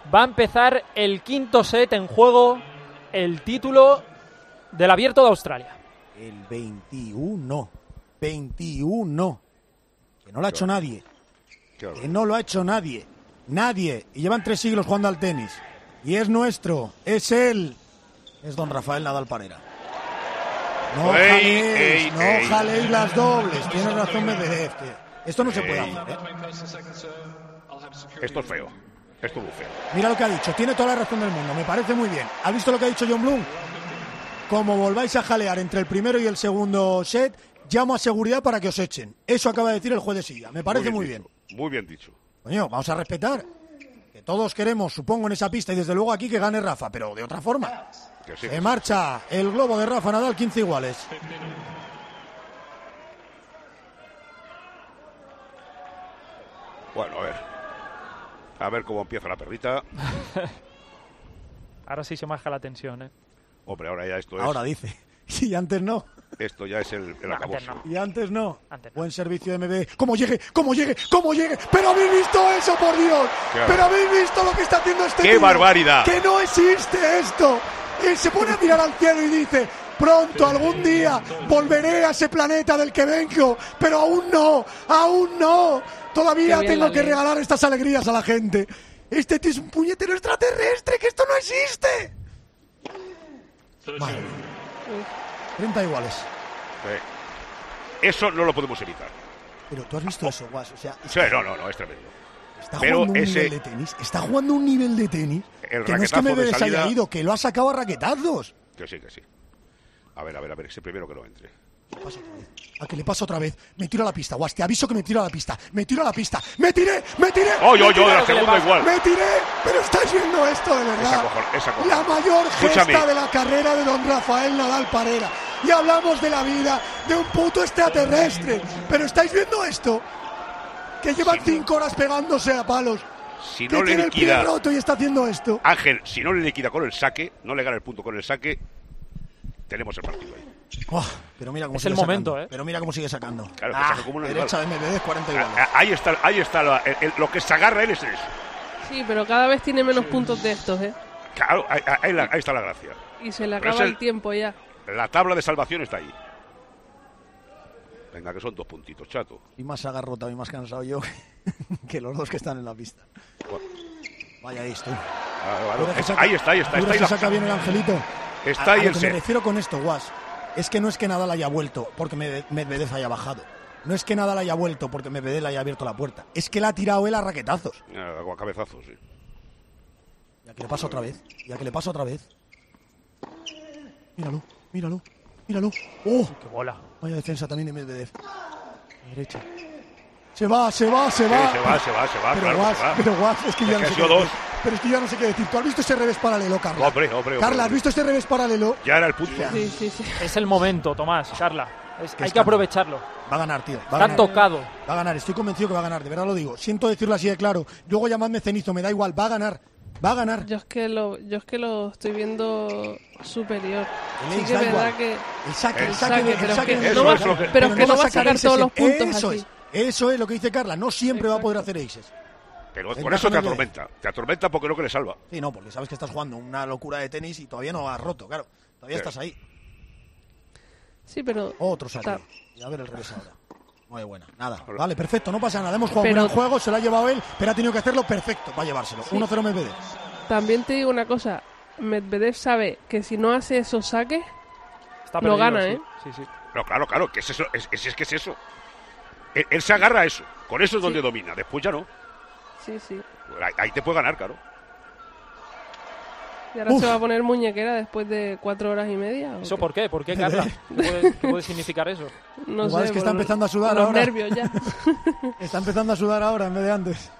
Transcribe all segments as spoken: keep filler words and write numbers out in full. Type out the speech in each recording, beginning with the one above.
Va a empezar el quinto set en juego, el título del Abierto de Australia. El veintiuno. veintiuno. Que no lo ha hecho nadie. Que no lo ha hecho nadie. Nadie. Y llevan tres siglos jugando al tenis. Y es nuestro. Es él. Es don Rafael Nadal Parera. No ey, jaléis, ey, no ey. jaléis las dobles. Tienes razón, Medvedev. Esto no se puede hacer, ¿eh? Esto es feo. Esto es muy feo. Mira lo que ha dicho. Tiene toda la razón del mundo. Me parece muy bien. ¿Has visto lo que ha dicho John Bloom? Como volváis a jalear entre el primero y el segundo set, llamo a seguridad para que os echen. Eso acaba de decir el juez de silla. Me parece muy bien. Muy bien, muy bien dicho. Coño, vamos a respetar. Que todos queremos, supongo, en esa pista y desde luego aquí que gane Rafa, pero de otra forma. Que sí, que Se sí. marcha el globo de Rafa Nadal, quince iguales. Bueno, a ver. A ver cómo empieza la perrita. Ahora sí se baja la tensión, ¿eh? Hombre, ahora ya esto es... Ahora dice. Y antes no. Esto ya es el, el No, acabose. antes Y antes no. Antes no. Buen servicio de M B. ¿Cómo llegue? ¿Cómo llegue? ¿Cómo llegue? ¡Pero habéis visto eso, por Dios! Claro. ¡Pero habéis visto lo que está haciendo este ¡Qué tío! barbaridad! ¡Que no existe esto! Y se pone a mirar al cielo y dice: pronto, algún día, volveré a ese planeta del que vengo, pero aún no, aún no. Todavía Qué bien tengo la que ley. regalar estas alegrías a la gente. Este tío es un puñetero extraterrestre, que esto no existe. Madre mía. treinta iguales. Eh, Eso no lo podemos evitar. Pero tú has visto eso, Guas. O sea, es Sí, que no, no, no, es tremendo. está Pero jugando un ese- nivel de tenis. Está jugando un nivel de tenis. El Que no es que raquetazo me de haya salida- ido, que lo ha sacado a raquetazos. Que sí, que sí. A ver, a ver, a ver, ese primero que no entre. Pasa otra vez. A que le pasa otra vez. Me tiro a la pista, Guas. Te aviso que me tiro a la pista. Me tiro a la pista. ¡Me tiré! ¡Me tiré! ¡Oy, ¡Me oy, tiré! oy! La segunda igual. ¡Me tiré! Pero estáis viendo esto de verdad. Esa cojona, esa cojona. La mayor gesta Escúchame. de la carrera de don Rafael Nadal Parera. Y hablamos de la vida de un puto extraterrestre. Pero estáis viendo esto. Que llevan Sí. cinco horas pegándose a palos. Si Que no le tiene el pie liquida... roto y está haciendo esto. Ángel, si no le liquida con el saque, no le gana el punto con el saque, tenemos el partido ahí. Oh, pero mira cómo Es sigue el momento, sacando. ¿eh? Pero mira cómo sigue sacando. Claro, que Ah, saca como un animal. derecha de M B D, cuarenta iguales. Ah, Ahí está, ahí está la- el- el- lo que se agarra él es eso. Sí, pero cada vez tiene menos puntos de estos, ¿eh? Claro, ahí, ahí la- ahí está la gracia. Y se le Pero acaba es el... el- tiempo ya. La tabla de salvación está ahí. Venga, que son dos puntitos, chato. Y más agarrotado y más cansado yo que los dos que están en la pista. Vaya esto. Ah, vale. Tú eres que Es- saca- ahí está, ahí está. tú Está eres ahí, que la- saca bien el angelito. está A- ahí a lo el que me set. refiero con esto, Guas, es que no es que Nadal haya vuelto porque Med- Medvedev haya bajado. No es que Nadal haya vuelto porque Medvedev le haya abierto la puerta. Es que le ha tirado él a raquetazos. Ah, a cabezazos, sí. Ya que le pasa otra vez. Ya que le pasa otra vez. Míralo, míralo, míralo. ¡Oh! ¡Qué bola! Vaya defensa también de Medvedev. A derecha. Se va, se va, se Sí, va. se va, se va, se va, Pero claro que Guas, se va. pero Guas, es que Es ya que no ha sé sido qué dos. decir. Pero es que ya no sé qué decir. ¿Tú has visto ese revés paralelo, Carla? Hombre, hombre, hombre, Carla, ¿has hombre. visto ese revés paralelo? Ya era el punto. Sí, sí, sí. Es el momento, Tomás, Carla. Es- Que hay es que Carla. aprovecharlo. Va a ganar, tío. Va a Está ganar. tocado. Va a ganar, estoy convencido que va a ganar, de verdad lo digo. Siento decirlo así de claro. Luego llamadme cenizo, me da igual, va a ganar. Va a ganar. Yo es que lo, yo es que lo estoy viendo superior. El Sí ace que da es verdad igual. que... El saque, el El saque, saque, de- el pero es saque que de- no va- pero es que no va a sacar sacar aces todos en- los puntos Eso así. es, eso es lo que dice Carla. No siempre va a poder hacer aces. Pero Venga, con eso te déjame ver. atormenta. Te atormenta porque no que le salva. Sí, no, porque sabes que estás jugando una locura de tenis y todavía no has roto, claro. Todavía Sí. estás ahí. Sí, pero... Otro saque. Ta- Y a ver el revés ahora. Muy buena, nada. Vale, perfecto, no pasa nada. Hemos jugado Pero- un buen juego, se lo ha llevado él, pero ha tenido que hacerlo perfecto para llevárselo. Sí. uno cero Medvedev. También te digo una cosa. Medvedev sabe que si no hace esos saques, Está Lo perdido, gana, sí. ¿eh? Sí, sí. Pero claro, claro, que es eso, es, es, es que es eso. Él, él se agarra a eso. Con eso es donde Sí. domina. Después ya no. sí, sí. Ahí, ahí te puede ganar, claro. Y ahora Uf. se va a poner muñequera después de cuatro horas y media. ¿o ¿Eso qué? por qué? ¿Por qué, Carla? ¿Qué puede, qué puede significar eso? No Igual sé, es que por está los- empezando a sudar por los ahora. nervios ya. Está empezando a sudar ahora en vez de antes.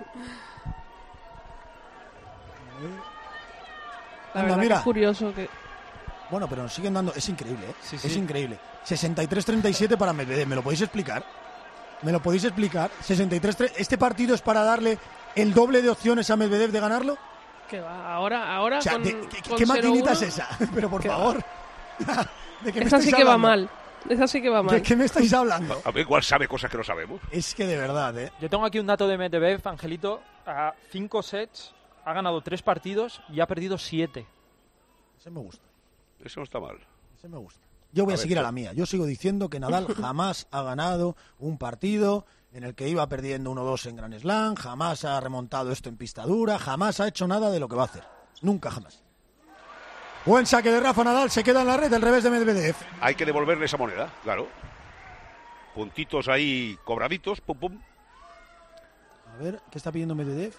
La Anda, verdad que mira. es curioso que... Bueno, pero nos siguen dando. Es increíble, ¿eh? Sí, sí. Es increíble. sesenta y tres treinta y siete para Medvedev. ¿Me lo podéis explicar? ¿Me lo podéis explicar? sesenta y tres tre- ¿Este partido es para darle el doble de opciones a Medvedev de ganarlo? que va, ahora, ahora O sea, con, de- ¿qué, con qué maquinita es cero uno, esa? Pero por ¿Qué va? favor. ¿De qué me Esa estáis sí que va hablando? mal. Esa sí que va mal. ¿De qué me estáis hablando? A ver, igual sabe cosas que no sabemos. Es que de verdad, ¿eh? Yo tengo aquí un dato de Medvedev, Angelito, a cinco sets ha ganado tres partidos y ha perdido siete. Ese me gusta. Eso no está mal. Ese me gusta. Yo voy a, A ver, seguir a sí. la mía. Yo sigo diciendo que Nadal jamás ha ganado un partido en el que iba perdiendo uno dos en Grand Slam, jamás ha remontado esto en pista dura, jamás ha hecho nada de lo que va a hacer. Nunca, jamás. Buen saque de Rafa Nadal, se queda en la red del revés de Medvedev. Hay que devolverle esa moneda, claro. Puntitos ahí cobraditos, pum, pum. A ver, ¿qué está pidiendo Medvedev?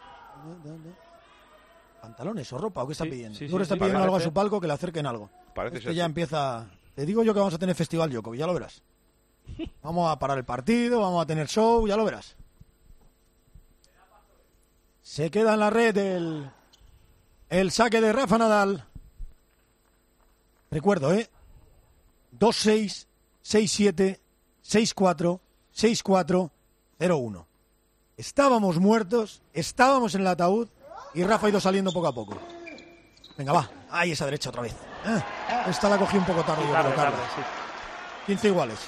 ¿Pantalones o ropa o qué está Sí, pidiendo? sí, Yo creo que sí, está sí, pidiendo parece. algo a su palco, que le acerquen algo. Parece Este ser, ya sí. empieza... Te digo yo que vamos a tener festival Djokovic, ya lo verás. Vamos a parar el partido, vamos a tener show, ya lo verás. Se queda en la red el, el saque de Rafa Nadal. Recuerdo, ¿eh? dos seis, seis siete, seis cuatro, seis cuatro, cero uno. Estábamos muertos, estábamos en el ataúd y Rafa ha ido saliendo poco a poco. Venga, va. Ahí esa derecha otra vez. Eh, esta la cogí un poco tarde, yo Tarde, creo, tarde, Carlos. sí. quince iguales.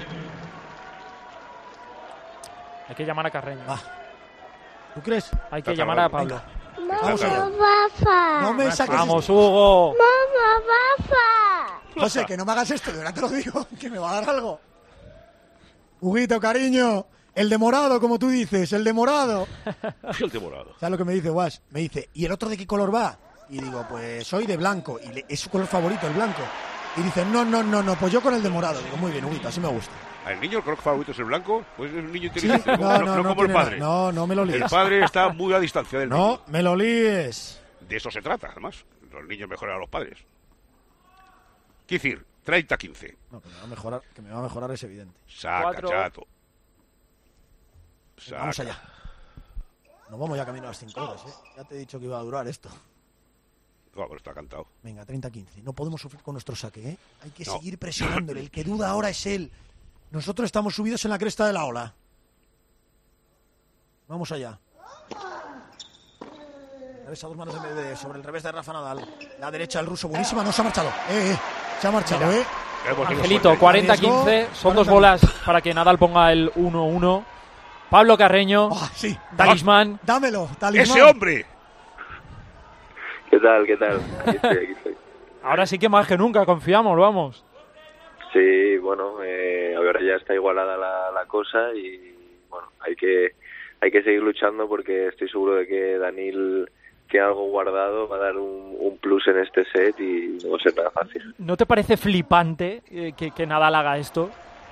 Hay que llamar a Carreño. Va. ¿Tú crees? Hay que Está llamar a tardando. Pablo. Vamos allá. Rafa. No me saques Vamos, esto. Hugo. Mamá, Rafa. José, que no me hagas esto, de verdad te lo digo, que me va a dar algo. Huguito, cariño, el de morado, como tú dices, el de morado. El de morado. ¿Sabes lo que me dice Wash? Me dice, ¿y el otro de qué color va? Y digo, pues soy de blanco, y le- es su color favorito, el blanco. Y dice, no, no, no, no, pues yo con el de morado. Digo, muy bien, Huguito, así me gusta. ¿El niño el color favorito es el blanco? Pues es un niño Sí, inteligente, no, no, no, no no como el tiene padre. nada. No, no me lo El líes. padre está muy a distancia del No, niño. me lo líes. De eso se trata, además. Los niños mejoran a los padres. Kicir, treinta quince. No, que me va a mejorar, que me va a mejorar es evidente. Saca, Cuatro. chato. Venga, Saca. vamos allá. Nos vamos ya camino a las cinco horas, ¿eh? Ya te he dicho que iba a durar esto. No, pero está cantado. Venga, treinta quince. No podemos sufrir con nuestro saque, ¿eh? Hay que No. seguir presionándole. El que duda ahora es él. Nosotros estamos subidos en la cresta de la ola. Vamos allá. Revés a dos manos de Medvedev sobre el revés de Rafa Nadal. La derecha del ruso, buenísima. No se ha marchado. Eh, eh. Se ha marchado, eh. Hemos tenido Angelito, suerte. cuarenta Arriesgó, quince. Son dos cuarenta bolas para que Nadal ponga el uno uno. Pablo Carreño, Ah, sí. talismán. Dámelo, talismán. ¡Ese hombre! ¿Qué tal? ¿Qué tal? Aquí estoy, aquí estoy. Ahora sí que más que nunca, confiamos, vamos. Sí, bueno, eh, ahora ya está igualada la, la cosa y bueno, hay que hay que seguir luchando porque estoy seguro de que Daniil, que algo guardado, va a dar un, un plus en este set y no va a ser nada fácil. ¿No te parece flipante eh, que, que Nadal haga esto?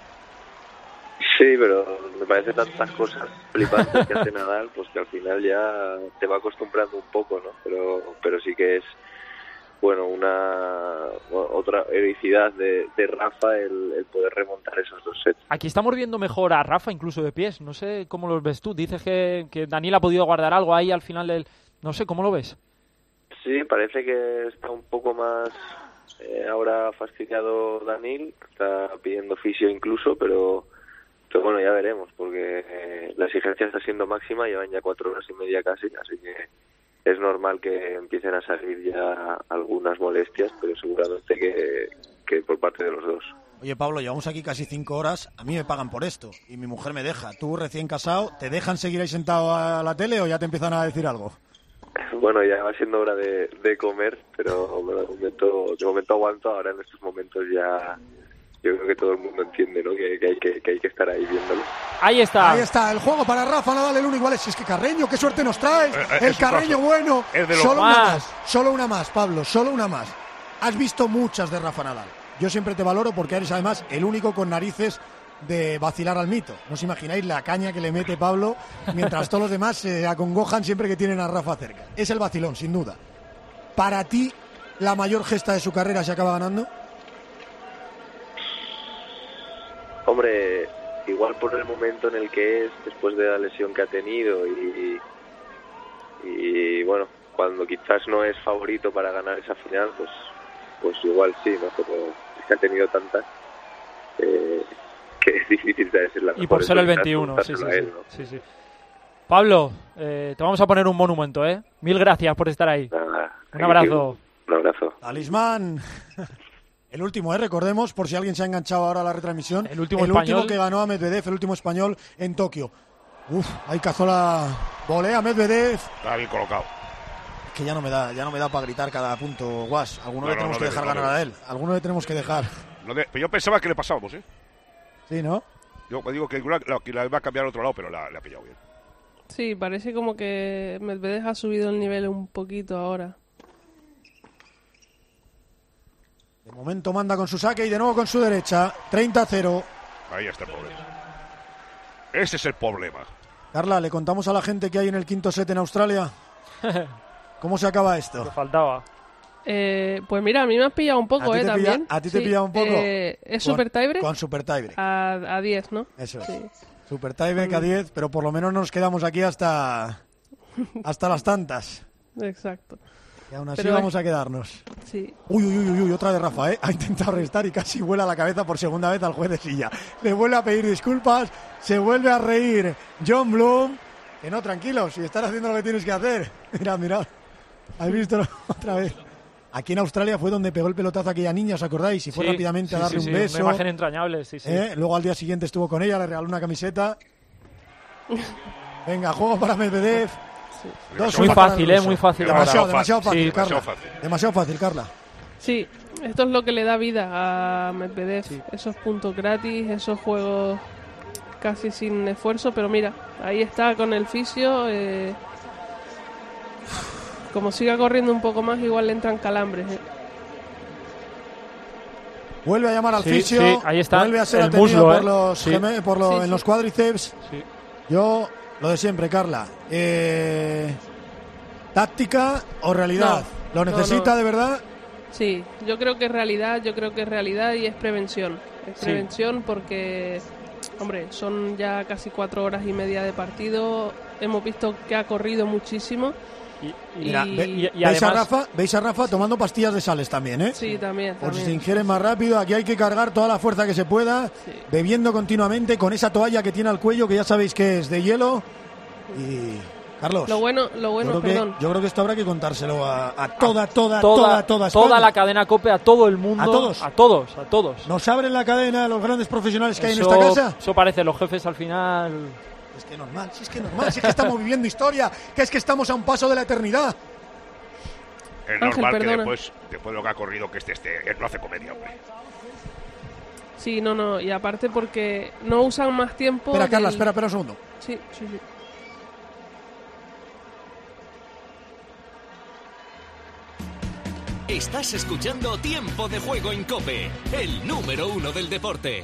Sí, pero me parecen tantas cosas flipantes que hace Nadal, pues que al final ya te va acostumbrando un poco, ¿no? Pero pero sí que es, bueno, una otra heroicidad de, de Rafa el, el poder remontar esos dos sets. Aquí estamos viendo mejor a Rafa incluso de pies. No sé cómo los ves tú. Dices que, que Daniil ha podido guardar algo ahí al final del... No sé, ¿cómo lo ves? Sí, parece que está un poco más eh, ahora fastidiado Daniil, está pidiendo fisio incluso, pero, pero bueno, ya veremos, porque eh, la exigencia está siendo máxima, llevan ya cuatro horas y media casi, así que es normal que empiecen a salir ya algunas molestias, pero seguramente que, que por parte de los dos. Oye, Pablo, llevamos aquí casi cinco horas. A mí me pagan por esto y mi mujer me deja. Tú, recién casado, ¿te dejan seguir ahí sentado a la tele o ya te empiezan a decir algo? Bueno, ya va siendo hora de, de comer, pero bueno, de momento, de momento aguanto. Ahora en estos momentos ya yo creo que todo el mundo entiende, ¿no? Que, que, hay, que, que hay que estar ahí viéndolo. Ahí está. Ahí está, el juego para Rafa Nadal, el uno igual. Si es que Carreño, qué suerte nos traes. Eh, eh, el es un Carreño paso. bueno. Es de lo Solo una más. más, solo una más, Pablo, solo una más. Has visto muchas de Rafa Nadal. Yo siempre te valoro porque eres además el único con narices de vacilar al mito. No os imagináis la caña que le mete Pablo mientras todos los demás se acongojan siempre que tienen a Rafa cerca. Es el vacilón, sin duda. Para ti, la mayor gesta de su carrera se acaba ganando. Hombre, igual por el momento en el que es, después de la lesión que ha tenido y, y bueno, cuando quizás no es favorito para ganar esa final, pues pues igual sí, ¿no? Pero es que ha tenido tantas eh, que es difícil de decir la Y por ser el veintiuno, sí, sí, sí. él, ¿no? sí, sí. Pablo, eh, te vamos a poner un monumento, ¿eh? Mil gracias por estar ahí. Nada, Un abrazo. Un abrazo. Talismán. El último, ¿eh? Recordemos, por si alguien se ha enganchado ahora a la retransmisión. El último el español. último que ganó a Medvedev, el último español en Tokio. Uf, ahí Cazorla volea a Medvedev. Está bien colocado. que ya no me da, ya no me da para gritar cada punto, Guas. Alguno No, le no, tenemos no que debe, dejar no ganar debe. a él. Alguno le tenemos que dejar. No de- pero yo pensaba que le pasábamos, ¿eh? Sí, ¿no? Yo digo que la, la, que la iba a cambiar al otro lado, pero la, la ha pillado bien. Sí, parece como que Medvedev ha subido el nivel un poquito ahora. De momento manda con su saque y de nuevo con su derecha. treinta a cero. Ahí está el problema. Ese es el problema. Carla, ¿le contamos a la gente que hay en el quinto set en Australia? ¿Cómo se acaba esto? Te faltaba. Eh, pues mira, a mí me has pillado un poco, ¿A ti ¿eh? te También. pilla- a ti te Sí, pilla un poco? eh, ¿Es Con- super tiebreak? Con super tiebreak. A, a diez, ¿no? Eso es. Sí. Super tiebreak a diez, pero por lo menos nos quedamos aquí hasta hasta las tantas. Exacto. Y aún así Pero- vamos a quedarnos. Sí. Uy, uy, uy, uy, otra de Rafa, ¿eh? Ha intentado restar y casi vuela la cabeza por segunda vez al juez de silla. Le vuelve a pedir disculpas, se vuelve a reír John Bloom. Que no, tranquilos, si estás haciendo lo que tienes que hacer. Mira, mira. ¿Has visto otra vez? Aquí en Australia fue donde pegó el pelotazo a aquella niña, ¿os acordáis? Y fue Sí, rápidamente a sí, darle sí, un sí, beso. Una imagen entrañable, sí, sí. ¿Eh? Luego al día siguiente estuvo con ella, le regaló una camiseta. Venga, juego para Medvedev. Dos Muy uno para el fácil, ¿eh? ruso. Muy fácil. Demasiado, ahora. demasiado fácil, Sí, Carla. demasiado fácil. Demasiado fácil, Carla. Sí, esto es lo que le da vida a Medvedev. Esos puntos gratis, esos juegos casi sin esfuerzo, pero mira, ahí está con el fisio. Eh, como siga corriendo un poco más, igual le entran calambres. eh. Vuelve a llamar al Sí, fisio. sí, ahí está, Vuelve a ser el atendido muslo, por ¿eh? los Sí. geme- por lo- Sí, en sí. los cuádriceps. Sí. Yo, lo de siempre, Carla. Eh, ¿Táctica o realidad? No, ¿Lo no, necesita no. de verdad? Sí, yo creo que es realidad, yo creo que es realidad y es prevención. Es Sí. prevención porque, hombre, son ya casi cuatro horas y media de partido. Hemos visto que ha corrido muchísimo. Y, y- Mira, y- ve- y- y ¿Veis, a además, Rafa, ¿Veis a Rafa tomando pastillas de sales también, eh? Sí, también. Por si se también. ingieren más rápido, aquí hay que cargar toda la fuerza que se pueda, Sí. bebiendo continuamente con esa toalla que tiene al cuello, que ya sabéis que es de hielo. Y, Carlos, Lo bueno, lo bueno, yo, creo perdón. que, yo creo que esto habrá que contárselo a, a toda, toda, toda, toda, toda, toda España. la cadena COPE, a todo el mundo. ¿A todos? A todos, a todos. Nos abren la cadena los grandes profesionales que hay en Eso- esta casa. Eso parece, los jefes al final. Es que normal, si es que normal, si es que estamos viviendo historia, que es que estamos a un paso de la eternidad. Es Ángel, normal que perdona. después, después de lo que ha corrido, que este, este él no hace comedia, hombre. Sí, no, no. Y aparte porque no usan más tiempo. Espera, Carla, del- espera, espera un segundo. Sí, sí, sí. Estás escuchando Tiempo de Juego en COPE, el número uno del deporte.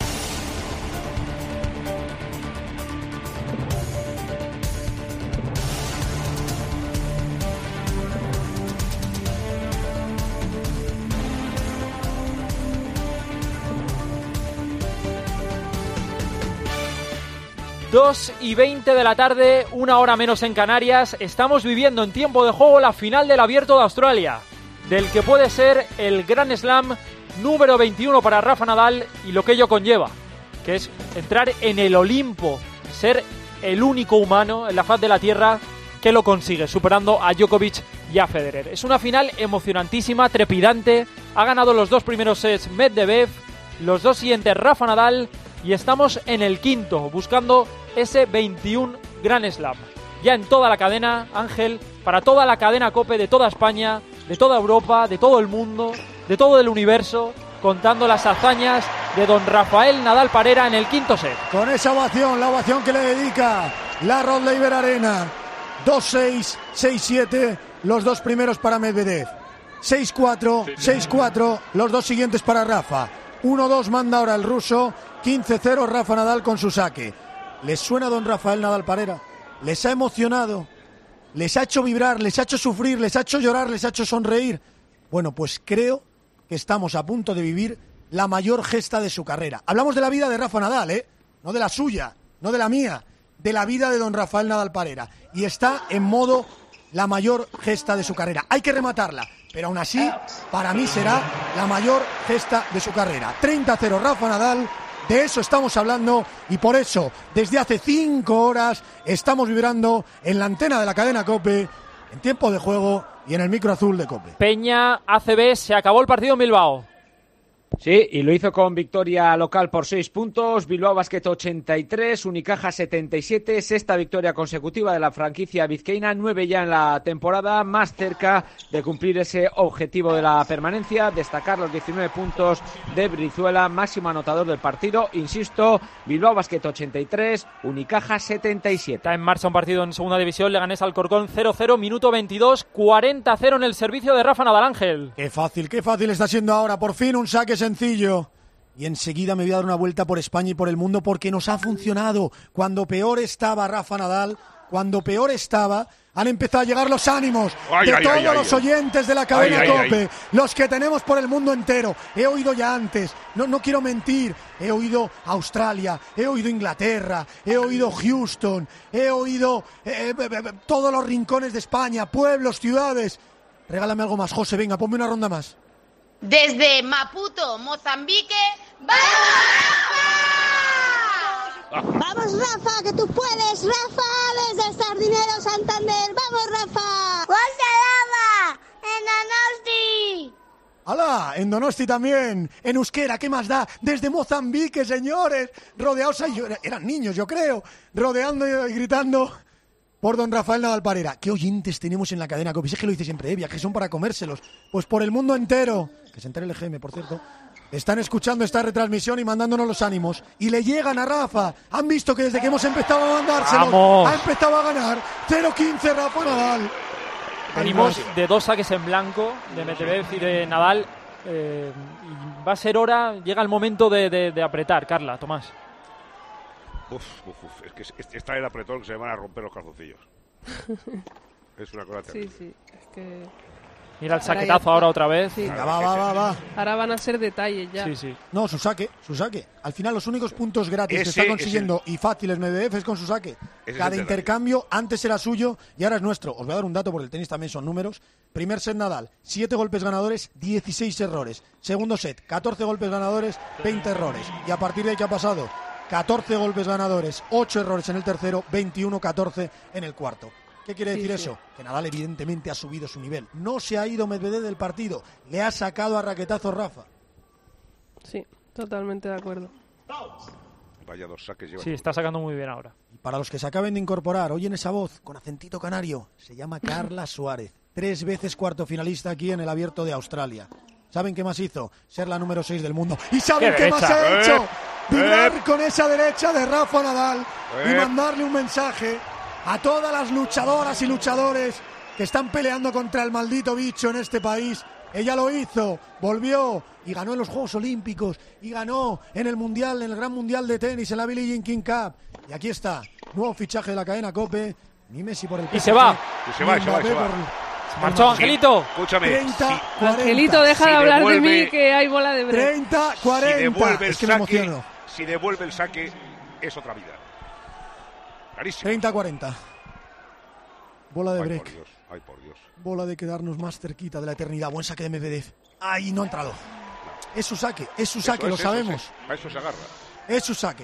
dos y veinte de la tarde, una hora menos en Canarias. Estamos viviendo en tiempo de juego la final del Abierto de Australia, del que puede ser el Grand Slam número veintiuno para Rafa Nadal y lo que ello conlleva, que es entrar en el Olimpo, ser el único humano en la faz de la Tierra que lo consigue, superando a Djokovic y a Federer. Es una final emocionantísima, trepidante. Ha ganado los dos primeros sets Medvedev, los dos siguientes Rafa Nadal, y estamos en el quinto, buscando ese veintiuno Grand Slam. Ya en toda la cadena, Ángel, para toda la cadena COPE de toda España, de toda Europa, de todo el mundo, de todo el universo, contando las hazañas de don Rafael Nadal Parera en el quinto set. Con esa ovación, la ovación que le dedica la Rod Laver Arena. dos seis, seis siete, los dos primeros para Medvedev. seis cuatro, seis cuatro, los dos siguientes para Rafa. uno dos manda ahora el ruso, quince cero Rafa Nadal con su saque. ¿Les suena don Rafael Nadal Parera? ¿Les ha emocionado? ¿Les ha hecho vibrar? ¿Les ha hecho sufrir? ¿Les ha hecho llorar? ¿Les ha hecho sonreír? Bueno, pues creo que estamos a punto de vivir la mayor gesta de su carrera. Hablamos de la vida de Rafa Nadal, ¿eh? No de la suya, no de la mía, de la vida de don Rafael Nadal Parera. Y está en modo la mayor gesta de su carrera. Hay que rematarla, pero aún así, para mí será la mayor gesta de su carrera. treinta cero Rafa Nadal, de eso estamos hablando y por eso, desde hace cinco horas, estamos vibrando en la antena de la cadena COPE, en tiempo de juego y en el micro azul de COPE. Peña, A C B, se acabó el partido en Bilbao. Sí, y lo hizo con victoria local por seis puntos, Bilbao Basket ochenta y tres, Unicaja setenta y siete, sexta victoria consecutiva de la franquicia vizcaína, nueve ya en la temporada, más cerca de cumplir ese objetivo de la permanencia, destacar los diecinueve puntos de Brizuela, máximo anotador del partido, insisto, Bilbao Basket ochenta y tres, Unicaja setenta y siete. Está en marcha un partido en segunda división, Leganés Alcorcón cero cero, minuto veintidós, cuarenta cero en el servicio de Rafa Nadal. Ángel. Qué fácil, qué fácil está siendo ahora, por fin un saque sencillo. Y enseguida me voy a dar una vuelta por España y por el mundo porque nos ha funcionado. Cuando peor estaba Rafa Nadal, cuando peor estaba, han empezado a llegar los ánimos ay, de ay, todos ay, ay, los ay. oyentes de la cadena Ay, ay, COPE, ay. los que tenemos por el mundo entero. He oído ya antes, no, no quiero mentir, he oído Australia, he oído Inglaterra, he oído Houston, he oído eh, eh, eh, todos los rincones de España, pueblos, ciudades. Regálame algo más, José, venga, ponme una ronda más. Desde Maputo, Mozambique, ¡vamos Rafa! Vamos Rafa, que tú puedes, Rafa, desde Sardinero Santander, vamos Rafa. ¡José Lava! ¡En Donosti! ¡Hala! En Donosti también, en euskera, ¿qué más da? Desde Mozambique, señores, rodeados, ahí, eran niños yo creo, rodeando y gritando por don Rafael Nadal Parera. ¿Qué oyentes tenemos en la cadena COPE? Es que lo dice siempre, ¿eh? Viajes son para comérselos. Pues por el mundo entero, que se entere el E G M, por cierto, están escuchando esta retransmisión y mandándonos los ánimos. Y le llegan a Rafa. Han visto que desde que hemos empezado a mandárselos, ¡vamos! ha empezado a ganar. cero quince Rafa Nadal. Venimos de dos saques en blanco, de Medvedev y de Nadal. Eh, y va a ser hora, llega el momento de, de, de apretar, Carla, Tomás. Uf, uf, uf, es que es, es, está el apretón que se van a romper los calzoncillos. Es una cosa terrible. Sí, sí, es que... Mira el saquetazo ahora, ahora otra vez. Sí. Venga, va, va, va, va. Ahora van a ser detalles ya. Sí, sí. No, su saque, su saque. Al final los únicos puntos gratis Ese que está consiguiendo es y fáciles Medvedev es con su saque. Ese Cada es el intercambio antes era suyo y ahora es nuestro. Os voy a dar un dato porque el tenis también son números. Primer set Nadal, siete golpes ganadores, dieciséis errores. Segundo set, catorce golpes ganadores, veinte errores. Y a partir de ahí, ¿qué ha pasado? catorce golpes ganadores, ocho errores en el tercero, veintiuno catorce en el cuarto. ¿Qué quiere decir sí, eso? sí. Que Nadal evidentemente ha subido su nivel. No se ha ido Medvedev del partido, le ha sacado a raquetazo Rafa. Sí, totalmente de acuerdo. Vaya dos saques lleva. Sí, está sacando muy bien ahora. Y para los que se acaben de incorporar, oyen esa voz con acentito canario, se llama Carla Suárez, tres veces cuarto finalista aquí en el Abierto de Australia. ¿Saben qué más hizo? Ser la número seis del mundo. ¿Y saben ¡Qué qué, más derecha! ha hecho? ¡Eh! Vibrar ¡Eh! con esa derecha de Rafa Nadal ¡Eh! y mandarle un mensaje a todas las luchadoras y luchadores que están peleando contra el maldito bicho en este país. Ella lo hizo, volvió y ganó en los Juegos Olímpicos y ganó en el Mundial, en el Gran Mundial de Tenis, en la Billie Jean King Cup. Y aquí está, nuevo fichaje de la cadena COPE, ni Messi por el P S G, Y se va. Y se va, ni y se va, y se Mbappé va. por- Marchó Angelito. Escúchame, treinta, si, cuarenta. Angelito, deja Si de hablar de devuelve- mí, que hay bola de break. treinta, si cuarenta. devuelve el Es que me saque, emociono. si devuelve el saque, es otra vida. Clarísimo. treinta, cuarenta. Bola de Ay, break. por Dios, ay, por Dios. Bola de quedarnos más cerquita de la eternidad. Buen saque de Medvedev. Ay, no ha entrado. Es su saque, es su saque, Eso lo es, eso sabemos. es, a eso se agarra. Es su saque.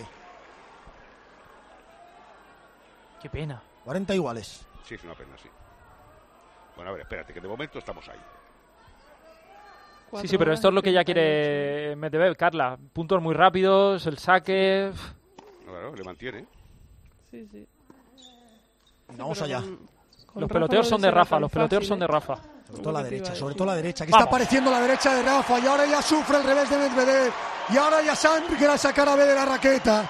Qué pena. cuarenta iguales. Sí, es una pena, sí. Bueno, a ver, espérate, que de momento estamos ahí. Sí, sí, pero esto es lo que ya quiere Medvedev, Carla. Puntos muy rápidos, el saque... Claro, le mantiene. Sí, sí. Vamos allá. Con Los Rafa peloteos no son debe de ser Rafa, tan los peloteos fácil, son de ¿eh? Rafa. Sobre todo la Lo que te derecha, iba a sobre decir. todo la derecha, que Vamos. está apareciendo la derecha de Rafa y ahora ya sufre el revés de Medvedev y ahora ya Sandri quiere sacar a B de la raqueta.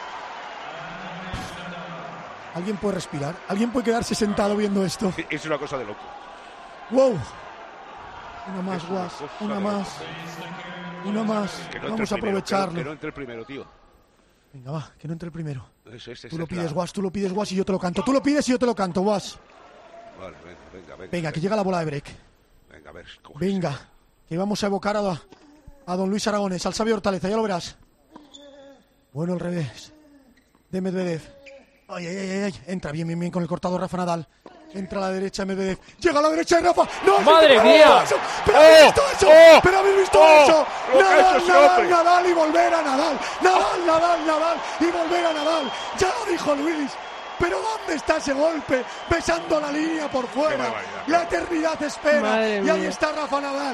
¿Alguien puede respirar? ¿Alguien puede quedarse sentado viendo esto? Es una cosa de loco. ¡Wow! Una más, Es una Guas, cosa una de más. Una más. Que no entre Vamos el a primero, que no- aprovecharlo. Que no entre el primero, tío. Venga, va, que no entre el primero. Ese, ese, Tú esa lo es pides, la- Guas, tú lo pides, Guas, y yo te lo canto. Tú lo pides y yo te lo canto, Guas. Vale, venga, venga, venga. Venga, que llega la bola de break. Venga, a ver. coge Venga, que vamos a evocar a, a don Luis Aragonés, al sabio Hortaleza, ya lo verás. Bueno, el revés de Medvedev. Ay, ay, ay, ay, entra bien, bien, bien con el cortado Rafa Nadal. Entra a la derecha de Medvedev. Llega a la derecha de Rafa. ¡No! ¡Madre ¿pero mía! habéis visto eso? ¡Pero habéis visto eso! ¡Oh! ¡Pero habéis visto ¡Oh! eso! ¡Lo que ha hecho Nadal, ese Nadal, hombre! Nadal y volver a Nadal. Nadal, Nadal, Nadal y volver a Nadal. Ya lo dijo Luis. Pero ¿dónde está ese golpe? Besando la línea por Qué fuera. barbaridad, qué La barbaridad. eternidad espera. Madre Y ahí mía. está Rafa Nadal.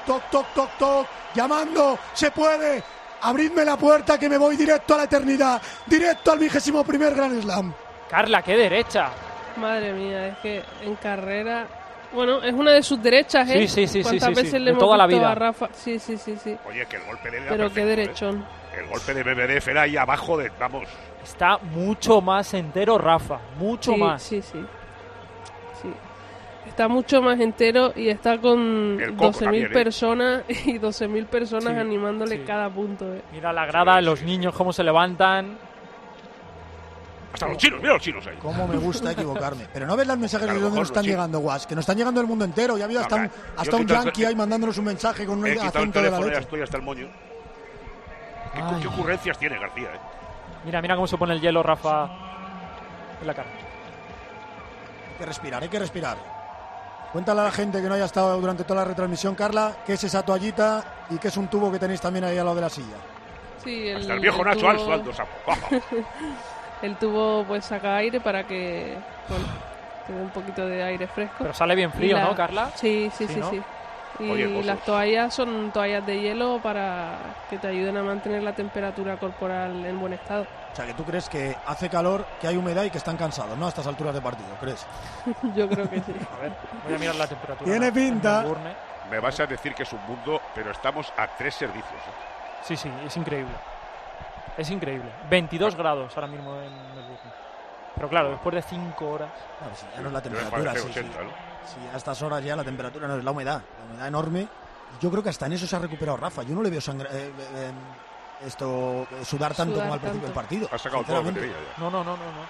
toc, toc, toc, toc, llamando, se puede, abridme la puerta que me voy directo a la eternidad, directo al vigésimo primer Grand Slam. Carla, qué derecha. Madre mía, es que en carrera... Bueno, es una de sus derechas, ¿eh? Sí, sí, sí. ¿Cuántas sí, veces sí, le de hemos toda la visto vida. a Rafa? Sí, sí, sí, sí. Oye, que el golpe de él era Pero perfecto, qué derechón. ¿eh? El golpe de Medvedev era ahí abajo de... Vamos... Está mucho más entero Rafa, mucho sí, más. Sí, sí, sí. Está mucho más entero y está con doce mil ¿eh? personas y doce mil personas Sí, animándole sí. cada punto. ¿eh? Mira la grada, Sí, los sí. niños cómo se levantan. Hasta los chinos, mira los chinos ahí. Cómo me gusta equivocarme. Pero no ves los mensajes A de lo dónde mejor nos están sí. llegando, Guas, que nos están llegando del mundo entero. Ya ha habido hasta No, un, yo hasta un quito el yankee te- ahí mandándonos un mensaje con un He quitado el acento de la teléfono, ya leche. estoy hasta el moño. ¿Qué, Ay. qué ocurrencias tiene García, eh? Mira, mira cómo se pone el hielo Rafa en la cara. Hay que respirar, hay que respirar. Cuéntale a la gente que no haya estado durante toda la retransmisión, Carla, qué es esa toallita y qué es un tubo que tenéis también ahí al lado de la silla. Sí, el, Hasta el viejo el Nacho tubo- Alzo, Aldo Sapo. El tubo pues saca aire para que, bueno, te dé un poquito de aire fresco. Pero sale bien frío, Y la- ¿no, Carla? Sí, sí, Sí, sí, ¿no? sí. Y Oye, pozos. las toallas son toallas de hielo para que te ayuden a mantener la temperatura corporal en buen estado. O sea, que tú crees que hace calor, que hay humedad y que están cansados, ¿no? A estas alturas de partido, ¿crees? Yo creo que sí. A ver, voy a mirar la temperatura. Tiene en pinta. Melbourne. Me vas a decir que es un mundo, pero estamos a tres servicios. ¿eh? Sí, sí, es increíble. Es increíble. veintidós grados ahora mismo en Melbourne. Pero claro, después de cinco horas... Claro, sí, ya no es la Debe temperatura, parecer sí, sí. ochenta, ¿no? Sí, a estas horas ya la temperatura no es la humedad, la humedad enorme. Yo creo que hasta en eso se ha recuperado Rafa. Yo no le veo sangra- eh, eh, esto eh, sudar tanto Sudar como al principio del tanto. partido. Ha sacado toda la sinceramente. batería ya. No, no, no, no. no.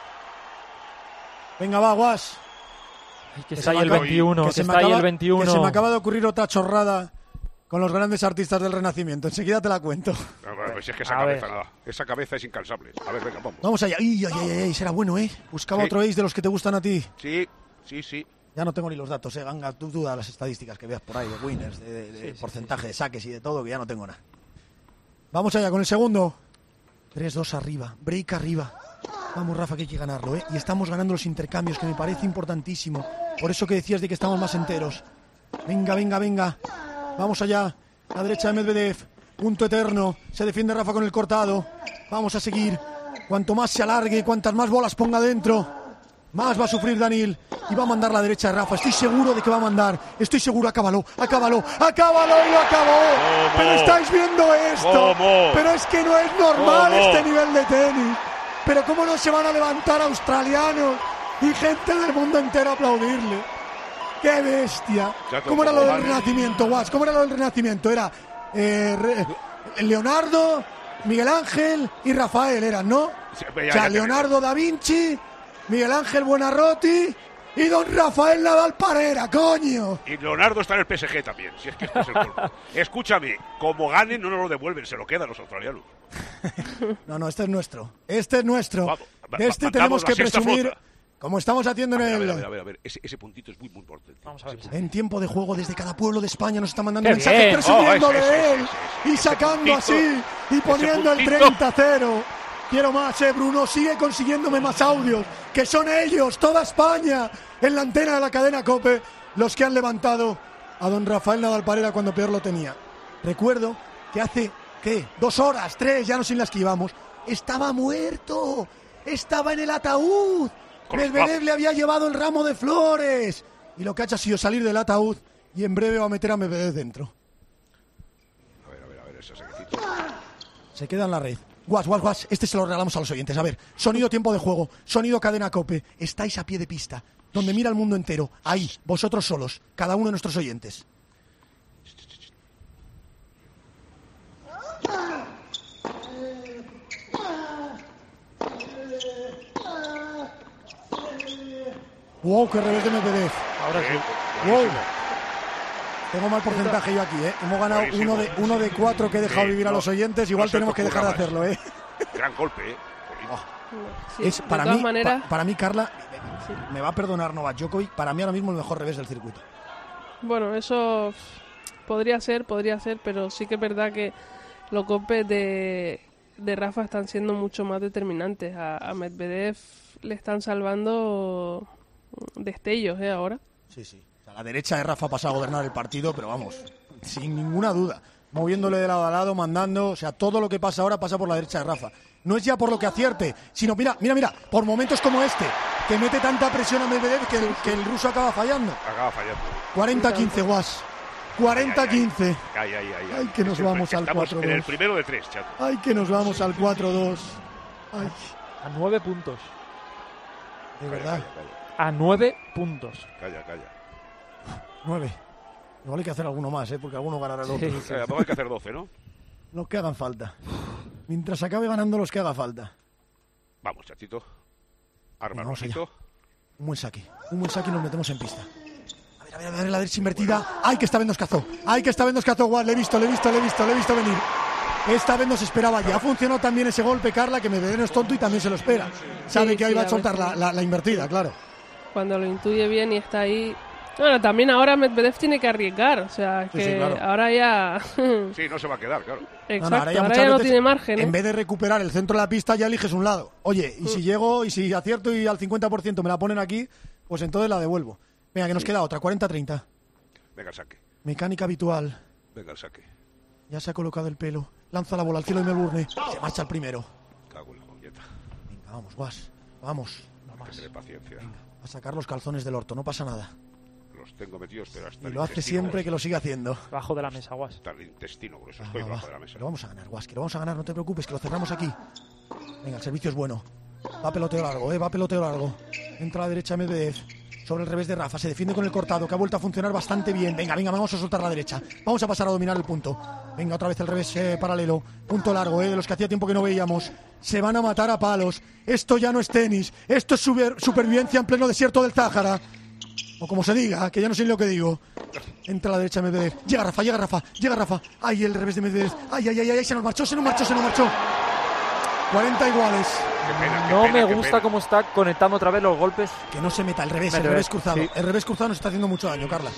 Venga, va, Guas. Ay, que Que está se ahí me el acaba- veintiuno, que, se me está ahí acaba- el veintiuno. Que se me acaba de ocurrir otra chorrada con los grandes artistas del Renacimiento. Enseguida te la cuento. No, bueno, pues es que esa A cabeza, ver. nada. Esa cabeza es incansable. A ver, venga, vamos. Vamos allá. Ay, ay, ay, ay, será bueno, ¿eh? Buscaba Sí. otro ace de los que te gustan a ti. Sí, sí, sí. Ya no tengo ni los datos, ¿eh? Ganga, tú duda las estadísticas que veas por ahí, de winners, de, de- de Sí, sí, porcentaje de saques y de todo, que ya no tengo nada. Vamos allá con el segundo. tres dos arriba, break arriba. Vamos, Rafa, que hay que ganarlo, ¿eh? Y estamos ganando los intercambios, que me parece importantísimo. Por eso que decías de que estamos más enteros. Venga, venga, venga. Vamos allá. La derecha de Medvedev. Punto eterno. Se defiende Rafa con el cortado. Vamos a seguir. Cuanto más se alargue, cuantas más bolas ponga dentro, más va a sufrir Danil. Y va a mandar la derecha de Rafa. Estoy seguro de que va a mandar. Estoy seguro. Acábalo, acábalo, acábalo y lo acabó. ¿Cómo? Pero estáis viendo esto. ¿Cómo? Pero es que no es normal ¿Cómo? este nivel de tenis. Pero cómo no se van a levantar australianos y gente del mundo entero a aplaudirle. ¡Qué bestia! Ya todo ¿Cómo era lo como del vale. Renacimiento, Guas? ¿Cómo era lo del Renacimiento? Era eh, Re- Leonardo, Miguel Ángel y Rafael eran, ¿no? Sí, ya- o ya sea, te Leonardo da Vinci, Miguel Ángel Buonarroti y don Rafael Nadal Parera, coño. Y Leonardo está en el P S G también, si es que esto es el colmo. Escúchame, como ganen no nos lo devuelven, se lo quedan los australianos. No, no, este es nuestro. Este es nuestro. Vamos, va- De este va- tenemos mandamos que la sexta presumir, flota. como estamos haciendo en A ver, a ver, a el... ver, a ver, a ver. Ese, ese puntito es muy, muy importante. Vamos a ver. En tiempo de juego, desde cada pueblo de España nos está mandando ¡Qué mensajes bien! presumiendo Oh, ese, de ese, él ese, ese, y ese sacando puntito, así y ese poniendo el puntito. treinta cero. Quiero más, eh, Bruno. Sigue consiguiéndome más audios, que son ellos, toda España, en la antena de la cadena COPE, los que han levantado a don Rafael Nadal Parera cuando peor lo tenía. Recuerdo que hace, ¿qué? Dos horas, tres, ya no sé en las que íbamos. Estaba muerto, estaba en el ataúd. Medvedev le había llevado el ramo de flores. Y lo que ha hecho ha sido salir del ataúd y en breve va a meter a Medvedev dentro. A ver, a ver, a ver, ese saquecito. Se queda en la red. Guas, guas, guas. Este se lo regalamos a los oyentes. A ver, sonido tiempo de juego, sonido cadena COPE. Estáis a pie de pista, donde mira el mundo entero. Ahí, vosotros solos, cada uno de nuestros oyentes. Wow, qué revés de Medvedev. Ahora sí. Wow. Tengo mal porcentaje yo aquí, ¿eh? Hemos ganado Buenísimo. uno de, uno de cuatro que he dejado Sí, vivir a no, los oyentes. Igual no se tenemos te que dejar de ocurra hacerlo, ¿eh? Gran golpe, ¿eh? Sí, Es de para todas mí, maneras, pa- para mí, Carla, sí. me va a perdonar Novak Djokovic, para mí ahora mismo el mejor revés del circuito. Bueno, eso podría ser, podría ser, pero sí que es verdad que los golpes de, de Rafa están siendo mucho más determinantes. A, a Medvedev le están salvando destellos, ¿eh? Ahora. Sí, sí. O sea, la derecha de Rafa pasa a gobernar el partido, pero vamos, sin ninguna duda. Moviéndole de lado a lado, mandando, o sea, todo lo que pasa ahora pasa por la derecha de Rafa. No es ya por lo que acierte, sino mira, mira, mira, por momentos como este, que mete tanta presión a Medvedev que el, que el ruso acaba fallando. Acaba fallando. cuarenta quince, Guas. cuarenta quince. Ay, ay, ay. Ay, que nos vamos al cuatro dos. En el primero de tres, chato. Ay, que nos vamos al cuatro dos. Ay. A nueve puntos. De verdad. Calla, calla. A nueve puntos. Calla, calla. Nueve. Igual hay que hacer alguno más, ¿eh? Porque alguno ganará el otro. Sí, sí. Eh, hay que hacer doce, ¿no? Los que hagan falta. Mientras acabe ganando los que haga falta. Vamos, chatito. Arma, Vamos allá. Rosito. Un buen saque. Un buen saque y nos metemos en pista. A ver, a ver, a ver, la derecha invertida. ¡Ay, que esta vez nos cazó! ¡Ay, que esta vez nos cazó! Guau, le he visto, le he visto, le he visto, le he visto venir. Esta vez nos esperaba. Ya funcionó también ese golpe, Carla, que Medvedev no es tonto y también se lo espera. Sabe Sí, que ahí sí, va a a soltar la, veces. la, la invertida, claro. Cuando lo intuye bien y está ahí. Bueno, también ahora Medvedev tiene que arriesgar. O sea, Sí, que sí, claro. ahora ya. Sí, no se va a quedar, claro. Exacto, No, no, ahora ya, muchas no veces, tiene margen. ¿eh? En vez de recuperar el centro de la pista, ya eliges un lado. Oye, y Mm. si llego, y si acierto y al cincuenta por ciento me la ponen aquí, pues entonces la devuelvo. Venga, que nos queda otra, cuarenta treinta. Venga, el saque. Mecánica habitual. Venga, el saque. Ya se ha colocado el pelo. Lanza la bola al cielo de Melbourne. Se marcha el primero. Cago en la molleta. Venga, vamos, Guas. Vamos. Hay que tener paciencia. A sacar los calzones del orto, no pasa nada. Los tengo metidos, pero hasta Y el lo hace intestino siempre que lo sigue haciendo. Bajo de la mesa, Guas. Hasta el intestino, por eso Va, estoy va, bajo va. de la mesa. Que lo vamos a ganar, Guas, que lo vamos a ganar, no te preocupes, que lo cerramos aquí. Venga, el servicio es bueno. Va peloteo largo, eh, va peloteo largo. Entra a la derecha Medvedev. Sobre el revés de Rafa, se defiende con el cortado, que ha vuelto a funcionar bastante bien. Venga, venga, vamos a soltar la derecha. Vamos a pasar a dominar el punto. Venga, otra vez el revés eh, paralelo. Punto largo, eh, de los que hacía tiempo que no veíamos. Se van a matar a palos. Esto ya no es tenis. Esto es super- supervivencia en pleno desierto del Záhara. O como se diga, que ya no sé ni lo que digo. Entra a la derecha Medvedev. Llega Rafa, llega Rafa, llega Rafa. Ay, el revés de Medvedev. Ay, ay, ay, ay, se nos marchó, se nos marchó, se nos marchó. cuarenta iguales. Qué pena, qué No pena, me qué gusta pena. cómo está conectando otra vez los golpes. Que no se meta el revés, El el revés revés, cruzado. sí. El revés cruzado nos está haciendo mucho daño, Carla.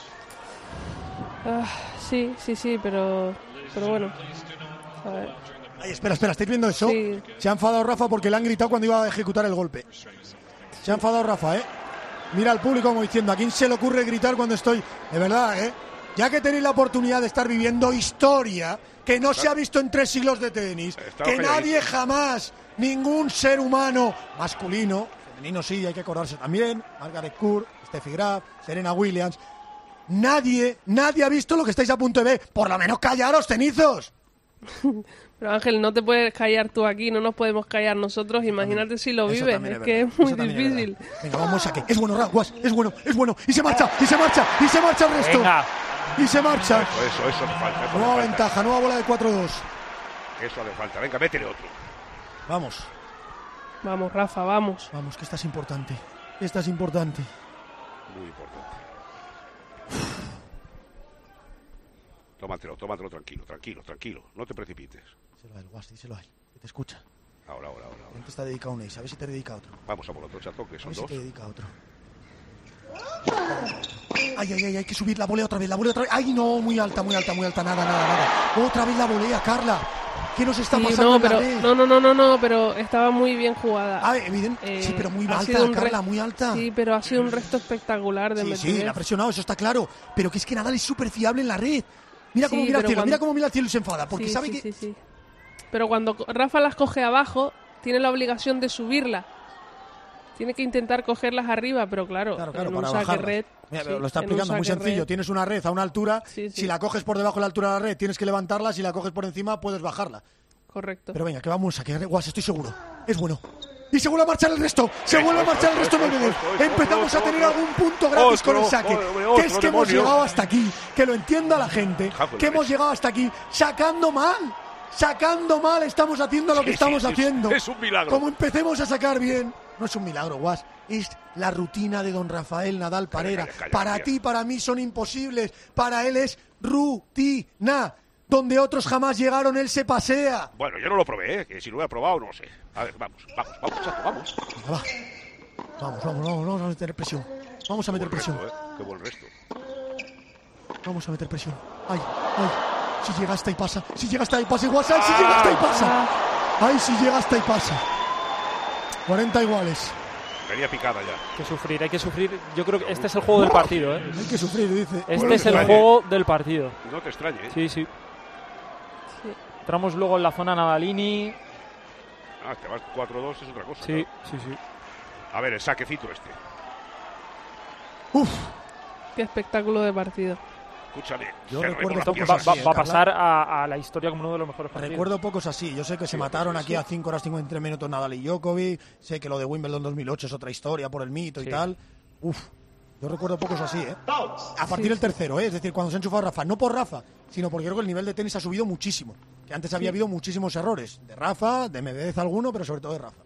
Ah, sí, sí, sí, pero. Pero bueno. A ver. Ay, espera, espera, ¿estáis viendo eso? Sí. Se ha enfadado Rafa porque le han gritado cuando iba a ejecutar el golpe. Se ha enfadado Rafa, ¿eh? Mira al público como diciendo, ¿a quién se le ocurre gritar cuando estoy? De verdad, ¿eh? Ya que tenéis la oportunidad de estar viviendo historia que no se ha visto en tres siglos de tenis, Está que calladito. nadie jamás, ningún ser humano masculino, femenino sí, hay que acordarse también, Margaret Court, Steffi Graf, Serena Williams, nadie, nadie ha visto lo que estáis a punto de ver. Por lo menos callaros, tenizos. Pero Ángel, no te puedes callar tú aquí, no nos podemos callar nosotros. Imagínate si lo Eso vives, también es es que verdad, es muy eso también es difícil. verdad. Venga, vamos a que es bueno, Raguas, es bueno, es bueno, y se marcha, y se marcha, y se marcha el resto. Venga. Y se marcha. Eso, eso, eso hace falta. Eso Nueva hace falta. ventaja, nueva bola de cuatro dos. Eso hace falta. Venga, métele otro. Vamos, Vamos, Rafa, vamos. vamos, que esta es importante. Esta es importante. Muy importante. Tómatelo, tómatelo tranquilo, tranquilo, tranquilo. No te precipites. Díselo a él, Guas, díselo a él, que te escucha. Ahora, ahora, ahora. ahora. Él te está dedicado a un ace, a ver si te dedica a otro. Vamos a por otro chato, que A son ver si dos. te dedica a otro. Ay, ay, ay, hay que subir la volea otra vez, la volea otra vez. Ay, no, muy alta, muy alta, muy alta, nada, nada, nada. Otra vez la volea, Carla. ¿Qué nos está Sí, pasando no, en la pero, red? no, no, no, no, no, pero estaba muy bien jugada. Ah, evidente. Eh, sí, pero muy ha alta, sido un re- Carla, muy alta. Sí, pero ha sido un resto espectacular de Sí, Medvedev. sí, la ha presionado, eso está claro. Pero que es que Nadal es súper fiable en la red. Mira cómo Sí, mira al pero cielo, cuando- mira cómo mira al cielo y se enfada. Porque Sí, sabe sí, que... sí, sí. Pero cuando co- Rafa las coge abajo, tiene la obligación de subirla. Tiene que intentar cogerlas arriba, pero claro, Claro, claro, en un para saque bajarlas. red. Mira, sí, lo está en un explicando muy saque sencillo. red. Tienes una red a una altura. Sí, sí. Si la coges por debajo de la altura de la red, tienes que levantarla. Si la coges por encima, puedes bajarla. Correcto. Pero venga, que vamos a que Guas, estoy seguro. Es bueno. Y se vuelve a marchar el resto. Se Eso, vuelve a eso, marchar el eso, resto eso, Medvedev. eso, eso, Empezamos otro, a tener otro. algún punto gratis con el Otro, saque. otro, Que otro, es que hemos demonio. llegado hasta aquí. Que lo entienda la gente. Jajo, Que la hemos leche. llegado hasta aquí sacando mal. Sacando mal estamos haciendo lo que Sí, estamos sí, sí, haciendo. es un milagro. Como empecemos a sacar bien. No es un milagro, Guas. Es la rutina de don Rafael Nadal Parera. calla, calla, para calla. ti, para mí son imposibles. Para él es rutina. Donde otros jamás llegaron, él se pasea. Bueno, yo no lo probé, ¿eh? Que si lo hubiera probado, no sé. A ver, vamos, vamos, vamos, chato, vamos. Venga, va. Vamos, vamos, vamos, vamos a meter presión. Vamos a meter Qué buen presión. resto, ¿eh? Qué buen resto. Vamos a meter presión. Ay, ay. Si llega hasta y pasa. Si llega hasta y pasa igual. Ay, si llega hasta y pasa. Ay, si llega hasta y pasa. cuarenta iguales. Tenía picada ya. Hay que sufrir, hay que sufrir. Yo creo que este es el juego del partido, ¿eh? Hay que sufrir, dice. Este no es el juego del partido. No te extrañe, ¿eh? Sí, sí. sí. Entramos luego en la zona Nadalini. Ah, te vas cuatro dos, es otra cosa. Sí, ¿no? sí, sí. A ver, el saquecito este. Uf. Qué espectáculo de partido. Escúchale. Yo recuerdo pocos va, así, va, va a pasar a, a la historia como uno de los mejores partidos. Recuerdo pocos así. Yo sé que sí, se mataron aquí sí. a cinco horas cincuenta y tres minutos Nadal y Djokovic. Sé que lo de Wimbledon dos mil ocho es otra historia por el mito sí. y tal. Uf. Yo recuerdo pocos así, ¿eh? A partir sí. del tercero, ¿eh? Es decir, cuando se ha enchufado Rafa. No por Rafa, sino porque creo que el nivel de tenis ha subido muchísimo. Que antes había sí. habido muchísimos errores. De Rafa, de Medvedev alguno, pero sobre todo de Rafa.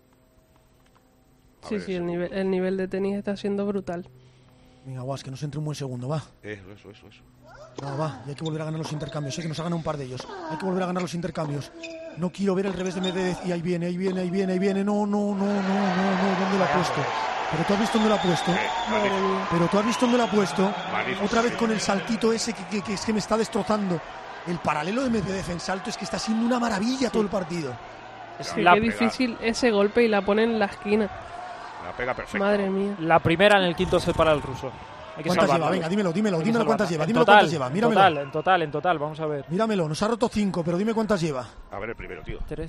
Sí, sí, el nivel, el nivel de tenis está siendo brutal. Venga, Guas, que nos entre un buen segundo, va. Eso, eso, eso, eso. Va, va, y hay que volver a ganar los intercambios. Sé que nos ha ganado un par de ellos. Hay que volver a ganar los intercambios. No quiero ver el revés de Medvedev. Y ahí viene, ahí viene, ahí viene, ahí viene. No, no, no, no, no, no. ¿Dónde lo ha puesto? Pero tú has visto dónde lo ha puesto. Pero tú has visto dónde lo ha puesto. Otra vez con el saltito ese que, que, que es que me está destrozando. El paralelo de Medvedev en salto es que está siendo una maravilla todo el partido. Es que qué difícil ese golpe y la pone en la esquina. La pega perfecta. Madre mía. La primera en el quinto set para el ruso. Hay que ¿Cuántas salvarlo. lleva? Venga, dímelo, dímelo, dímelo salvarlo. cuántas lleva. En Dímelo total, cuántas lleva. Míramelo. En total, en total, en total, vamos a ver. Míramelo, nos ha roto cinco, pero dime cuántas lleva. A ver el primero, tío. Tres.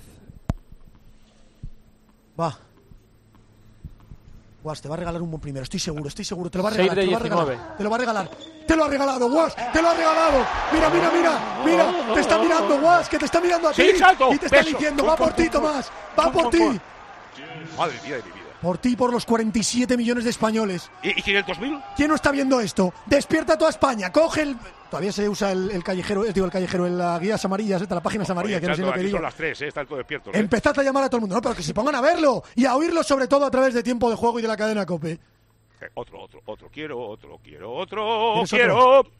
Va. Guas, te va a regalar un buen primero, estoy seguro, estoy seguro. Te lo va a regalar, seis de te lo va a regalar. diecinueve. Te lo va a regalar. Te lo ha regalado, Guas, te lo ha regalado. Mira, mira, mira, mira, te está mirando, Guas, que te está mirando a ti. Sí, salto, y te está beso. diciendo, va por ti, Tomás, va por ti. Madre mía de mi vida. Por ti y por los cuarenta y siete millones de españoles. ¿Y, y quinientos mil? ¿Quién no está viendo esto? Despierta toda España, coge el... Todavía se usa el, el callejero, eh, digo el callejero, en las guías amarillas, esta, las páginas amarillas, Oye, que no sé lo que digo. Son las tres, eh, está todo despierto. ¿eh? Empezad a llamar a todo el mundo, no, pero que se pongan a verlo y a oírlo sobre todo a través de Tiempo de Juego y de la cadena COPE. Eh, otro, otro, otro, quiero, otro, quiero, otro, ¿Quieres quiero. Otro?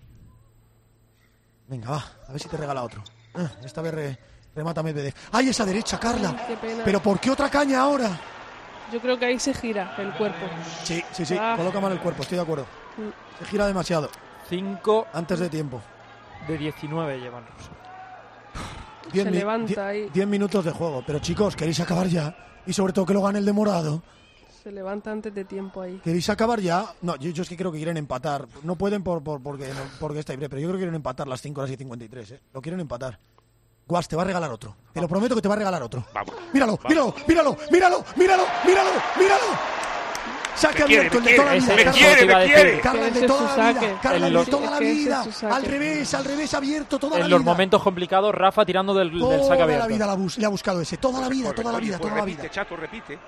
Venga, va, a ver si te regala otro. Ah, esta vez re, remata Medvedev. ¡Ay, esa derecha, Carla! Ay, qué pena. ¿Pero por qué otra caña ahora? Yo creo que ahí se gira el cuerpo. Sí, sí, sí, Ah. coloca mal el cuerpo, estoy de acuerdo. Se gira demasiado. cinco Antes de tiempo. de diecinueve llevan ruso. Diez Se mi- levanta die- ahí. diez minutos de juego. Pero chicos, ¿queréis acabar ya? Y sobre todo que lo gane el de morado. Se levanta antes de tiempo ahí. ¿Queréis acabar ya? No, yo, yo es que creo que quieren empatar. No pueden por, por, porque, no, porque está libre, pero yo creo que quieren empatar las cinco horas y cincuenta y tres, ¿eh? Lo quieren empatar. Guas, te va a regalar otro. Te lo prometo que te va a regalar otro. Vamos. Míralo, Vamos. míralo, míralo, míralo, míralo, míralo, míralo. Saque Me quiere, abierto, el me de toda la quiere, vida. me Carla. quiere, iba a me decir. quiere. Carla, el Ese de es toda su la vida. saque. Carla, En el los- de toda la es que ese vida. es su saque. Al revés, al revés, abierto, toda la En vida. los momentos complicados, Rafa tirando del, del saque Toda abierto. la vida la bus- le ha buscado ese. Toda la vida, Corre, toda la oye, vida, pues toda la repite, vida. Chato, repite.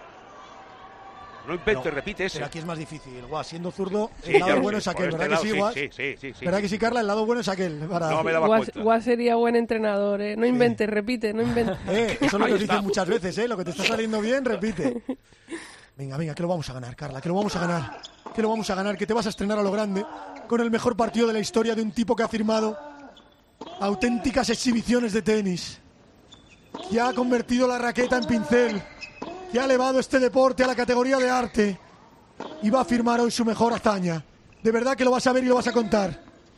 No inventes, No, repite ese. Pero aquí es más difícil. Guas, siendo zurdo, Sí, el lado ya lo bueno sé, es aquel, por ¿verdad este que sí, lado, Guas? sí, sí, sí, sí, ¿Verdad sí. que sí, Carla? El lado bueno es aquel. Para... No me daba Guas, cuenta. Guas sería buen entrenador, ¿eh? No inventes, repite, no inventes. Eh, eso es lo que Ahí os dicen está. muchas veces, ¿eh? Lo que te está saliendo bien, repite. Venga, venga, que lo vamos a ganar, Carla, que lo vamos a ganar. Que lo vamos a ganar, que te vas a estrenar a lo grande con el mejor partido de la historia de un tipo que ha firmado auténticas exhibiciones de tenis, que ha convertido la raqueta en pincel, que ha elevado este deporte a la categoría de arte y va a firmar hoy su mejor hazaña. De verdad que lo vas a ver y lo vas a contar.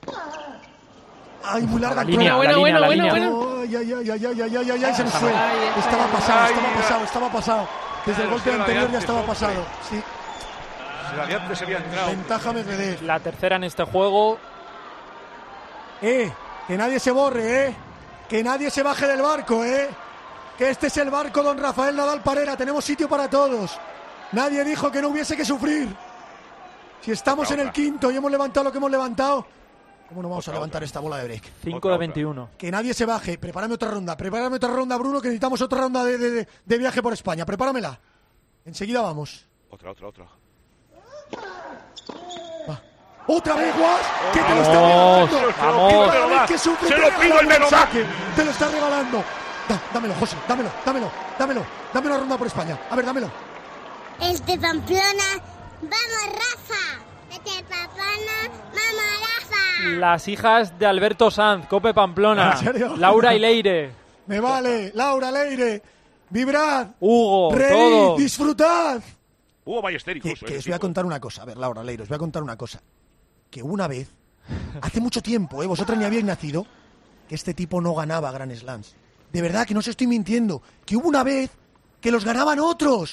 Ay, muy larga La línea, Bueno, la bueno, línea, la bueno, línea. bueno. Ay, ay, ay, ay, ay, ay, ay, ay, ay, se nos fue. Ahí está. Estaba pasado, Ay, estaba mira. pasado, estaba pasado. Desde el Claro, golpe será de anterior ya antes, estaba hombre. pasado. Sí, Si la de antes había entrado. ventaja Medvedev. La tercera en este juego. Eh, que nadie se borre, eh. Que nadie se baje del barco, eh. Que este es el barco don Rafael Nadal Parera. Tenemos sitio para todos. Nadie dijo que no hubiese que sufrir. Si estamos Otra, en el otra. quinto y hemos levantado lo que hemos levantado, ¿cómo no vamos Otra, a levantar otra. esta bola de break? cinco Otra, de otra. veintiuno. Que nadie se baje. Prepárame otra ronda. Prepárame otra ronda, Bruno, que necesitamos otra ronda de, de, de- de viaje por España. Prepáramela. Enseguida vamos. Otra, otra, otra. Va. ¡Otra vez, Guas! ¡Que te lo está Vamos, regalando! vamos. ¡Que cada vez que sufre Se te lo regala pido, el un Melomac. saque! ¡Te lo está regalando! Da, dámelo, José, dámelo, dámelo, dámelo. Dame una ronda por España. A ver, dámelo. Este Pamplona, vamos Rafa. Este Pamplona, vamos Rafa. Las hijas de Alberto Sanz, Cope Pamplona. ¿En serio? Laura y Leire. Me vale. Laura, Leire. Vibrad. Hugo, Reíd, todo. disfrutad. Hubo Ballesteros. Que, que os voy a contar una cosa. A ver, Laura, Leire, os voy a contar una cosa. Que una vez, hace mucho tiempo, ¿eh? Vosotras ni habíais nacido, que este tipo no ganaba Grand Slams. De verdad, que no os estoy mintiendo. Que hubo una vez que los ganaban otros.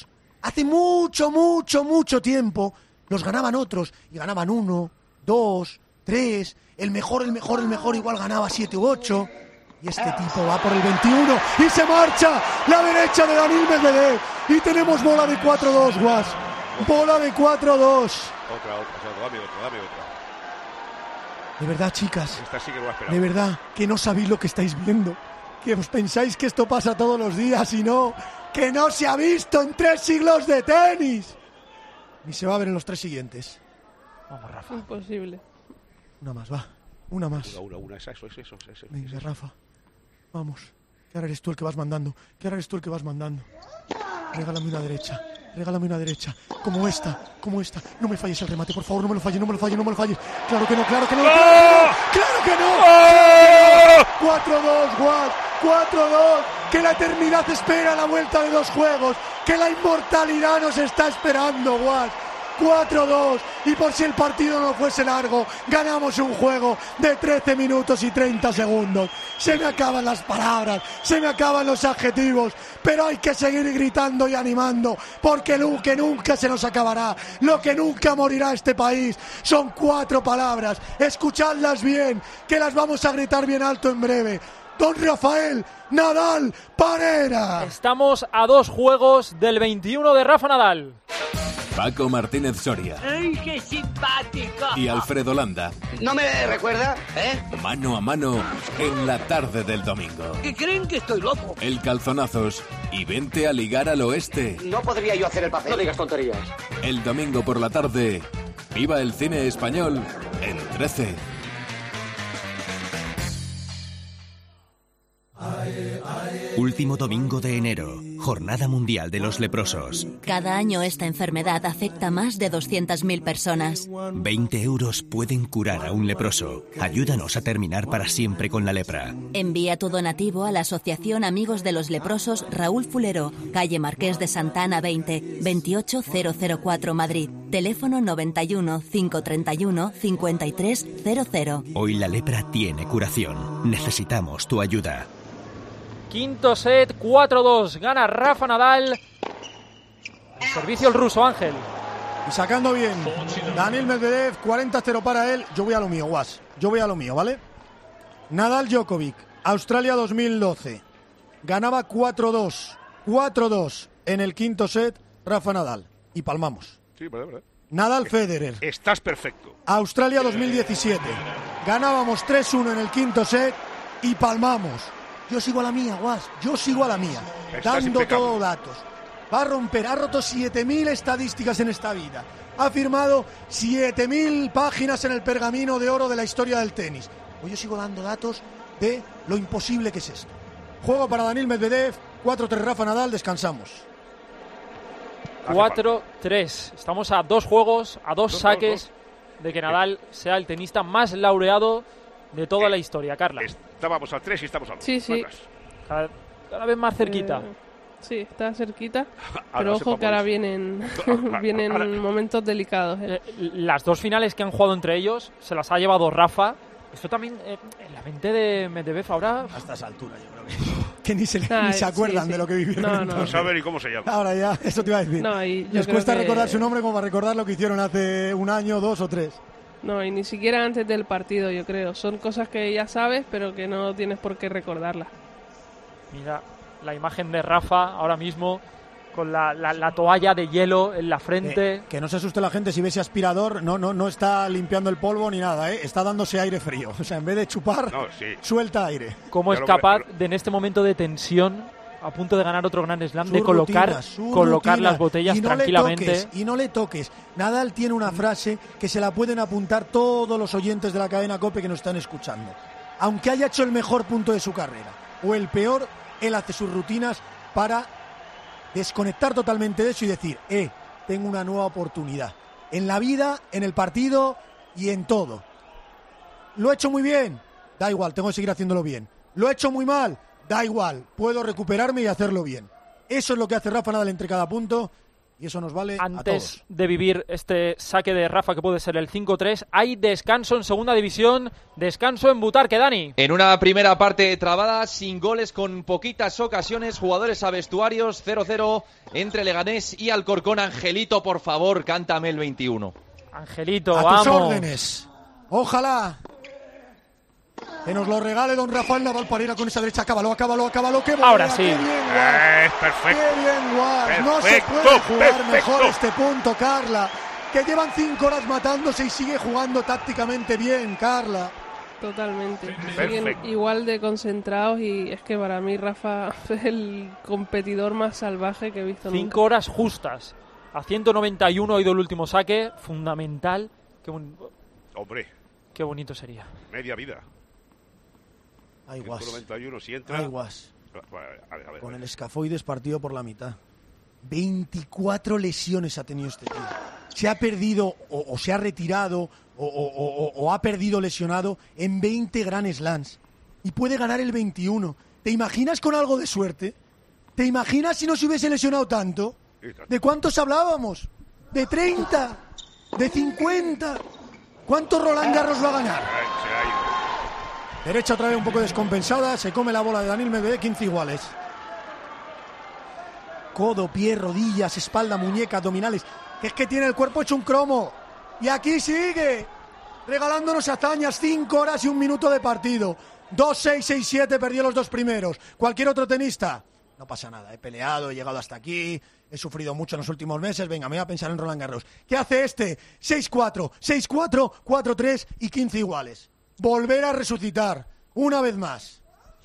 Hace mucho, mucho, mucho tiempo los ganaban otros y ganaban uno, dos, tres. El mejor, el mejor, el mejor igual ganaba siete u ocho. Y este tipo va por el veintiuno y se marcha la derecha de Daniil Medvedev. Y tenemos bola de cuatro dos, Guas. Bola de cuatro dos. Otra, otra, otra, dame otra, dame otra. De verdad, chicas, Esta sí que lo ha esperado. de verdad, que no sabéis lo que estáis viendo. Que os pensáis que esto pasa todos los días y no, que no se ha visto en tres siglos de tenis. Ni se va a ver en los tres siguientes. Vamos, Rafa. Imposible. Una más, va. Una más. Una, una, una, eso, eso, eso, eso, eso. Venga, Rafa. Vamos. Que ahora eres tú el que vas mandando. Que ahora eres tú el que vas mandando. Regálame una derecha. Regálame una derecha. Como esta. Como esta. No me falles el remate, por favor. No me lo falles, no me lo falles, no me lo falles. Claro que no, claro que no. ¡Oh! ¡Claro que no! ¡Oh! cuatro dos, Guas. cuatro dos. Que la eternidad espera la vuelta de dos juegos. Que la inmortalidad nos está esperando, Guas. cuatro dos, y por si el partido no fuese largo, ganamos un juego de trece minutos y treinta segundos. Se me acaban las palabras, se me acaban los adjetivos, pero hay que seguir gritando y animando, porque lo que nunca se nos acabará, lo que nunca morirá este país, son cuatro palabras. Escuchadlas bien, que las vamos a gritar bien alto en breve. Don Rafael Nadal Parera. Estamos a dos juegos del veintiuno de Rafa Nadal. Paco Martínez Soria. ¡Ay, qué simpático! Y Alfredo Landa. ¿No me recuerda, eh? Mano a mano en la tarde del domingo. ¿Que creen que estoy loco? El Calzonazos y vente a ligar al oeste. No podría yo hacer el papel. No digas tonterías. El domingo por la tarde, viva el cine español en trece. Último domingo de enero, Jornada Mundial de los Leprosos. Cada año esta enfermedad afecta a más de doscientas mil personas. veinte euros pueden curar a un leproso. Ayúdanos a terminar para siempre con la lepra. Envía tu donativo a la Asociación Amigos de los Leprosos Raúl Fulero, calle Marqués de Santa Ana veinte, veintiocho mil cuatro, Madrid. Teléfono noventa y uno, cinco treinta y uno, cincuenta y tres cero cero. Hoy la lepra tiene curación. Necesitamos tu ayuda. Quinto set, cuatro dos. Gana Rafa Nadal. Servicio el ruso, Ángel. Y sacando bien. Daniil Medvedev, cuarenta cero para él. Yo voy a lo mío, Guas. Yo voy a lo mío, ¿vale? Nadal Djokovic, Australia dos mil doce. Ganaba cuatro dos. cuatro dos en el quinto set, Rafa Nadal. Y palmamos. Sí, vale, vale. Nadal Federer. Estás perfecto. Australia dos mil diecisiete. Ganábamos tres uno en el quinto set y palmamos. Yo sigo a la mía, Guas. Yo sigo a la mía. Estás dando impecable. todos datos. Va a romper, ha roto siete mil estadísticas en esta vida. Ha firmado siete mil páginas en el pergamino de oro de la historia del tenis. Pues yo sigo dando datos de lo imposible que es esto. Juego para Daniil Medvedev, cuatro tres Rafa Nadal, descansamos. cuatro tres. Estamos a dos juegos, a dos, dos saques dos, dos. de que Nadal sea el tenista más laureado de toda eh, la historia, Carla. Estábamos al tres y estamos al dos. Sí, sí. Cada, cada vez más cerquita. Eh, sí, está cerquita. Ahora Pero sepa ojo que ahora por eso. vienen, vienen Ahora- momentos delicados. ¿eh? Eh, Las dos finales que han jugado entre ellos se las ha llevado Rafa. Esto también, eh, en la mente de Medvedev ahora... A estas alturas, yo creo que... Que ni se, Ah, ni se sí, acuerdan sí. de lo que vivieron. No, no. No entonces. sabe ni cómo se llama. Ahora ya, eso te iba a decir. No, y yo Les creo cuesta que- recordar su nombre como para recordar lo que hicieron hace un año, dos o tres. No, y ni siquiera antes del partido, yo creo. Son cosas que ya sabes, pero que no tienes por qué recordarlas. Mira la imagen de Rafa ahora mismo con la, la, la toalla de hielo en la frente. Eh, que no se asuste la gente si ve ese aspirador, no, no, no está limpiando el polvo ni nada, ¿eh? Está dándose aire frío. O sea, en vez de chupar, No, sí. suelta aire. ¿Cómo Ya es lo- capaz lo- de en este momento de tensión, a punto de ganar otro Grand Slam, Sus de colocar, rutinas, sus colocar rutinas. las botellas Y no tranquilamente? Le toques, y no le toques. Nadal tiene una frase que se la pueden apuntar todos los oyentes de la cadena COPE que nos están escuchando. Aunque haya hecho el mejor punto de su carrera o el peor, él hace sus rutinas para desconectar totalmente de eso y decir, eh, tengo una nueva oportunidad. En la vida, en el partido y en todo. Lo he hecho muy bien, da igual, tengo que seguir haciéndolo bien. Lo he hecho muy mal, da igual, puedo recuperarme y hacerlo bien. Eso es lo que hace Rafa Nadal entre cada punto Y eso nos vale Antes a todos. de vivir este saque de Rafa, que puede ser el cinco tres, hay descanso en segunda división, descanso en Butarque, Dani. En una primera parte trabada, sin goles, con poquitas ocasiones, jugadores a vestuarios, cero cero entre Leganés y Alcorcón. Angelito, por favor, cántame el veintiuno. Angelito, a vamos. tus órdenes. Ojalá que nos lo regale don Rafael Nadal para ir a con esa derecha. Acábalo, acábalo, acábalo. ¡Qué volea! Ahora sí. ¡Qué bien, Guas! Es perfecto. ¡Qué bien, Guas! No se Perfecto, puede jugar perfecto. mejor este punto, Carla. Que llevan cinco horas matándose y sigue jugando tácticamente bien, Carla. Totalmente. Perfecto. Siguen igual de concentrados y es que para mí Rafa es el competidor más salvaje que he visto nunca. Cinco horas justas. A ciento noventa y uno ha ido el último saque. Fundamental. Qué, bon... Hombre. Qué bonito sería. Media vida. Ay, Guas. ciento noventa y uno, si entra... Ay, Guas. A ver, a ver, a ver. Con el escafoides partido por la mitad. veinticuatro lesiones ha tenido este tío. Se ha perdido o, o se ha retirado o, o, o, o ha perdido lesionado en veinte Grand Slams. Y puede ganar el veintiuno. ¿Te imaginas con algo de suerte? ¿Te imaginas si no se hubiese lesionado tanto? ¿De cuántos hablábamos? ¿De treinta? ¿De cincuenta? ¿Cuánto Roland Garros va a ganar? Se ha ido. Derecha otra vez un poco descompensada. Se come la bola de Daniil Medvedev, quince iguales. Codo, pie, rodillas, espalda, muñeca, abdominales. Que es que tiene el cuerpo hecho un cromo. Y aquí sigue. Regalándonos hazañas. Cinco horas y un minuto de partido. dos seis, seis siete, perdió los dos primeros. Cualquier otro tenista. No pasa nada. He peleado, he llegado hasta aquí. He sufrido mucho en los últimos meses. Venga, me voy a pensar en Roland Garros. ¿Qué hace este? seis cuatro, seis cuatro, cuatro tres y quince iguales. Volver a resucitar, una vez más.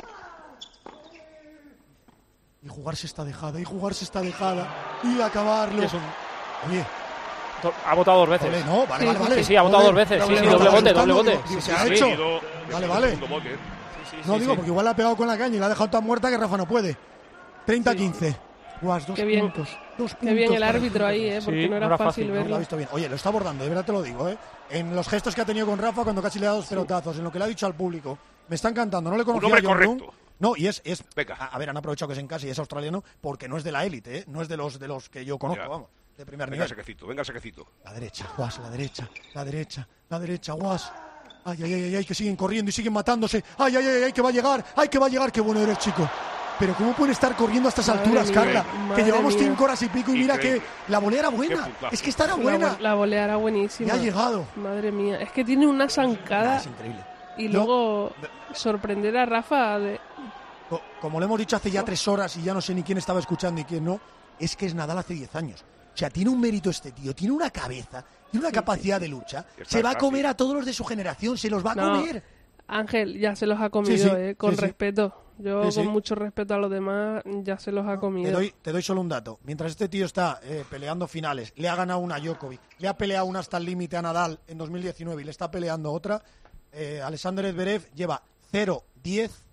Y jugarse esta dejada, y jugarse esta dejada, y acabarlo. Es un... Oye. Ha votado dos veces. Ole, no, vale, sí, vale, vale. Sí, sí, ha votado Ole, dos veces. Sí, sí, no, doble no, bote, no, doble bote. Digo, Sí, ¿se ha sí, hecho? sí. Vale, vale. Sí, sí, no, sí, digo, sí. porque igual le ha pegado con la caña y la ha dejado tan muerta que Rafa no puede. treinta quince. Guas, dos Qué bien. puntos. Dos Qué bien puntos el para árbitro ahí, ¿eh? Porque Sí, no era, no era fácil, fácil, no No lo verlo. ha visto bien. Oye, lo está abordando, de verdad te lo digo, ¿eh? En los gestos que ha tenido con Rafa cuando casi le ha dado dos pelotazos, en lo que le ha dicho al público. Me está encantando, no le conocía Un hombre a John correcto. Young. No, y es, es Venga. a, a ver, han aprovechado que es en casa y es australiano porque no es de la élite, ¿eh? No es de los de los que yo conozco, Ya. vamos, de primer Venga, nivel. saquecito, venga, saquecito. La derecha, Guas, la derecha, la derecha, la derecha, Guas. Ay, ay, ay, ay, que siguen corriendo y siguen matándose. Ay, ay, ay, ay, que va a llegar, ay, que va a llegar, qué bueno eres, chico. Pero ¿cómo pueden estar corriendo a estas Madre alturas, mía, Carla? madre Que llevamos mía. cinco horas y pico y mira que Increíble. la volea era buena. Qué puntazo. Es que esta era La, buena. vo- la volea era buenísima. Ya ha llegado. Madre mía, es que tiene una zancada Ah, es increíble. y No. luego sorprender a Rafa de... Co- Como le hemos dicho hace ya tres horas y ya no sé ni quién estaba escuchando y quién no, es que es Nadal hace diez años. O sea, tiene un mérito este tío, tiene una cabeza, tiene una capacidad de lucha. Está Se va a casi. comer a todos los de su generación, se los va a No, comer. Ángel ya se los ha comido, Sí, sí, eh, con sí, sí. respeto. Yo Sí, sí. con mucho respeto a los demás ya se los ha Te comido. doy, te doy solo un dato. Mientras este tío está eh, peleando finales, le ha ganado una a Djokovic, le ha peleado una hasta el límite a Nadal en dos mil diecinueve y le está peleando otra, eh, Alexander Zverev lleva cero diez,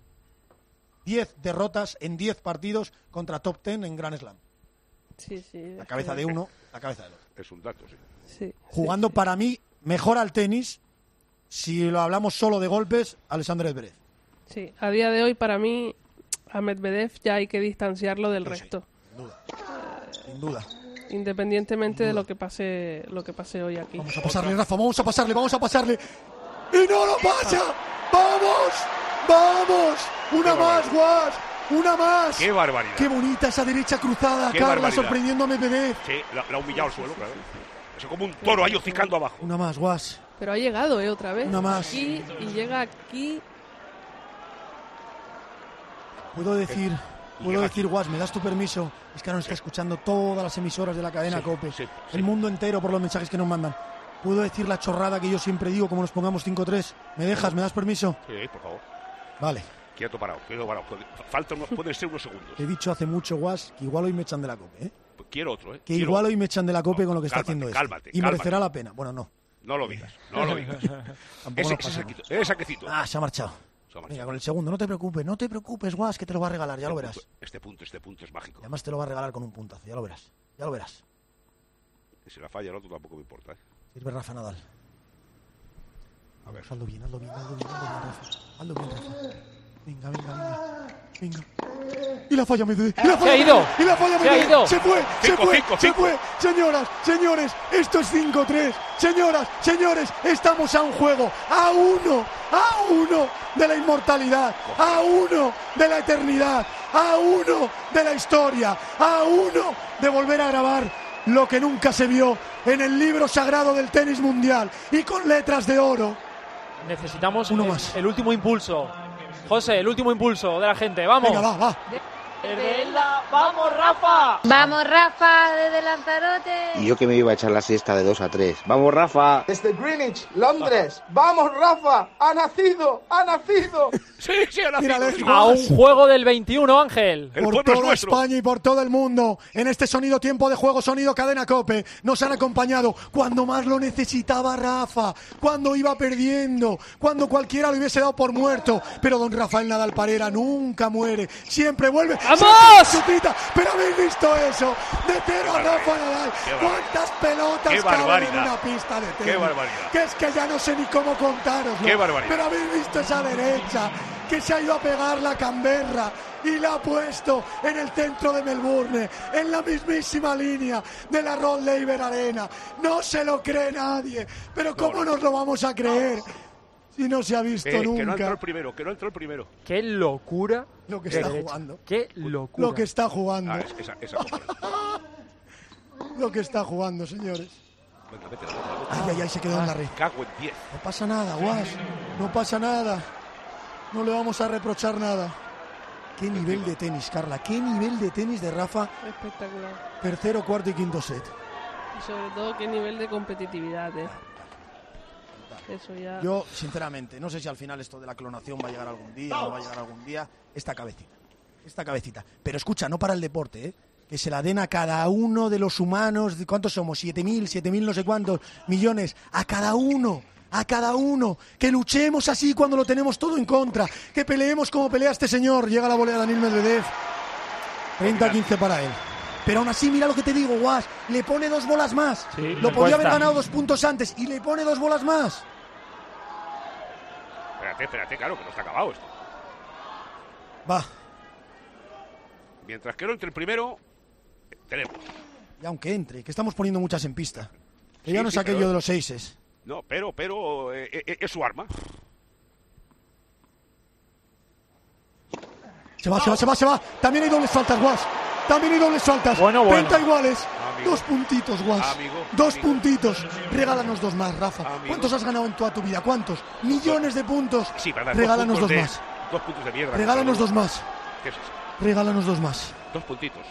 diez derrotas en diez partidos contra top diez en Grand Slam. Sí, sí. La es cabeza que- de uno, la cabeza del otro. Es un dato, sí. Sí, Jugando sí, sí. para mí mejor al tenis, si lo hablamos solo de golpes, Alexander Zverev. Sí, a día de hoy para mí a Medvedev ya hay que distanciarlo del Sí, sí. resto. Sin duda. Sin duda. Independientemente de lo que pase lo que pase hoy aquí. Vamos a pasarle, Rafa, vamos a pasarle, vamos a pasarle. ¡Y no lo pasa! ¡Vamos! ¡Vamos! ¡Una Qué más, Guas! ¡Una más! ¡Qué barbaridad! ¡Qué bonita esa derecha cruzada, Qué Carla, barbaridad. sorprendiendo a Medvedev! Sí, la, la ha humillado al suelo, claro. Es como un toro ahí hocicando abajo. Una más, Guas. Pero ha llegado, ¿eh? Otra vez. Una más. Aquí, y llega aquí. Puedo decir, puedo llega decir, Guas, ¿me das tu permiso? Es que ahora nos está escuchando todas las emisoras de la cadena Sí, COPE. sí, sí. El mundo entero por los mensajes que nos mandan. ¿Puedo decir la chorrada que yo siempre digo, como nos pongamos cinco tres? ¿Me dejas? ¿Me das permiso? Sí, por favor. Vale. Quieto parado, quieto parado. Puede- Falta unos, pueden ser unos segundos. Te he dicho hace mucho, Guas, que igual hoy me echan de la COPE, ¿eh? Quiero otro, ¿eh? Que Quiero igual otro. hoy me echan de la COPE No, con lo que está cálmate, haciendo esto. cálmate, Y cálmate. merecerá la pena. Bueno, no. No lo digas, no lo digas. Tampoco ese, nos ese pasamos. saquito, ese saquecito. Ah, se ha marchado. Se ha marchado. Venga, con el segundo, no te preocupes, no te preocupes, Guas, que te lo va a regalar, ya lo verás. Este punto, este punto es mágico. Y además te lo va a regalar con un puntazo, ya lo verás. Ya lo verás. Y si la falla el otro tampoco me importa, ¿eh? Sirve Rafa Nadal. A ver. Hazlo bien, hazlo bien, hazlo bien, hazlo bien, Rafa. Hazlo bien, Rafa. Venga, venga, venga. Venga. Y la falla Medvedev. Y la falla Se ha ido. Y la falla Se ha Medvedev. ido. Se fue. Se Cinco, fue. cinco, Se cinco. fue. Señoras, señores, esto es cinco tres. Señoras, señores, estamos a un juego, a uno, a uno de la inmortalidad, a uno de la eternidad, a uno de la historia, a uno de volver a grabar lo que nunca se vio en el libro sagrado del tenis mundial y con letras de oro. Necesitamos Uno el, más. el último impulso. José, el último impulso de la gente. Vamos. Venga, va, va. ¡Vamos, Rafa! Vamos, Rafa, desde Lanzarote. Y yo que me iba a echar la siesta de dos a tres. ¡Vamos, Rafa! Desde Greenwich, Londres. ¡Vamos, Rafa! ¡Ha nacido! ¡Ha nacido! Sí, sí, ha nacido. Mírale, sí. A un juego del veintiuno, Ángel. El Por pueblo es toda nuestro. España y por todo el mundo, en este sonido tiempo de juego, sonido cadena COPE, nos han acompañado cuando más lo necesitaba Rafa, cuando iba perdiendo, cuando cualquiera lo hubiese dado por muerto, pero don Rafael Nadal Parera nunca muere, siempre vuelve. ¡Vamos! siempre chutita. Pero habéis visto eso, de cero a Qué Rafa barbaridad. Nadal, Qué barbaridad. cuántas pelotas Qué caben en barbaridad. una pista de tenis. Qué barbaridad. Que es que ya no sé ni cómo contároslo. Qué barbaridad. Pero habéis visto esa derecha que se ha ido a pegar la Canberra y la ha puesto en el centro de Melbourne, en la mismísima línea de la Rod Laver Arena. No se lo cree nadie, pero ¿cómo No, no. nos lo vamos a creer si no se ha visto Eh, nunca? que no entró el primero, que no entró el primero. ¡Qué locura! Lo que de está derecha. jugando. ¡Qué locura! Lo que está jugando. Ah, es- esa, esa cosa. Lo que está jugando, señores. Venga, vete, vete, vete. Ay, ay, ay, se quedó en la red. Cago en diez. No pasa nada, Guas. No pasa nada. No le vamos a reprochar nada. Qué nivel de tenis, Carla. Qué nivel de tenis de Rafa. Espectacular. Tercero, cuarto y quinto set. Y sobre todo, qué nivel de competitividad, ¿eh? Eso ya... Yo, sinceramente, no sé si al final esto de la clonación va a llegar algún día, no va a llegar algún día. Esta cabecita. Esta cabecita. Pero escucha, no para el deporte, ¿eh? Que se la den a cada uno de los humanos. ¿Cuántos somos? Siete mil, siete mil no sé cuántos millones. A cada uno. A cada uno, que luchemos así cuando lo tenemos todo en contra, que peleemos como pelea este señor. Llega la volea de Daniil Medvedev, treinta a quince para él. Pero aún así, mira lo que te digo, Guas, le pone dos bolas más. Sí, lo le podía haber cuesta. ganado dos puntos antes y le pone dos bolas más. Espérate, espérate, claro, que no está acabado esto. Va, Mientras que no entre el primero, tenemos. y aunque entre, que estamos poniendo muchas en pista. Que Sí, ya no es sí, aquello pero- de los seises. No, pero, pero, eh, eh, es su arma. Se va, se va, se va, se va. También hay dobles faltas, Guas. También hay dobles faltas. Bueno, bueno. treinta iguales. Amigo. Dos puntitos, Guas. Amigo, Dos amigo. puntitos. Regálanos dos más, Rafa. Amigo. ¿Cuántos has ganado en toda tu vida? ¿Cuántos? Millones de puntos. Sí, verdad. Regálanos dos, dos puntos más. de, dos puntos de mierda. Regálanos dos más. ¿Qué es eso? Regálanos dos más. Dos puntitos.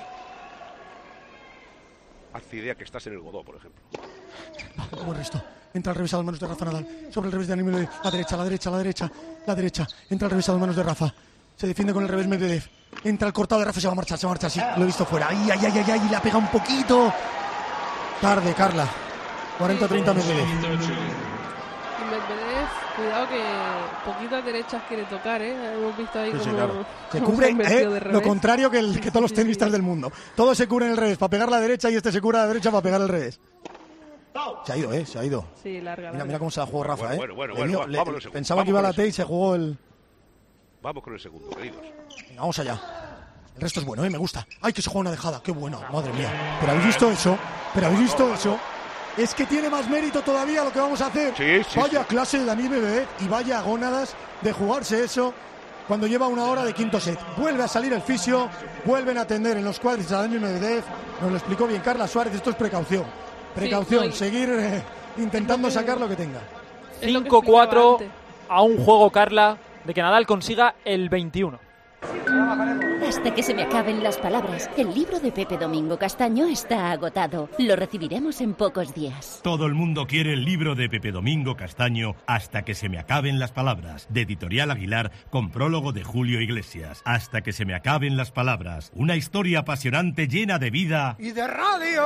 Haz idea que estás en el Godó, por ejemplo. Buen resto. Entra al revés a las manos de Rafa Nadal. Sobre el revés de Daniil Medvedev. La derecha, la derecha, la derecha. La derecha. Entra al revés a las manos de Rafa. Se defiende con el revés Medvedev. Entra al cortado de Rafa. Se va a marchar, se va a marchar. Sí, lo he visto fuera. Ay, ay, ay, ay, ay. Le ha pegado un poquito. Tarde, Carla. cuarenta a treinta Medvedev. Y Medvedev, cuidado que poquitas derechas quiere tocar, ¿eh? Hemos visto ahí Sí, sí, como... claro. Se cómo cubre han metido eh, de lo revés. contrario que, el, que todos los tenistas del mundo. Todos se cubren el revés para pegar la derecha y este se cubra la derecha para pegar el revés. Se ha ido, ¿eh? Se ha ido. Sí, larga, Mira, larga. mira cómo se la jugó Rafa, Bueno, ¿eh? bueno, bueno, Le bueno, dio- va- le- vámonos, segundo. pensaba Vamos que iba a con la el T y se jugó el... Vamos con el segundo, queridos. Venga, vamos allá. El resto es bueno, ¿eh? Me gusta. ¡Ay, que se juega una dejada! ¡Qué bueno! Madre mía. ¿Pero habéis visto eso? ¿Pero habéis visto eso? Es que tiene más mérito todavía lo que vamos a hacer. Sí, sí, Vaya sí. clase de Daniil Medvedev y vaya gónadas de jugarse eso cuando lleva una hora de quinto set. Vuelve a salir el fisio, vuelven a atender en los cuadris a Daniil Medvedev. Nos lo explicó bien Carla Suárez, esto es precaución. Precaución, no, y- seguir eh, intentando sacar lo que tenga. Es lo que cinco cuatro explicaba a un juego, Carla, de que Nadal consiga el veintiuno. Hasta que se me acaben las palabras. El libro de Pepe Domingo Castaño está agotado. Lo recibiremos en pocos días. Todo el mundo quiere el libro de Pepe Domingo Castaño, Hasta que se me acaben las palabras, de Editorial Aguilar, con prólogo de Julio Iglesias. Hasta que se me acaben las palabras. Una historia apasionante llena de vida. ¡Y de radio!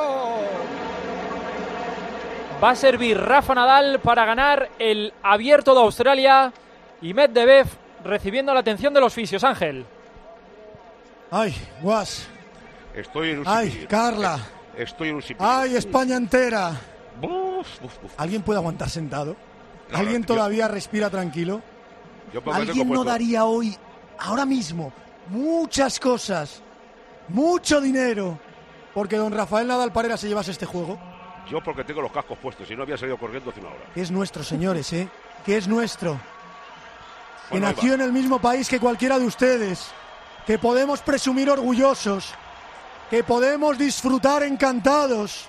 Va a servir Rafa Nadal para ganar el Abierto de Australia y Medvedev recibiendo la atención de los fisios, Ángel. Ay, Guas. Estoy en un Ay, sitio. Carla. Estoy en un sitio. Ay, España entera. Uf, uf, uf. ¿Alguien puede aguantar sentado? No, ¿Alguien yo- todavía respira tranquilo? Yo pongo el ¿Alguien dedo no puesto. daría hoy, ahora mismo, muchas cosas, mucho dinero, porque don Rafael Nadal Parera se llevase este juego. Yo porque tengo los cascos puestos, si no había salido corriendo hace una hora. Que es nuestro, señores, ¿eh? Que es nuestro. Que Bueno, nació en el mismo país que cualquiera de ustedes. Que podemos presumir orgullosos. Que podemos disfrutar encantados.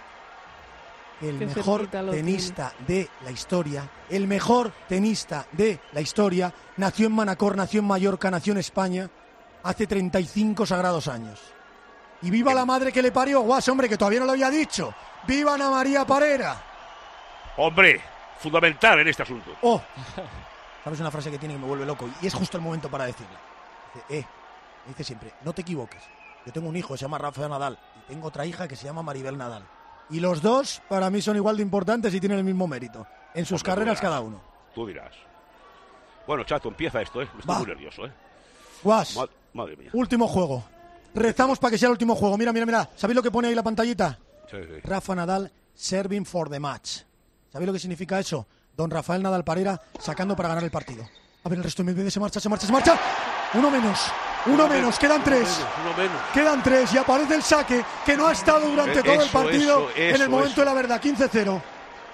El Qué mejor cerquita lo tenista de la historia, el mejor tenista de la historia, nació en Manacor, nació en Mallorca, nació en España, hace treinta y cinco sagrados años. Y viva la madre que le parió, guas, hombre, que todavía no lo había dicho. ¡Viva Ana María Parera! Hombre, fundamental en este asunto. ¡Oh! ¿Sabes una frase que tiene que me vuelve loco? Y es justo el momento para decirla. Dice, eh, me dice siempre, no te equivoques. Yo tengo un hijo que se llama Rafael Nadal y tengo otra hija que se llama Maribel Nadal. Y los dos, para mí, son igual de importantes y tienen el mismo mérito. En sus Hombre, carreras tú dirás, cada uno. Tú dirás. Bueno, chato, empieza esto, ¿eh? Estoy Va. muy nervioso, ¿eh? Guas, Ma- madre mía. último juego. Rezamos para que sea el último juego. Mira, mira, mira. ¿Sabéis lo que pone ahí la pantallita? Sí, sí. Rafa Nadal serving for the match. ¿Sabéis lo que significa eso? Don Rafael Nadal Parera sacando para ganar el partido. A ver, el resto de Medvedev se marcha, se marcha, se marcha. Uno menos, uno menos, quedan tres. Uno menos. Quedan tres y aparece el saque que no ha estado durante Eh, todo el eso, partido eso, en el eso, momento eso. de la verdad. quince cero.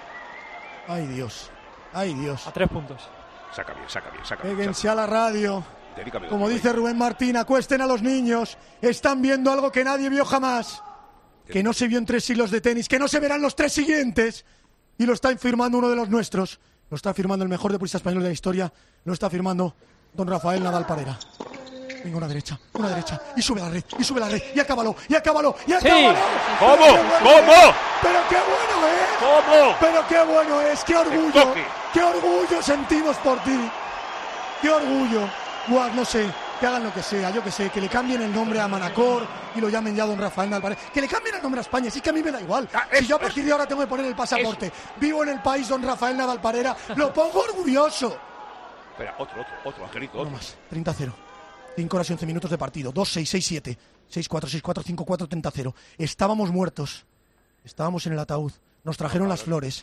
Ay, Dios. Ay, Dios. A tres puntos. Saca bien, saca bien, saca bien. Péguense a la radio. Dedícame Como otro, dice Rubén Martín, acuesten a los niños. Están viendo algo que nadie vio jamás. Que no se vio en tres siglos de tenis. Que no se verán los tres siguientes. Y lo está firmando uno de los nuestros. Lo está firmando el mejor deportista español de la historia. Lo está firmando don Rafael Nadal Parera. Venga, una derecha, una derecha. Y sube la red, y sube la red. Y acábalo, y acábalo, y acábalo. ¿Cómo? Pero qué bueno ¿Cómo? es, Pero qué bueno es. ¿Cómo? Pero qué bueno es. Qué orgullo. toque. Qué orgullo sentimos por ti. Qué orgullo. Guau, no sé. Que hagan lo que sea, yo que sé, que le cambien el nombre a Manacor y lo llamen ya don Rafael Nadal Parera. Que le cambien el nombre a España, sí que a mí me da igual. Ah, Si eso, yo a partir de ahora tengo que poner el pasaporte, vivo en el país don Rafael Nadal Parera, lo pongo orgulloso. Espera, otro, otro, otro, Angelito, Uno otro. más, treinta a cero. cinco horas y once minutos de partido. dos seis, seis siete. seis cuatro, seis cuatro, cinco cuatro, treinta a cero. Estábamos muertos. Estábamos en el ataúd. Nos trajeron las flores.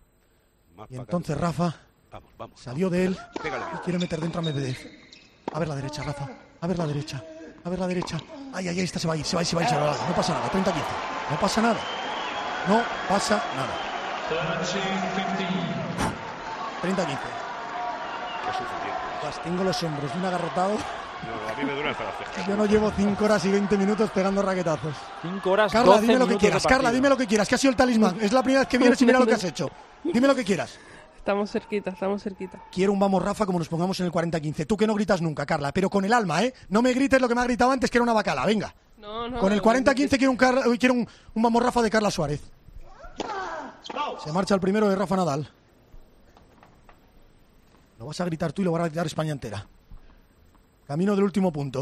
Más Y para entonces acá. Rafa Vamos, vamos. salió de él Pégale y bien. quiere meter dentro a Medvedev. A ver la derecha, Rafa. A ver la derecha. A ver la derecha. Ay, ay, ay, esta se va a ir, se va a ir, se va a ir, se va a ir. No pasa nada, treinta a quince. No pasa nada. No pasa nada. treinta a quince. Qué suficiente. Pues tengo los hombros de un agarrotado. No, a mí me duran hasta las cejas. Yo no llevo cinco horas y veinte minutos pegando raquetazos. cinco horas, Carla, doce dime lo que minutos quieras. de Carla, partido. dime lo que quieras, que ha sido el talismán. Es la primera vez que vienes y mira lo que has hecho. Dime lo que quieras. Estamos cerquita, estamos cerquita. Quiero un vamos, Rafa, como nos pongamos en el cuarenta a quince. Tú que no gritas nunca, Carla, pero con el alma, ¿eh? No me grites lo que me ha gritado antes, que era una bacala. Venga. No, no. Con el cuarenta a quince quiero un, Carla- quiero un, un vamos, Rafa, de Carla Suárez. Se marcha el primero de Rafa Nadal. Lo vas a gritar tú y lo va a gritar España entera. Camino del último punto.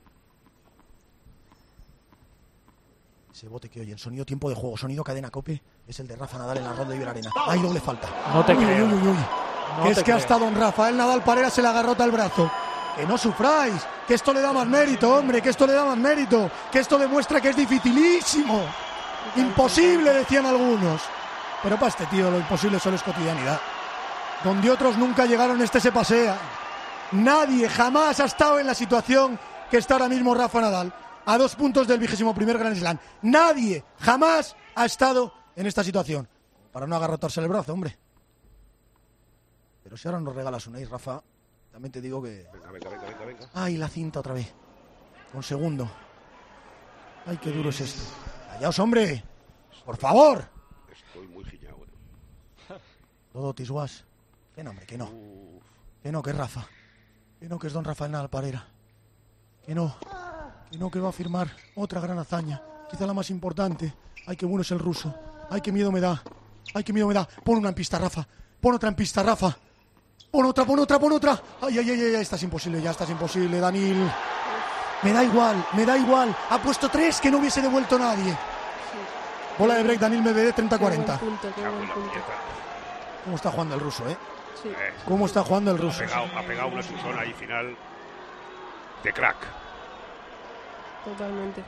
Ese bote que oyen, sonido tiempo de juego, sonido cadena cope, es el de Rafa Nadal en la ronda de Iberarena. ¡Ay, doble falta! No te Uy, creo. uy, uy, uy. No Que es te que creo. hasta don Rafael Nadal Parera se le agarrota el brazo. Que no sufráis, que esto le da más mérito, hombre, que esto le da más mérito, que esto demuestra que es dificilísimo. Imposible, decían algunos. Pero para este tío lo imposible solo es cotidianidad. Donde otros nunca llegaron, este se pasea. Nadie jamás ha estado en la situación que está ahora mismo Rafa Nadal, a dos puntos del vigésimo primer Grand Slam. Nadie jamás ha estado en esta situación. Para no agarrotarse el brazo, hombre. Pero si ahora nos regalas una, Rafa, también te digo que... Venga, venga, venga, venga, venga. Ay, la cinta otra vez. Un segundo. Ay, qué duro es esto. Callaos, hombre. Por favor. Estoy muy giñado, eh. Todo Tisguas. Que no, hombre, que no. Que no, que es Rafa. Que no, que es don Rafael Nadal Parera. Que no. Que no, que va a firmar otra gran hazaña. Quizá la más importante. Ay, qué bueno es el ruso. Ay, qué miedo me da. Ay, qué miedo me da. Pon una en pista, Rafa. Pon otra en pista, Rafa. Pon otra, pon otra, pon otra. Ay, ay, ay, ay, esta es imposible, ya esta es imposible, Danil. Me da igual, me da igual. Ha puesto tres que no hubiese devuelto nadie. Bola de break, Danil Medvedev, treinta a cuarenta. Qué buen punto, qué buen punto. ¿Cómo está jugando el ruso, eh? Sí. Eh, ¿Cómo está jugando el ha ruso? pegado, ha pegado una susona ahí final de crack. Totalmente.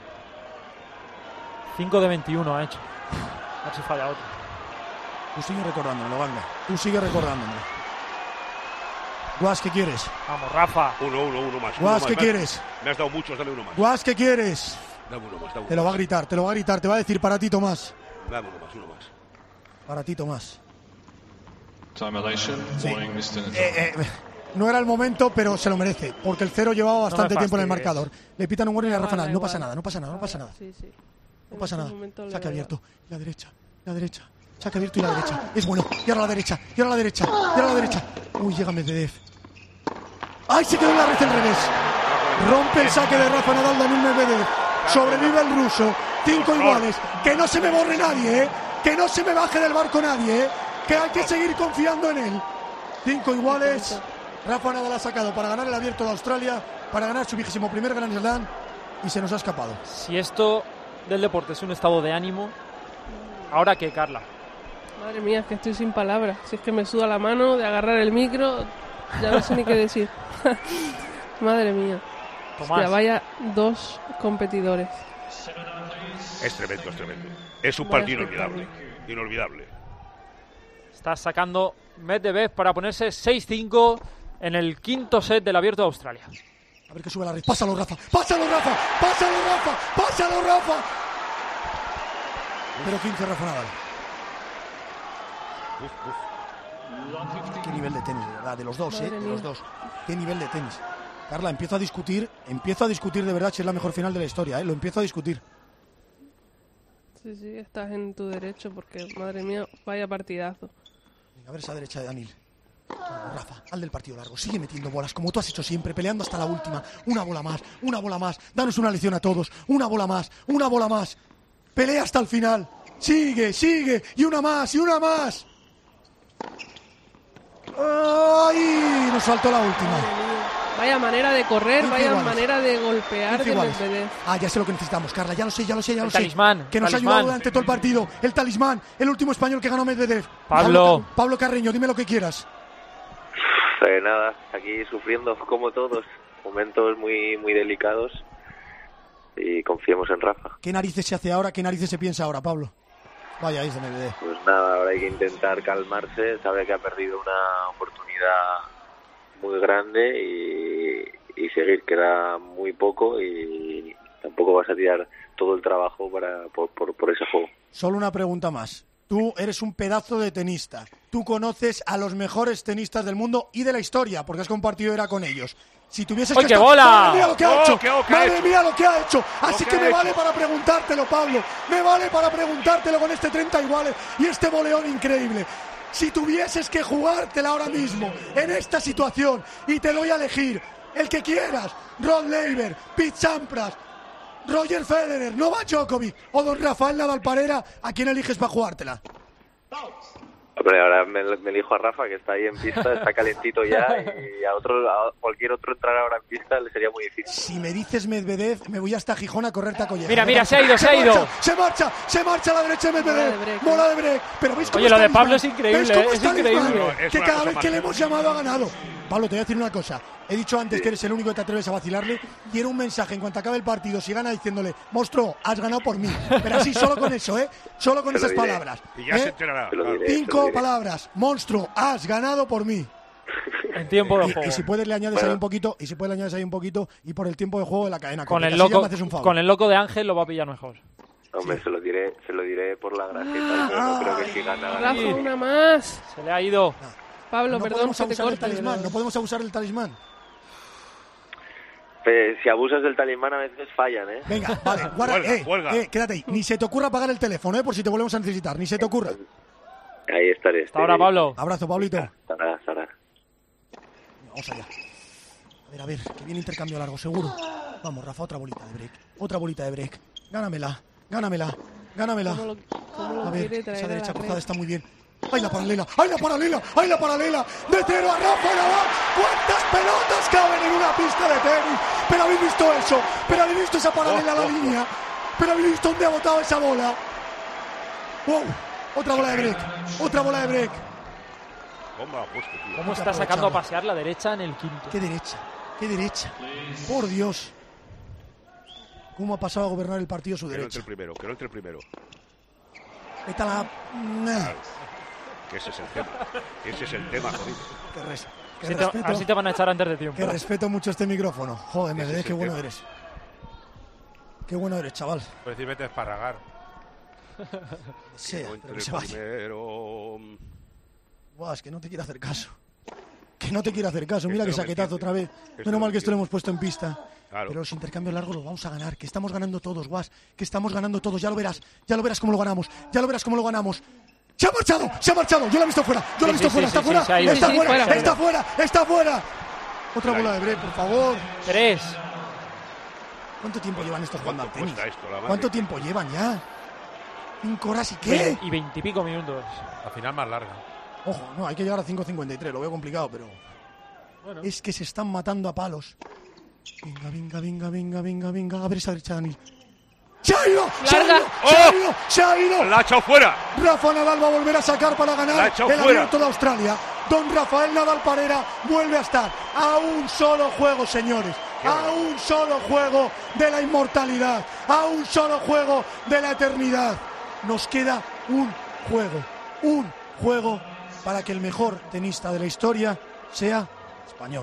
cinco de veintiuno ha hecho. A ver si falla otro. Tú sigue recordándomelo, Wagner. Tú sigue recordándomelo. Guas, ¿qué quieres? Vamos, Rafa. Uno, uno, uno más. Guas, uno ¿qué más. quieres? Me has dado muchos, dame uno más. Guas, ¿qué quieres? Dame uno más, dame uno Te lo va a más. gritar, te lo va a gritar, te va a decir para ti, Tomás. Dame uno más, uno más. Para ti, Tomás. Time elation. Sí. Warning, mister Eh, eh, no era el momento, pero se lo merece, porque el cero llevaba bastante me tiempo en el fastidies. marcador. Le pitan un warning a Rafa Igual, Nadal. No igual. pasa nada, no pasa nada, no pasa nada. Sí, sí. No En pasa este nada. momento le Saque da abierto. La derecha, la derecha. Saque abierto y la derecha. Es bueno. Y ahora la derecha, y ahora la derecha, y ahora la derecha. Uy, llega Medvedev. ¡Ay, se quedó en la red al revés! Rompe el saque de Rafa Nadal, Daniil Medvedev. Sobrevive el ruso. Cinco iguales. Que no se me borre nadie, ¿eh? Que no se me baje del barco nadie, ¿eh? Que hay que seguir confiando en él. Cinco iguales. Rafa Nadal ha sacado para ganar el Abierto de Australia, para ganar su vigésimo primer Grand Slam, y se nos ha escapado. Si esto del deporte es un estado de ánimo, ¿ahora qué, Carla? Madre mía, es que estoy sin palabras. Si es que me suda la mano de agarrar el micro, ya no sé ni qué decir. Madre mía. Tomás. Hostia, vaya dos competidores. Es tremendo, es tremendo. Es un Vaya partido inolvidable. Inolvidable. Está sacando Medvedev para ponerse seis cinco en el quinto set del Abierto de Australia. A ver que sube la red. Pásalo, Rafa. Pásalo, Rafa. Pásalo, Rafa. Pásalo, Rafa. Pero quince, Rafa Nadal. Uf, uf. Qué nivel de tenis, de verdad. De los dos, Madre ¿eh? De mía. los dos. Qué nivel de tenis. Carla, empiezo a discutir. Empiezo a discutir de verdad si es la mejor final de la historia, ¿eh? Lo empiezo a discutir. Sí, sí, estás en tu derecho porque, madre mía, vaya partidazo. Venga, a ver esa derecha de Daniil. Vamos, Rafa, al del partido largo. Sigue metiendo bolas, como tú has hecho siempre, peleando hasta la última. Una bola más, una bola más. Danos una lección a todos. Una bola más, una bola más. Pelea hasta el final. Sigue, sigue. Y una más, y una más. ¡Ay! Nos faltó la última. Vaya manera de correr, quince vaya iguales. manera de golpear quince de iguales. Medvedev. Ah, ya sé lo que necesitamos, Carla. Ya lo sé, ya lo sé, ya El lo sé. talismán, Que nos talismán. ha ayudado durante todo el partido. El talismán, el último español que ganó Medvedev. Pablo. Ca- Pablo Carreño, dime lo que quieras. Eh, nada, aquí sufriendo como todos, momentos muy muy delicados y confiemos en Rafa. ¿Qué narices se hace ahora? ¿Qué narices se piensa ahora, Pablo? Vaya, es de Medvedev. Pues nada, ahora hay que intentar calmarse, sabe que ha perdido una oportunidad muy grande y, y seguir, queda muy poco y tampoco vas a tirar todo el trabajo para por, por, por ese juego. Solo una pregunta más. Tú eres un pedazo de tenista. Tú conoces a los mejores tenistas del mundo y de la historia, porque has compartido era con ellos. Si tuvieses ¡Ay, que qué estar- bola! ¡Madre mía lo que ha ¡Oh, hecho! qué- oh, qué ha ¡Madre hecho! mía lo que ha hecho! Así qué que ha me vale hecho! para preguntártelo, Pablo. Me vale para preguntártelo con este treinta iguales y este boleón increíble. Si tuvieses que jugártela ahora mismo, en esta situación, y te doy a elegir el que quieras, Rod Laver, Pete Sampras, Roger Federer, Novak Djokovic o don Rafael Nadal Parera, ¿a quién eliges para jugártela? Hombre, ahora me, me elijo a Rafa, que está ahí en pista, está calentito ya, y a otro a cualquier otro entrar ahora en pista le sería muy difícil. Si me dices Medvedev, me voy hasta Gijón a correrte a colleja. Mira, mira, se ha ido, se ha ido. marcha, se marcha, se marcha a la derecha de Medvedev. Bola de break, Bola de break. Pero ¿veis cómo Oye, lo está de Pablo Lisman? es increíble, ¿Veis cómo es está increíble. Lisman? No, es Que una cada cosa vez que más. le hemos llamado ha ganado. Pablo, te voy a decir una cosa. He dicho antes que eres el único que te atreves a vacilarle. Quiero un mensaje en cuanto acabe el partido, si gana, diciéndole: monstruo, has ganado por mí. Pero así, solo con eso, ¿eh? Solo con Se lo esas diré. palabras. Y ya ¿eh? se enterará. Te lo claro. diré. Cinco palabras. Monstruo, has ganado por mí. En tiempo de Y, juego. y si puedes le añades Bueno. ahí un poquito, y si puedes le añades ahí un poquito, y por el tiempo de juego de la cadena. Con cómica. el Así ya loco, me haces un favor. con el loco de Ángel lo va a pillar mejor. Hombre, se lo diré, se lo diré por la grasita, pero no creo que si gana. gane. Rafa, una más. Se le ha ido. Pablo, no perdón podemos que te abusar del corte. talismán, pero- no podemos abusar del talismán. Eh, si abusas del talismán a veces fallan, ¿eh? Venga, vale, guarda, Cuelga, eh, cuelga. eh, quédate ahí. Ni se te ocurra apagar el teléfono, eh, por si te volvemos a necesitar, ni se te ocurra. Ahí estaré. Hasta ahora, Pablo. Abrazo, Pablito. Estará, estará. Vamos allá. A ver, a ver, que viene intercambio largo, seguro. Vamos, Rafa, otra bolita de break. Otra bolita de break. Gánamela, gánamela, gánamela. ¿Cómo lo, cómo lo A ver, quiere traer esa a la derecha red? cruzada está muy bien. ¡Ay, la paralela! ¡Ay, la paralela! ¡Ay, la paralela! ¡De cero a Rafa Nadal! ¿Cuántas pelotas caben en una pista de tenis? ¿Pero habéis visto eso? ¿Pero habéis visto esa paralela a la línea? ¿Pero habéis visto dónde ha botado esa bola? ¡Wow! Otra bola de break. Otra bola de break. ¿Cómo ha puesto, tío? ¿Cómo que está sacando a aprovecharlo. pasear la derecha en el quinto? ¡Qué derecha! ¡Qué derecha! ¡Por Dios! ¿Cómo ha pasado a gobernar el partido su Que no entre derecha? el primero, que no entre el primero. Vete a la... Nah. Que ese es el tema. Ese es el tema, jodido. Qué res. Así te, así te van a echar antes de tiempo. Que respeto mucho este micrófono. Joder, me sí, sí, qué bueno que... eres. Qué bueno eres, chaval. Puedes decir, vete a esparragar. Sí, pero que se vaya. Primero... Buah, es que no te quiere hacer caso. Que no te quiere hacer caso. Mira que saquetazo otra vez. Menos mal que esto lo hemos puesto en pista. Claro. Pero los intercambios largos los vamos a ganar. Que estamos ganando todos, Guas. Que estamos ganando todos. Ya lo verás. Ya lo verás cómo lo ganamos. Ya lo verás cómo lo ganamos. ¡Se ha marchado! ¡Se ha marchado! Yo lo he visto fuera. Yo lo he visto fuera. ¿Está fuera? ¡Está fuera! ¡Está fuera! ¡Está fuera! Otra bola de break, por favor. Tres. ¿Cuánto tiempo llevan estos jugando al tenis? ¿Cuánto tiempo llevan ya? ¿Cinco horas y qué? Y veintipico minutos. La final más larga. Ojo, no, hay que llegar a cinco cincuenta y tres. Lo veo complicado, pero... Bueno. Es que se están matando a palos. Venga, venga, venga, venga, venga, venga. A ver esa derecha, Dani. ¡Se ha ido! ¡Se ha ido! ¡Se ha ido! ¡Se ha ido! ¡La ha echado fuera! Rafa Nadal va a volver a sacar para ganar el Abierto de Australia. Don Rafael Nadal Parera vuelve a estar a un solo juego, señores. A un solo juego de la inmortalidad. A un solo juego de la eternidad. Nos queda un juego. Un juego para que el mejor tenista de la historia sea español.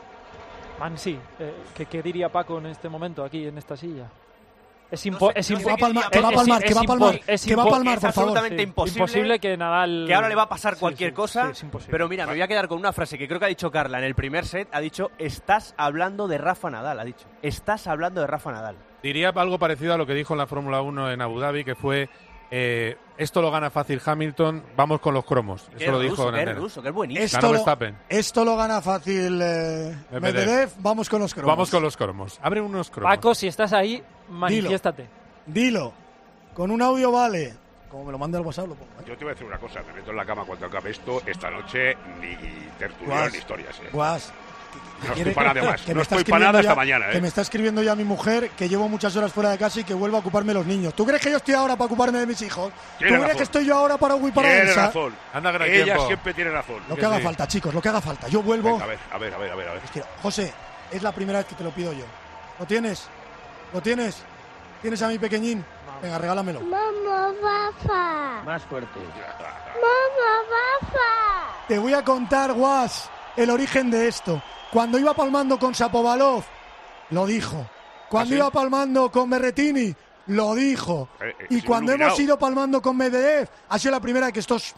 Man, sí. Eh, ¿qué, ¿Qué diría Paco en este momento aquí, en esta silla? Es imposible. No sé, no que va a palmar, que va a palmar, que va a palmar, que va a palmar, por favor. Es absolutamente imposible, imposible que Nadal... Que ahora le va a pasar cualquier sí, sí, cosa, sí, es pero mira, me voy a quedar con una frase que creo que ha dicho Carla en el primer set. Ha dicho, estás hablando de Rafa Nadal, ha dicho. Estás hablando de Rafa Nadal. Diría algo parecido a lo que dijo en la Fórmula uno en Abu Dhabi, que fue... Eh, esto lo gana fácil Hamilton, vamos con los cromos. Eso lo dijo ruso, qué ruso, qué buenísimo. Esto lo, esto lo gana fácil eh, Medvedev, vamos con los cromos. Vamos con los cromos. Abre unos cromos. Paco, si estás ahí, manifiéstate. Dilo. Dilo. Con un audio vale. Como me lo manda el WhatsApp, lo pongo. ¿eh? Yo te voy a decir una cosa, me meto en la cama cuando acabe esto, esta noche ni tertulión ni historias. ¿eh? Guas. No estoy para nada más, no estoy para nada esta mañana. ¿eh? Que me está escribiendo ya mi mujer que llevo muchas horas fuera de casa y que vuelvo a ocuparme de los niños. ¿Tú crees que yo estoy ahora para ocuparme de mis hijos? ¿Tú crees razón. que estoy yo ahora para huir para Tiene Elsa? razón. Anda, que Ella tiempo. siempre tiene razón. Lo que, que haga sí. falta, chicos, lo que haga falta. Yo vuelvo... Venga, a ver, a ver, a ver, a ver. A ver. Es que, José, es la primera vez que te lo pido yo. ¿Lo tienes? ¿Lo tienes? ¿Tienes a mi pequeñín? Venga, regálamelo. Mamá, Rafa. Más fuerte. Mamá, Rafa. Te voy a contar, Guas, el origen de esto. Cuando iba palmando con Shapovalov, lo dijo. Cuando ¿Ah, sí? iba palmando con Berrettini, lo dijo. Eh, eh, y cuando iluminado. hemos ido palmando con Medvedev, ha sido la primera vez que estos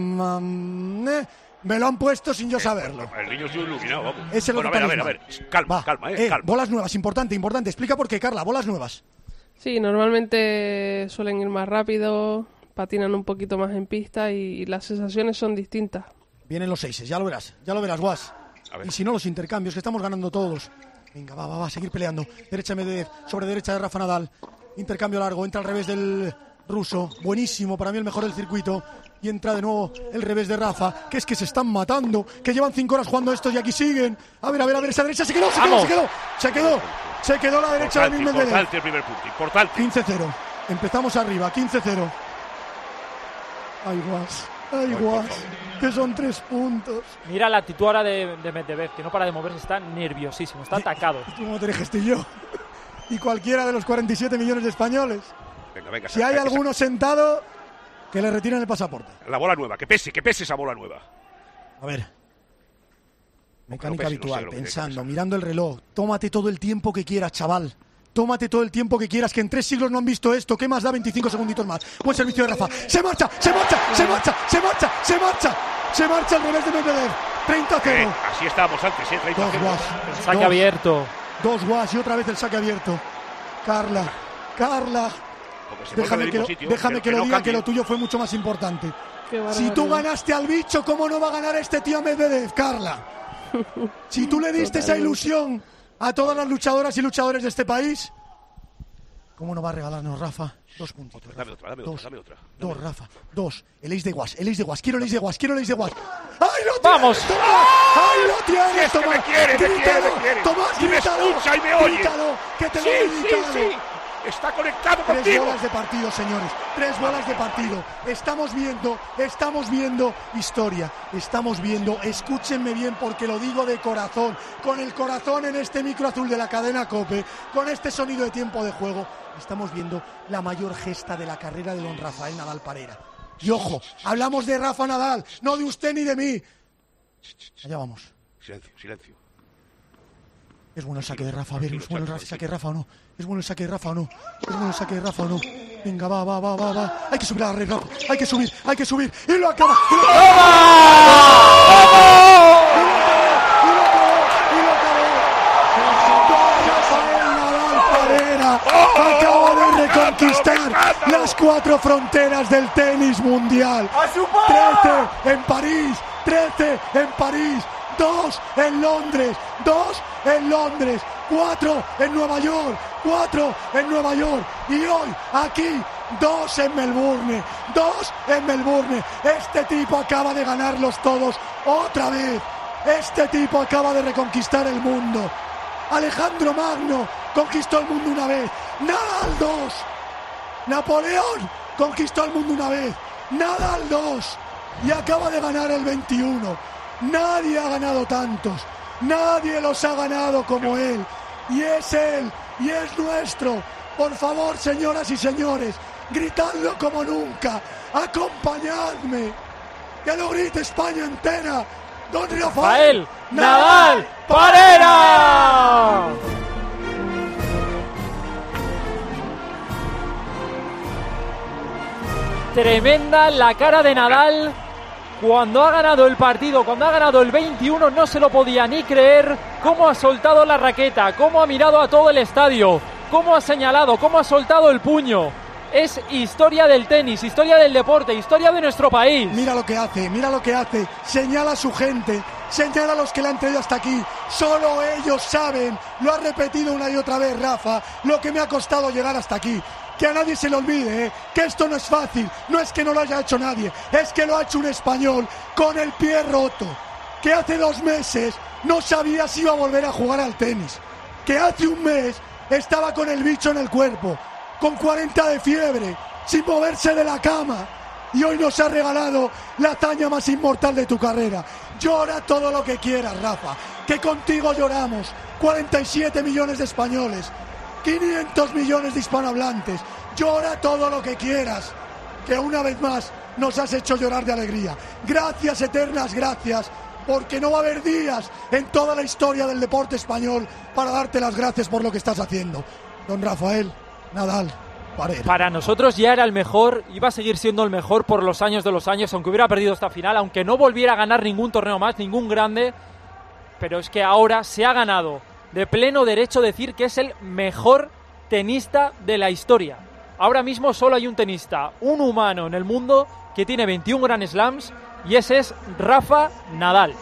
mm, eh, me lo han puesto sin yo saberlo. El niño es iluminado, vamos. Ese bueno, a ver, a ver, a ver. Calma, Va. calma, eh, eh, calma. Bolas nuevas, importante, importante. Explica por qué, Carla, bolas nuevas. Sí, normalmente suelen ir más rápido, patinan un poquito más en pista y las sensaciones son distintas. Vienen los seises, ya lo verás, ya lo verás, Guas. Y si no, los intercambios, que estamos ganando todos. Venga, va, va, va, a seguir peleando. Derecha Medvedev, sobre derecha de Rafa Nadal. Intercambio largo, entra al revés del ruso. Buenísimo, para mí el mejor del circuito. Y entra de nuevo el revés de Rafa, que es que se están matando, que llevan cinco horas jugando estos y aquí siguen. A ver, a ver, a ver, esa derecha se quedó, se quedó, se quedó. Se quedó, se quedó la derecha de Medvedev. Importante el primer punto, importante. quince cero. Empezamos arriba, quince cero. Ay, Guas. Ay, Guas, que son tres puntos. Mira la actitud ahora de, de Medvedev, que no para de moverse, está nerviosísimo, está atacado. ¿Y tú cómo te dejes yo? Y cualquiera de los cuarenta y siete millones de españoles. Venga, venga. Si hay alguno sentado, que le retiren el pasaporte. La bola nueva, que pese, que pese esa bola nueva. A ver. Mecánica no pese, habitual, no sé pensando, mirando el reloj. Tómate todo el tiempo que quieras, chaval. Tómate todo el tiempo que quieras, que en tres siglos no han visto esto. ¿Qué más da? veinticinco segunditos más. Buen servicio de Rafa. ¡Se marcha! ¡Se marcha! ¡Se marcha! ¡Se marcha! ¡Se marcha! ¡Se marcha al revés de Medvedev! treinta cero. Eh, así estábamos antes, ¿eh? treinta cero. Dos Guas. El saque dos, abierto. Dos Guas y otra vez el saque abierto. Carla. Carla. Déjame que, sitio, déjame que, que lo no diga cambie. Que lo tuyo fue mucho más importante. Si tú ganaste al bicho, ¿cómo no va a ganar este tío Medvedev, Carla? Si tú le diste esa ilusión a todas las luchadoras y luchadores de este país, ¿cómo no va a regalarnos Rafa? Dos puntitos. Dame otra, dame dos, otra, dame otra. Dame dos, otra. Rafa. Dos. El ace de Guas, el ace de Guas. Quiero el ace de Guas, quiero el ace de Guas. ¡Ay, lo tienes! ¡Vamos! ¡Tomás! ¡Ay, lo tienes! Si es que Tomás! me quiere, me quiere, me quiere. ¡Tomás, y me escucha y me oye! ¡Grítalo! ¡Que te sí, lo he sí, dedicado! sí. Está conectado Tres contigo. bolas de partido, señores. Tres bolas de partido. Estamos viendo, estamos viendo historia. Estamos viendo, escúchenme bien porque lo digo de corazón. Con el corazón en este micro azul de la cadena COPE. Con este sonido de tiempo de juego. Estamos viendo la mayor gesta de la carrera de don Rafael Nadal Parera. Y ojo, hablamos de Rafa Nadal, no de usted ni de mí. Allá vamos. Silencio, silencio. Es bueno el saque de Rafa, a ver, ¿es bueno el saque de Rafa o no? ¿Es bueno el saque de Rafa o no? ¿Es bueno el saque de Rafa o no? Venga, va, va, va, va, va. Hay que subir a la red, Rafa. Hay que subir, hay que subir. Y lo acaba. ¡Y lo acaba! Acaba de reconquistar las cuatro fronteras del tenis mundial. trece en París, trece en París, dos en Londres, dos en Londres, cuatro en Nueva York, cuatro en Nueva York y hoy aquí dos en Melbourne, dos en Melbourne. Este tipo acaba de ganarlos todos otra vez. Este tipo acaba de reconquistar el mundo. Alejandro Magno conquistó el mundo una vez, Nadal dos. Napoleón conquistó el mundo una vez, Nadal dos. Y acaba de ganar el veintiuno. Nadie ha ganado tantos, nadie los ha ganado como él. Y es él, y es nuestro. Por favor, señoras y señores, gritadlo como nunca. Acompañadme. Que lo grite España entera. Don Rafael, Rafael Nadal Parera. Tremenda la cara de Nadal cuando ha ganado el partido, cuando ha ganado el veintiuno. No se lo podía ni creer. Cómo ha soltado la raqueta, cómo ha mirado a todo el estadio, cómo ha señalado, cómo ha soltado el puño. Es historia del tenis, historia del deporte, historia de nuestro país. Mira lo que hace, mira lo que hace. Señala a su gente, señala a los que le han traído hasta aquí. Solo ellos saben, lo ha repetido una y otra vez Rafa, lo que me ha costado llegar hasta aquí. Que a nadie se le olvide, ¿eh? Que esto no es fácil. No es que no lo haya hecho nadie, es que lo ha hecho un español con el pie roto. Que hace dos meses no sabía si iba a volver a jugar al tenis. Que hace un mes estaba con el bicho en el cuerpo, con cuarenta de fiebre, sin moverse de la cama. Y hoy nos ha regalado la hazaña más inmortal de tu carrera. Llora todo lo que quieras, Rafa, que contigo lloramos. cuarenta y siete millones de españoles, quinientos millones de hispanohablantes. Llora todo lo que quieras, que una vez más nos has hecho llorar de alegría. Gracias, eternas gracias, porque no va a haber días en toda la historia del deporte español para darte las gracias por lo que estás haciendo. Don Rafael Nadal Parera. Para nosotros ya era el mejor, iba a seguir siendo el mejor por los años de los años, aunque hubiera perdido esta final, aunque no volviera a ganar ningún torneo más, ningún grande. Pero es que ahora se ha ganado de pleno derecho decir que es el mejor tenista de la historia. Ahora mismo solo hay un tenista, un humano en el mundo que tiene veintiún Grand Slams, y ese es Rafa Nadal.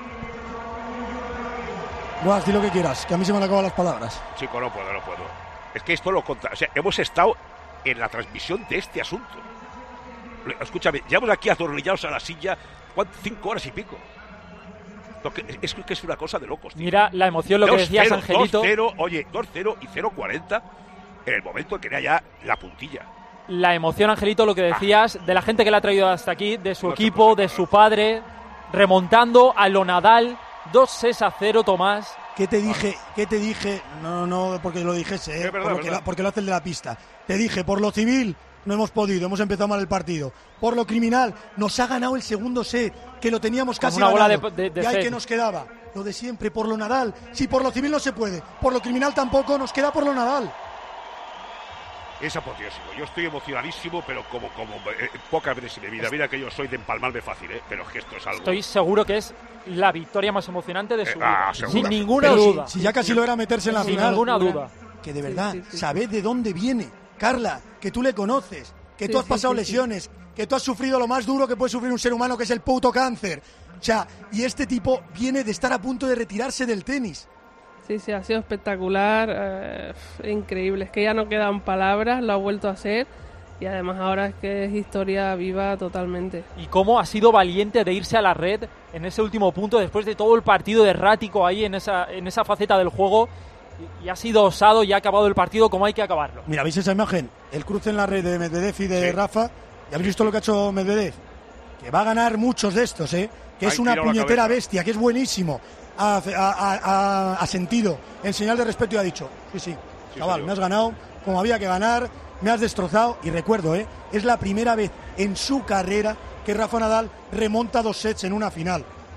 Guas, di lo que quieras, que a mí se me han acabado las palabras. Chico, no puedo, no puedo. Es que esto lo contra... O sea, hemos estado en la transmisión de este asunto. Escúchame, llevamos aquí atornillados a la silla, ¿cuánto? Cinco horas y pico. Es que es una cosa de locos, tío. Mira la emoción, lo que decías, Angelito. dos cero, oye, dos cero y cero cuarenta en el momento en que era ya la puntilla. La emoción, Angelito, lo que decías, de la gente que la ha traído hasta aquí, de su equipo, de su padre, remontando a lo Nadal, dos seis a cero, Tomás. ¿Qué te dije? ¿Qué te dije? No, no, porque lo dijese, ¿eh? Verdad, porque, la, porque lo hace el de la pista. Te dije, por lo civil no hemos podido, hemos empezado mal el partido. Por lo criminal, nos ha ganado el segundo set, que lo teníamos casi una ganado. Bola de, de, de y ahí set. que nos quedaba, lo de siempre, por lo Nadal. Si por lo civil no se puede, por lo criminal tampoco, nos queda por lo Nadal. Es apoteósico. Yo estoy emocionadísimo, pero como, como eh, pocas veces en mi vida. Mira que yo soy de empalmarme fácil, ¿eh? Pero es que esto es algo... Estoy seguro que es la victoria más emocionante de su eh, ah, vida. Sin ninguna pero duda. Si, si ya casi lo era meterse en la Sin final. Sin ninguna duda. Que de verdad, sí, sí, sí. sabed de dónde viene. Carla, que tú le conoces, que Sí, tú has sí, pasado sí, lesiones, sí. que tú has sufrido lo más duro que puede sufrir un ser humano, que es el puto cáncer. O sea, y este tipo viene de estar a punto de retirarse del tenis. Sí, sí, ha sido espectacular, eh, increíble. Es que ya no quedan palabras, lo ha vuelto a hacer. Y además ahora es que es historia viva totalmente. Y cómo ha sido valiente de irse a la red en ese último punto, después de todo el partido errático ahí en esa, en esa faceta del juego. Y, y ha sido osado y ha acabado el partido como hay que acabarlo. Mira, ¿veis esa imagen? El cruce en la red de Medvedev y de sí. Rafa. ¿Y habéis visto lo que ha hecho Medvedev? Que va a ganar muchos de estos, ¿eh? Que es una puñetera bestia, que es buenísimo. Ha, ha, ha, ha sentido en señal de respeto y ha dicho, sí, sí, sí chaval, me has ganado como había que ganar, me has destrozado. Y recuerdo, ¿eh? Es la primera vez en su carrera que Rafa Nadal remonta dos sets en una final.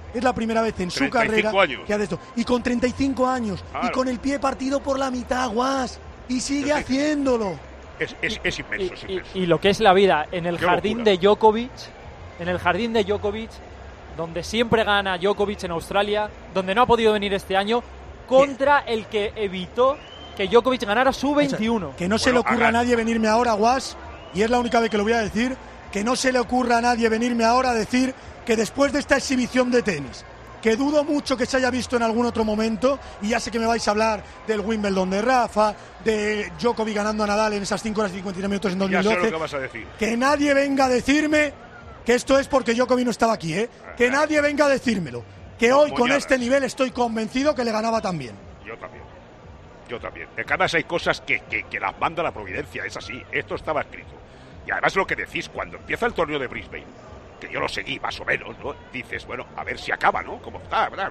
Es la primera vez en su carrera años. que hace esto. Y con treinta y cinco años. Claro. Y con el pie partido por la mitad, Guas. Y sigue Sí. haciéndolo. Es, es, es inmenso, es Y, inmenso. y lo que es la vida, en el Qué jardín locura. de Djokovic, en el jardín de Djokovic, donde siempre gana Djokovic en Australia, donde no ha podido venir este año, contra el que evitó que Djokovic ganara su veintiuno. Que no se le ocurra a nadie venirme ahora, Guas, y es la única vez que lo voy a decir, que no se le ocurra a nadie venirme ahora a decir que después de esta exhibición de tenis, que dudo mucho que se haya visto en algún otro momento, y ya sé que me vais a hablar del Wimbledon de Rafa, de Djokovic ganando a Nadal en esas cinco horas y cincuenta y tres minutos en dos mil Ya doce, sé lo que vas a decir. que nadie venga a decirme que esto es porque Djokovic no estaba aquí, ¿eh? Que nadie venga a decírmelo. Que hoy con Moñadas. este nivel estoy convencido que le ganaba también. Yo también. Yo también. En además hay cosas que, que, que las manda la providencia, es así. Esto estaba escrito. Y además lo que decís, cuando empieza el torneo de Brisbane, que yo lo seguí más o menos, ¿no? Dices, bueno, a ver si acaba, ¿no? Como está, ¿verdad?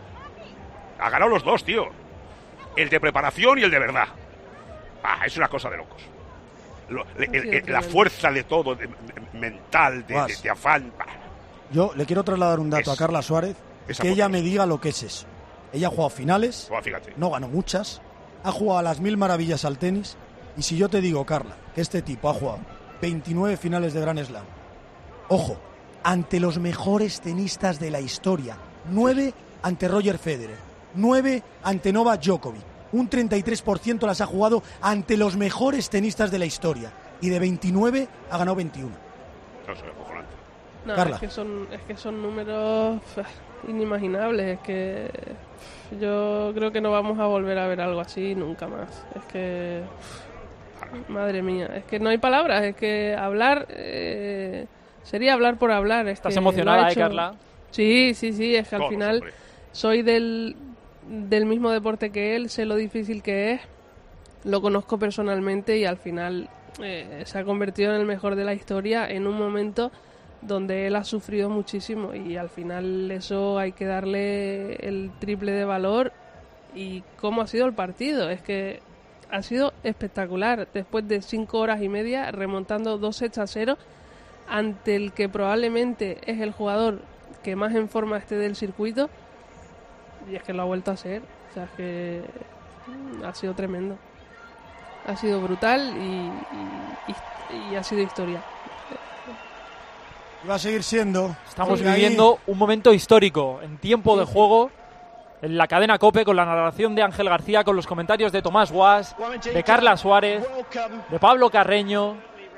Ha ganado los dos, tío. El de preparación y el de verdad. Ah, es una cosa de locos. Lo- el- el- el- la fuerza de todo, de- de- mental, de, de, de afán. Bah, Yo le quiero trasladar un dato Es- a Carla Suárez, esa que ella potencia. me diga lo que es eso. Ella ha jugado finales, oh, fíjate. no ganó muchas, ha jugado a las mil maravillas al tenis, y si yo te digo, Carla, que este tipo ha jugado veintinueve finales de Grand Slam, ojo, ante los mejores tenistas de la historia, nueve ante Roger Federer, nueve ante Novak Djokovic, un treinta y tres por ciento las ha jugado ante los mejores tenistas de la historia, y de veintinueve ha ganado veintiuno. No sé, acojonante. No, Carla. Es que son, es que son números uf, inimaginables. Es que uf, yo creo que no vamos a volver a ver algo así nunca más. Es que, uf, madre mía, es que no hay palabras. Es que hablar eh, sería hablar por hablar. Es ¿Estás que emocionada, lo ha eh, hecho- Carla? Sí, sí, sí. Es que al Todos, final hombre. soy del, del mismo deporte que él. Sé lo difícil que es. Lo conozco personalmente y al final eh, se ha convertido en el mejor de la historia en un momento donde él ha sufrido muchísimo y al final eso hay que darle el triple de valor. Y cómo ha sido el partido, es que ha sido espectacular, después de cinco horas y media remontando dos sets a cero ante el que probablemente es el jugador que más en forma esté del circuito, y es que lo ha vuelto a hacer. O sea, es que mm, ha sido tremendo, ha sido brutal y, y, y- y ha sido historia. Y va a seguir siendo. Estamos Sigue ahí. viviendo un momento histórico en tiempo de juego en la cadena COPE, con la narración de Ángel García, con los comentarios de Tomás Guas, de Carla Suárez, de Pablo Carreño.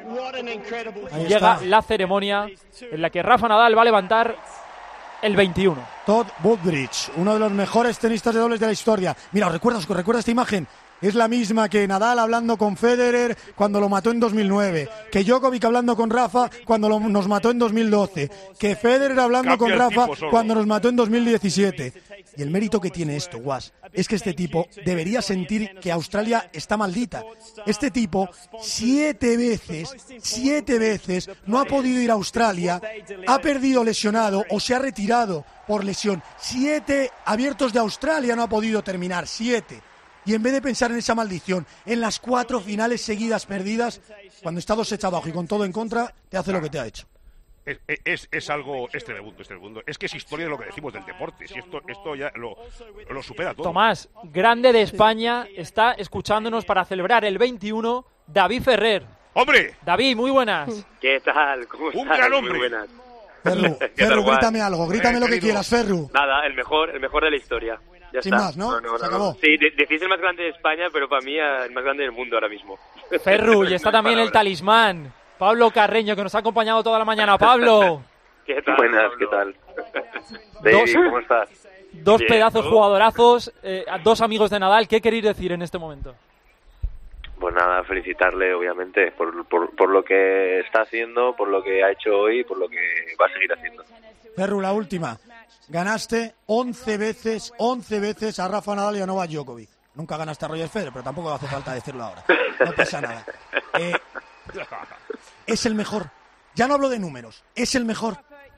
Ahí Llega está. la ceremonia en la que Rafa Nadal va a levantar el veintiuno. Todd Woodbridge, uno de los mejores tenistas de dobles de la historia. Mira, ¿os recuerdas, os recuerda esta imagen? Es la misma que Nadal hablando con Federer cuando lo mató en dos mil nueve, que Djokovic hablando con Rafa cuando lo- nos mató en dos mil doce, que Federer hablando Cambia con el Rafa tipo solo. cuando nos mató en dos mil diecisiete. Y el mérito que tiene esto, Guas, es que este tipo debería sentir que Australia está maldita. Este tipo, siete veces, siete veces, no ha podido ir a Australia, ha perdido lesionado o se ha retirado por lesión. Siete abiertos de Australia no ha podido terminar, siete. Y en vez de pensar en esa maldición, en las cuatro finales seguidas perdidas, cuando está dos hechos abajo y con todo en contra, te hace lo que te ha hecho. Es, es, es algo, este mundo, este mundo. Es que es historia de lo que decimos del deporte. Si esto, esto ya lo, lo supera todo. Tomás, grande de España, está escuchándonos para celebrar el veintiuno, David Ferrer. ¡Hombre! David, muy buenas. ¿Qué tal? ¿Cómo Un estás? gran Muy hombre. buenas. Ferru, ¿Qué tal, Ferru, Juan? grítame algo, grítame Eh, lo que querido. quieras, Ferru. Nada, el mejor, el mejor de la historia. Ya Sin está. más, ¿no? Se acabó. Sí, de- decís el más grande de España, pero para mí eh, el más grande del mundo ahora mismo. Ferru, y está No hay también el palabras. talismán, Pablo Carreño, que nos ha acompañado toda la mañana. Pablo, ¿Qué tal, Buenas, Pablo? ¿qué tal? David, ¿cómo estás? dos Bien, pedazos ¿tú? jugadorazos, eh, dos amigos de Nadal. ¿Qué queréis decir en este momento? Pues nada, felicitarle, obviamente, por, por, por lo que está haciendo, por lo que ha hecho hoy y por lo que va a seguir haciendo. Ferru, la última. Ganaste once veces, once veces a Rafa Nadal y a Novak Djokovic. Nunca ganaste a Roger Federer, pero tampoco hace falta decirlo ahora. No pasa nada. Eh, es el mejor. Ya no hablo de números. Es el mejor.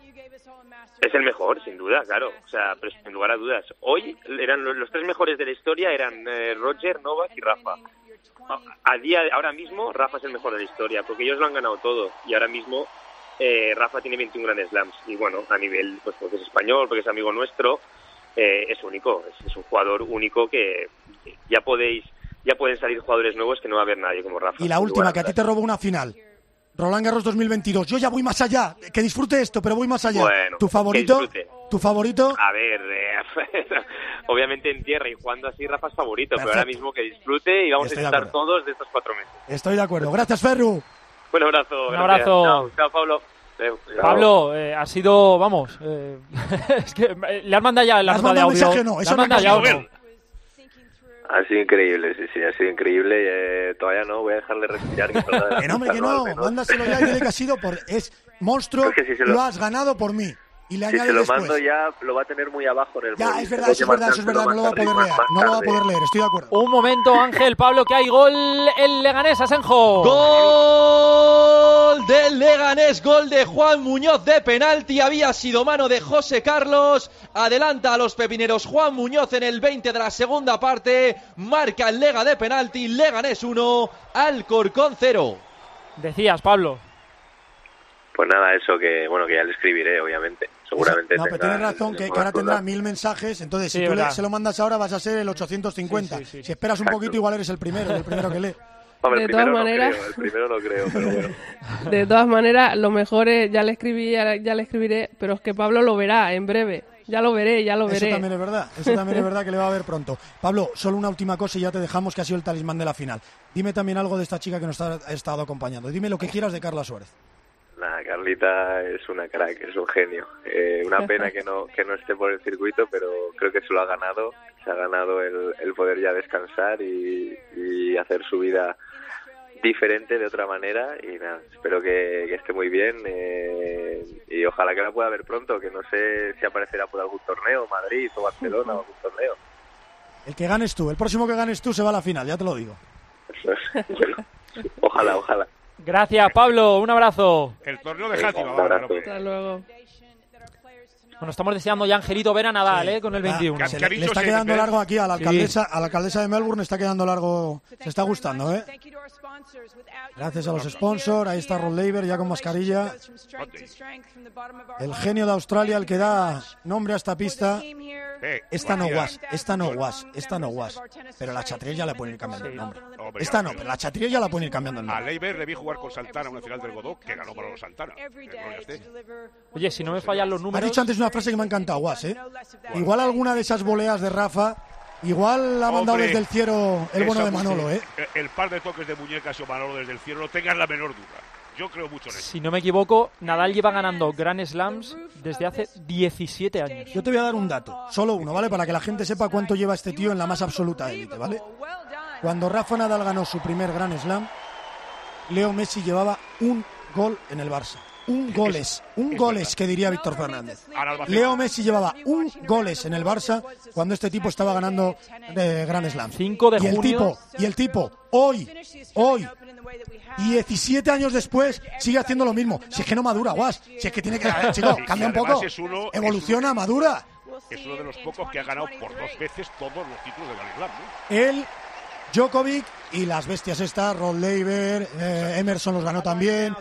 Es el mejor, sin duda, claro. O sea, pero sin lugar a dudas. Hoy eran los, los tres mejores de la historia eran eh, Roger, Novak y Rafa. A, a día, ahora mismo, Rafa es el mejor de la historia, porque ellos lo han ganado todo. Y ahora mismo eh, Rafa tiene veintiún Grand Slams y bueno, a nivel, pues porque es español, porque es amigo nuestro, eh, es único, es, es un jugador único que ya podéis, ya pueden salir jugadores nuevos que no va a haber nadie como Rafa. Y la última, que a ti te robó una final. Roland Garros dos mil veintidós. Yo ya voy más allá. Que disfrute esto, pero voy más allá. Bueno, ¿Tu favorito? ¿Tu favorito? A ver, eh, obviamente en tierra y jugando así Rafa es favorito, Perfecto. pero ahora mismo que disfrute y vamos Estoy a de disfrutar todos de estos cuatro meses. Estoy de acuerdo. Gracias, Ferru. Un abrazo. Un gracias. abrazo. Chao, chao, Pablo. Eh, Pablo, eh, ha sido, vamos, eh, es que eh, le han mandado ya la nota de audio. mensaje? No, Le eso han no mandado es ya posible. audio. Ha sido increíble, sí, sí, ha sido increíble. Eh, todavía no, voy a dejarle respirar. Que, Que no, hombre, que no. Mándaselo ya y dile que ha sido por... Es monstruo, Es que si se lo- lo has ganado por mí. Y le Si se añades lo después. mando ya, lo va a tener muy abajo en el Ya, móvil. es verdad, Tengo eso es que verdad, eso es verdad. No lo va a poder mandárselo leer. más No lo va a tarde. poder leer, estoy de acuerdo. Un momento, Ángel, Pablo, que hay gol el Leganés, Asenjo. Gol del Leganés, gol de Juan Muñoz de penalti. Había sido mano de José Carlos. Adelanta a los pepineros Juan Muñoz en el veinte de la segunda parte. Marca el Lega de penalti. Leganés uno, Alcorcón cero. Decías, Pablo. Pues nada, eso que, bueno, que ya le escribiré, obviamente. Seguramente No, pero tenga- tienes razón, que, que ahora tendrá mil mensajes. Entonces, Sí, si tú le- verdad. se lo mandas ahora, vas a ser el ochocientos cincuenta. Sí, sí, sí. Si esperas un poquito, igual eres el primero, el primero que lee. Hombre, De el todas primero maneras- no creo, el primero no creo, pero bueno. De todas maneras, lo mejor es, ya le escribí, ya, ya le escribiré, pero es que Pablo lo verá en breve. Ya lo veré, ya lo Eso veré. también es verdad, eso también es verdad que le va a ver pronto. Pablo, solo una última cosa y ya te dejamos, que ha sido el talismán de la final. Dime también algo de esta chica que nos ha ha estado acompañando. Dime lo que quieras de Carla Suárez. Nada, Carlita es una crack, es un genio. Eh, una pena que no que no esté por el circuito, pero creo que se lo ha ganado. Se ha ganado el, el poder ya descansar y, y hacer su vida diferente de otra manera. Y nada, espero que, que esté muy bien eh, y ojalá que la pueda ver pronto, que no sé si aparecerá por algún torneo, Madrid o Barcelona o algún torneo. El que ganes tú, el próximo que ganes tú se va a la final, ya te lo digo. Eso es. Bueno, ojalá, ojalá. Gracias, Pablo. Un abrazo. El torneo de Venga, Játiva, un vamos, abrazo. hombre. Hasta luego. Bueno, estamos deseando ya a Angelito ver a Nadal, ¿eh? Con el veintiuno. Ah, se le, le está quedando largo aquí a la alcaldesa, a la alcaldesa de Melbourne, está quedando largo, se está gustando, ¿eh? Gracias a los sponsors, ahí está Rod Laver ya con mascarilla. El genio de Australia, el que da nombre a esta pista. Eh, Esta no gracias. was, esta no was, esta no was. Pero la Chatrier ya le pueden ir cambiando el nombre. Hombre, Esta ya, no, pero- pero la Chatrier ya la pueden ir cambiando el A nombre. Leiber le vi jugar con Santana en una final del Godó que ganó para los Santana. Que gloria esté. Oye, si no me fallan los Ha números... dicho antes una frase que me ha encantado, Was, ¿eh? Igual alguna de esas voleas de Rafa, igual la ha mandado Hombre, desde el cielo el bono esa de Manolo, mujer, ¿eh? El par de toques de muñecas o Manolo desde el cielo, no tengas la menor duda. Yo creo mucho en eso. Si no me equivoco, Nadal lleva ganando Grand Slams desde hace diecisiete años. Yo te voy a dar un dato, solo uno, ¿vale? Para que la gente sepa cuánto lleva este tío en la más absoluta élite, ¿vale? Cuando Rafa Nadal ganó su primer Grand Slam, Leo Messi llevaba un gol en el Barça. Un goles, un es goles, verdad. que diría Víctor Fernández. Ahora Albacete. Leo Messi llevaba un goles en el Barça cuando este tipo estaba ganando eh, Grand Slam. cinco de y el junio. tipo, y el tipo, hoy, hoy, diecisiete años después, sigue haciendo lo mismo. Si es que no madura, Guas. Si es que tiene que, eh, chico, Y cambia un además poco. es uno- es Evoluciona, madura. Es uno de los pocos que ha ganado por dos veces todos los títulos de Grand Slam, ¿no? Él, Djokovic y las bestias estas, Rod Laver, eh, Emerson los ganó también.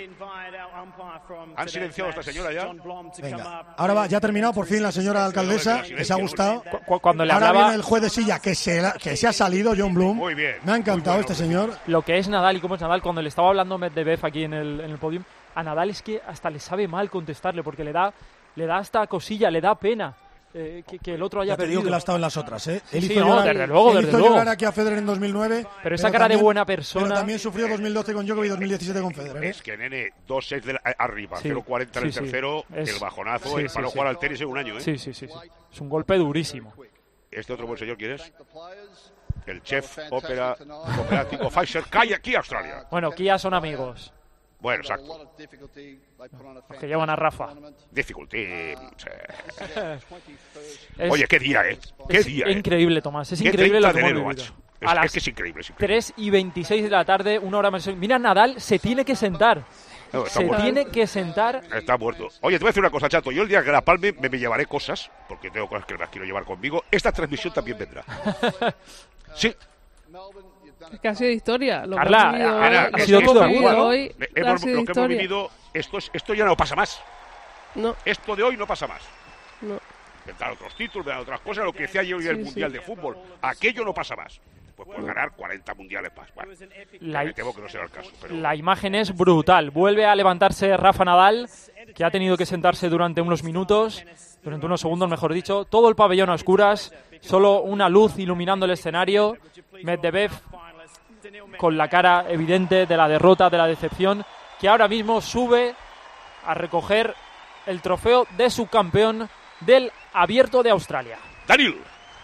¿Han silenciado a esta señora ya? Venga, ahora va, ya ha terminado por fin la señora alcaldesa, que se ha gustado. Cu- Cuando le Ahora hablaba viene el juez de silla que se, la- que se ha salido, John Bloom. Muy bien. Me ha encantado Muy bueno, este señor. lo que es Nadal y cómo es Nadal, cuando le estaba hablando Medvedev aquí en el, en el podium, a Nadal es que hasta le sabe mal contestarle, porque le da, le da hasta cosilla, le da pena eh, que, que el otro haya Ya te perdido. digo que lo ha estado en las otras, ¿eh? Él Sí, hizo, no, llorar, desde luego, él desde hizo luego. llorar aquí a Federer en dos mil nueve. Pero esa cara de también- buena persona- Pero también sufrió dos mil doce con Djokovic y dos mil diecisiete con Federer, ¿eh? Es que, nene, dos sets de la- arriba, Sí, cero cuarenta en el sí, sí. tercero, Es- el bajonazo, sí, el sí, para no sí. jugar al tenis en un año, ¿eh? Sí, sí, sí, sí. Es un golpe durísimo. Este otro buen señor, ¿quién es? El chef ópera operativo Pfizer cae aquí a Australia. Bueno, Kia son amigos, Bueno, exacto. los que llevan a Rafa. Difficulty. sí. Es- Oye, qué día, ¿eh? Qué es día, ¿eh? increíble, Tomás, es Qué increíble lo treinta que de hemos enero, vivido. macho. Es, A las es que es increíble, es increíble. tres y veintiséis de la tarde, una hora más. Mira, Nadal se tiene que sentar. No, está Se muerto. tiene que sentar. Está muerto. Oye, te voy a decir una cosa, chato. Yo el día que la palme me, me llevaré cosas, porque tengo cosas que las quiero llevar conmigo. Esta transmisión también vendrá. Sí. Es que ha sido historia. Lo Carla, que hemos vivido Ana, hoy, ha lo sido que todo hemos vivido bueno. hoy, Le- ha hemos- sido lo que hemos historia. vivido, esto, es, esto ya no pasa más. No. Esto de hoy no pasa más. No. Vendrán otros títulos, vendrán otras cosas, lo que decía yo hoy Sí, el sí. Mundial de Fútbol. Aquello no pasa más. Pues puedes ganar cuarenta mundiales más. Bueno, La- me temo que no será el caso. Pero La imagen es brutal. Vuelve a levantarse Rafa Nadal, que ha tenido que sentarse durante unos minutos, durante unos segundos, mejor dicho. Todo el pabellón a oscuras, solo una luz iluminando el escenario. Medvedev con la cara evidente de la derrota, de la decepción, que ahora mismo sube a recoger el trofeo de subcampeón del Abierto de Australia. Daniel.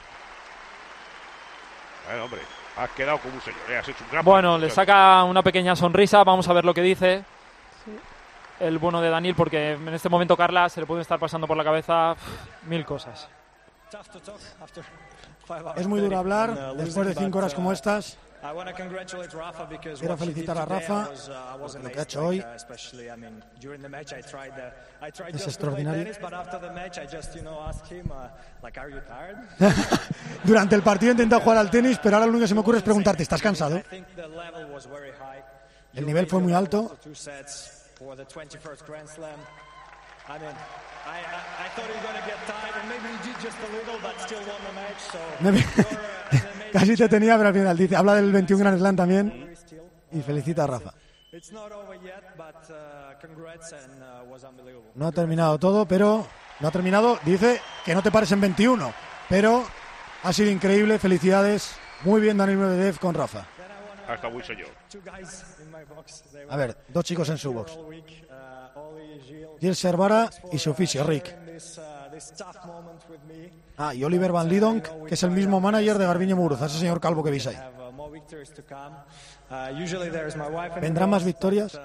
Bueno, hombre, has quedado como un señor. ¿eh? Has hecho un gran Bueno, partido. le saca una pequeña sonrisa. Vamos a ver lo que dice el bueno de Daniel, porque en este momento, Carla, se le pueden estar pasando por la cabeza pff, mil cosas. Es muy duro hablar después de cinco horas como estas. Quiero felicitar a Rafa por lo que ha hecho hoy. Es extraordinario. Durante el partido he intentado jugar al tenis, pero ahora lo único que se me ocurre es preguntarte, ¿estás cansado? El nivel fue muy alto. Me- Casi te tenía, pero al final dice, habla del veintiún Grand Slam también y felicita a Rafa. No ha terminado todo, pero no ha terminado. Dice que no te pares en veintiuno, pero ha sido increíble. Felicidades. Muy bien, Daniel Medvedev con Rafa. Hasta muy señor. A ver, dos chicos en su box. Gilles Servara y su fisio, Rick. Ah, y Oliver Van Lidonk, que es el mismo manager de Garbiñe Muguruza, ese señor calvo que veis ahí. ¿Vendrán más victorias?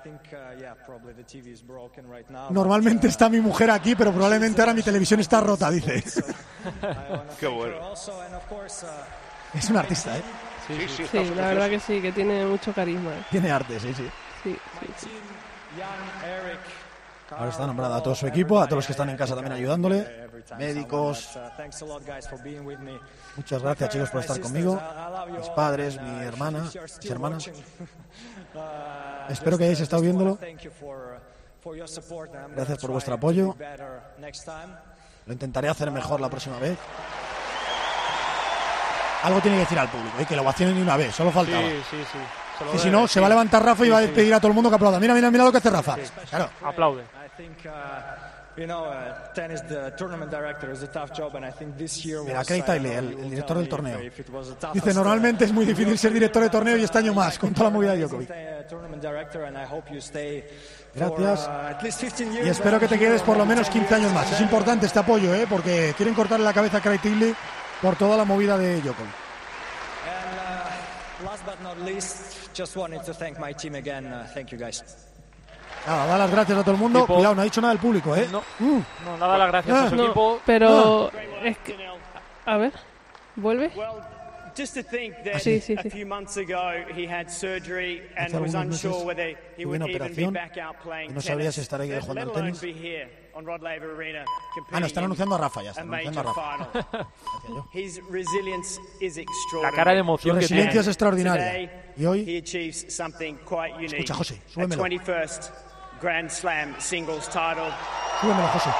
Normalmente está mi mujer aquí, pero probablemente ahora mi televisión está rota, dice. Qué bueno. Es un artista, ¿eh? Sí, sí, sí, Sí, la verdad que sí, que tiene mucho carisma. Tiene arte, sí, sí. Sí, sí, sí. Ahora está nombrado a todo su equipo, a todos los que están en casa también ayudándole, médicos. Muchas gracias, chicos, por estar conmigo. Mis padres, mi hermana, mis hermanas. Espero que hayáis estado viéndolo. Gracias por vuestro apoyo. Lo intentaré hacer mejor la próxima vez. Algo tiene que decir al público, ¿eh? Que la ovación ni una vez, solo faltaba. Sí, sí, sí. Solo Que si debe- no, se va a levantar Rafa y va a despedir a todo el mundo que aplauda. Mira, mira, mira lo que hace Rafa. Claro. Aplaude. Mira, Craig Tiley, el, el director del torneo. Dice, normalmente es muy difícil ser director de torneo y este año más, con toda la movida de Djokovic. Gracias. Y espero que te quedes por lo menos quince años más. Es importante este apoyo, ¿eh? Porque quieren cortarle la cabeza a Craig Tiley por toda la movida de Djokovic. Nada, da las gracias a todo el mundo. Equipo- Cuidado, no ha dicho nada el público, ¿eh? No, Mm. no, nada, las gracias a su No, equipo. pero es que, a ver, ¿vuelve? Just to think that Ah, sí, sí, a sí. few months ago he had surgery and Hace was algunos unsure meses whether he tuve would una even be operación back out playing y no sabría tennis, si estaría let jugando al alone tenis. be here on Rod Laver Arena Ah, no, están competing anunciando a in Rafa, ya está a anunciando a major Rafa. final. His resilience is La extraordinary. cara de Su emoción que resiliencia tiene. es extraordinaria. Today, Y hoy, he achieves something quite unique. Escucha, José, a súbemelo. twenty-first Grand Slam singles title. súbemelo, José.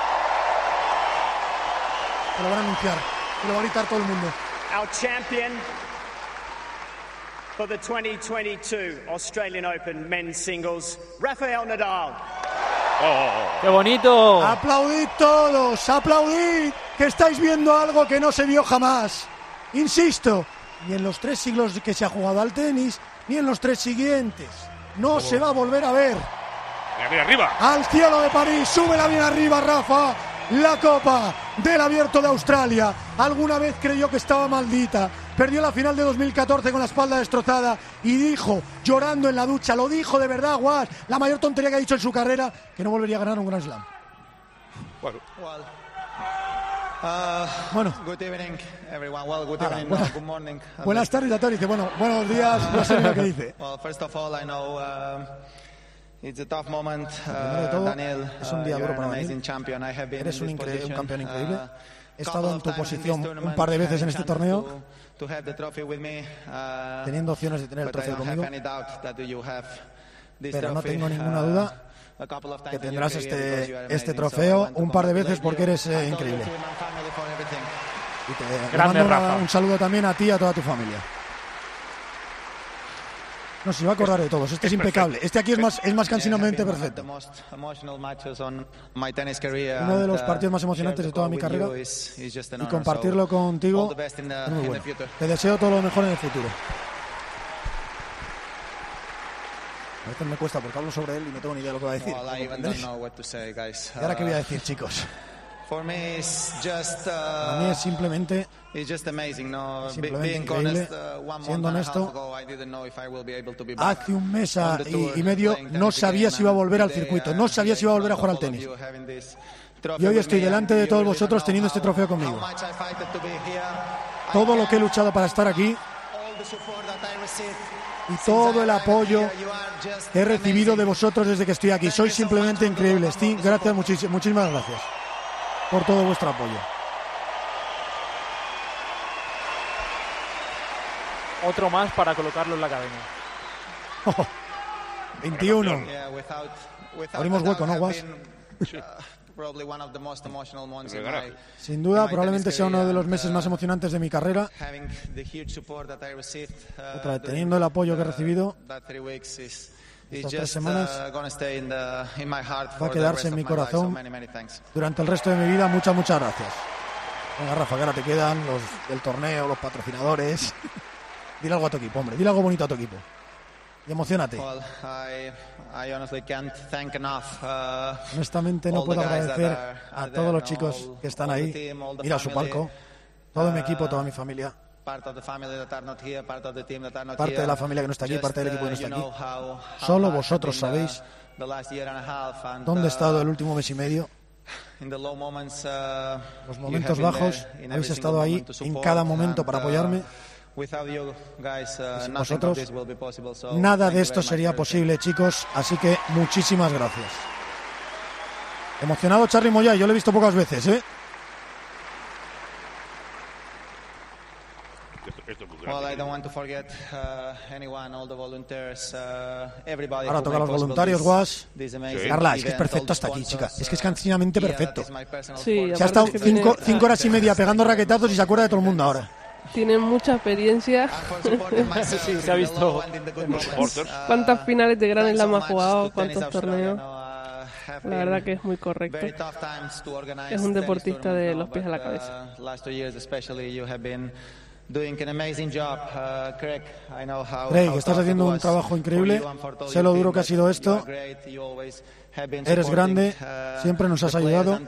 Te lo van a anunciar. Te lo va a gritar todo el mundo. Our champion for the twenty twenty-two Australian Open men's singles, Rafael Nadal. ¡Qué bonito! ¡Aplaudid todos! ¡Aplaudid! Que estáis viendo algo que no se vio jamás. Insisto, ni en los tres siglos que se ha jugado al tenis, ni en los tres siguientes. No se va a volver a ver. Mira, mira, arriba. Al cielo de París, súbela bien arriba, Rafa. La Copa del Abierto de Australia. Alguna vez creyó que estaba maldita. Perdió la final de dos mil catorce con la espalda destrozada y dijo, llorando en la ducha, lo dijo de verdad, Guas, la mayor tontería que ha dicho en su carrera, que no volvería a ganar un Grand Slam. Bueno. Bueno. Good evening, everyone. Well, good Ah, evening, buena- no, good morning. Buenas tardes a todos. Dice, bueno, buenos días, no sé lo que dice. Well, first of all, I know um, it's a tough moment. Primero de Uh, todo, Daniel, es un uh, día you're duro an para amazing Daniel. champion. I have been Eres in un, this incre- un position, campeón increíble. uh, he estado en tu posición un par de veces en este torneo, teniendo opciones de tener el trofeo conmigo, pero no tengo ninguna duda que tendrás este, este trofeo un par de veces porque eres eh, increíble. Y te, te Grande, mando Rafa. una, un saludo también a ti y a toda tu familia. No, se va a acordar de todos. Este es impecable. Este aquí es más, es más cansinamente perfecto. Uno de los partidos más emocionantes de toda mi carrera, y compartirlo contigo es muy bueno. Te deseo todo lo mejor en el futuro. A veces me cuesta porque hablo sobre él y no tengo ni idea de lo que va a decir. ¿Y ahora qué voy a decir, chicos? Para mí es simplemente, simplemente increíble. Siendo honesto, hace un mes y, y medio no sabía si iba a volver al circuito, no sabía si iba a volver a jugar al tenis. Y hoy estoy delante de todos vosotros teniendo este trofeo conmigo. Todo lo que he luchado para estar aquí y todo el apoyo que he recibido de vosotros desde que estoy aquí. Sois simplemente increíbles. Sí, gracias, muchis- muchísimas gracias por todo vuestro apoyo. Otro más para colocarlo en la cadena. Oh, veintiuno. Abrimos hueco, ¿no, Guas? Sin duda, probablemente sea uno de los meses más emocionantes de mi carrera. Otra vez, teniendo el apoyo que he recibido, estas tres semanas va a quedarse en mi corazón durante el resto de mi vida. Muchas, muchas gracias. Venga, Rafa, que ahora te quedan los del torneo, los patrocinadores. Dile algo a tu equipo, hombre. Dile algo bonito a tu equipo. Y emocionate. Honestamente no puedo agradecer a todos los chicos que están ahí. Mira su palco. Todo mi equipo, toda mi familia. Parte de la familia que no está aquí, parte del equipo que no está aquí. Solo vosotros sabéis dónde he estado el último mes y medio. Los momentos bajos, habéis estado ahí en cada momento para apoyarme. Sin vosotros, nada de esto sería posible, chicos. Así que muchísimas gracias. Emocionado Charly Moyá, yo lo he visto pocas veces, ¿eh? Ahora toca a los voluntarios, Guas. Carla, es que es perfecto hasta aquí, chica. Es que es cansinamente perfecto. Sí, se ha estado es que cinco, tiene- cinco horas y media pegando raquetazos y se acuerda de todo el mundo ahora. Tienen mucha experiencia. Sí, se ha visto. ¿Cuántas finales de Grand Slam ha jugado? ¿Cuántos torneos? La verdad que es muy correcto. Es un deportista de los pies a la cabeza. Craig, estás haciendo un trabajo increíble. Sé lo duro que ha sido esto. Eres grande, siempre nos has ayudado.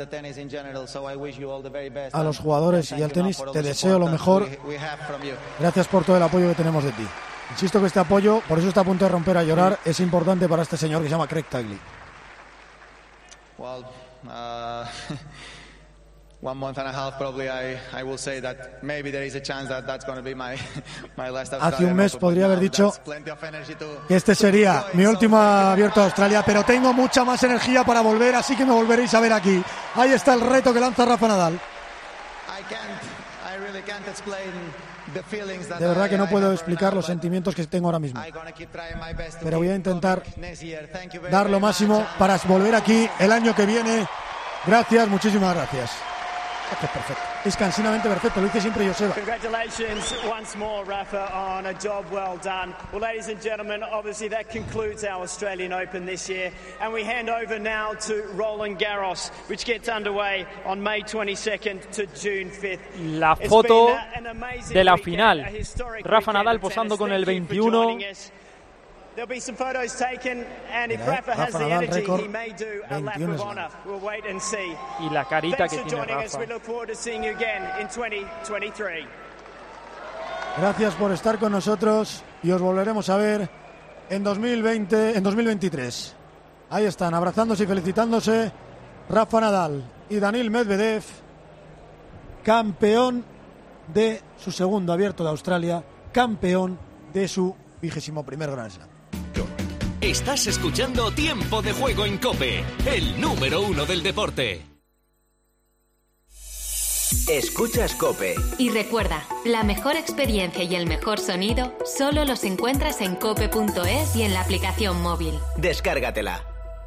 A los jugadores y al tenis, te deseo lo mejor. Gracias por todo el apoyo que tenemos de ti. Insisto que este apoyo, por eso está a punto de romper a llorar, es importante para este señor que se llama Craig Tagley. Well, uh, one month and a half probably I, I will say that maybe there is a chance that that's going to be my, my last Hace Australian un mes Open, podría but haber now dicho that's plenty of energy to- que este sería mi último abierto de Australia, pero tengo mucha más energía para volver, así que me volveréis a ver aquí. Ahí está el reto que lanza Rafa Nadal. I can't, I really can't explain the feelings that De verdad que no I- I puedo have explicar los right now, sentimientos que tengo ahora mismo. but I'm gonna keep trying my best to Pero voy a keep intentar going next year. Thank you very, dar lo very máximo much. para volver aquí el año que viene. Gracias, muchísimas gracias. Esto es perfecto. Es cansinamente perfecto, lo dice siempre Joseba. Congratulations once more, Rafa, on a job well done. Well, ladies and gentlemen, obviously that concludes our Australian Open this year, and we hand over now to Roland Garros, which gets underway on May twenty-second to June fifth. La It's foto been, uh, an amazing de la weekend, final. a historic Rafa weekend Nadal of posando tennis. con el Thank you for veintiuno. joining us. There'll be some photos taken, and if Mira, eh, Rafa has Rafa the Nadal, energy, récord he may do a lap veintiuno of slams. honour. We'll wait and see. Y la carita Thanks que for tiene joining us. Rafa. We look forward to seeing you again in twenty twenty-three. Gracias por estar con nosotros y os volveremos a ver en dos mil veinte, en dos mil veintitrés. Ahí están, abrazándose y felicitándose Rafa Nadal y Daniil Medvedev, campeón de su segundo abierto de Australia, campeón de su vigésimo primer Grand Slam. Estás escuchando Tiempo de Juego en COPE, el número uno del deporte. Escuchas COPE. Y recuerda, la mejor experiencia y el mejor sonido solo los encuentras en cope punto es y en la aplicación móvil. Descárgatela.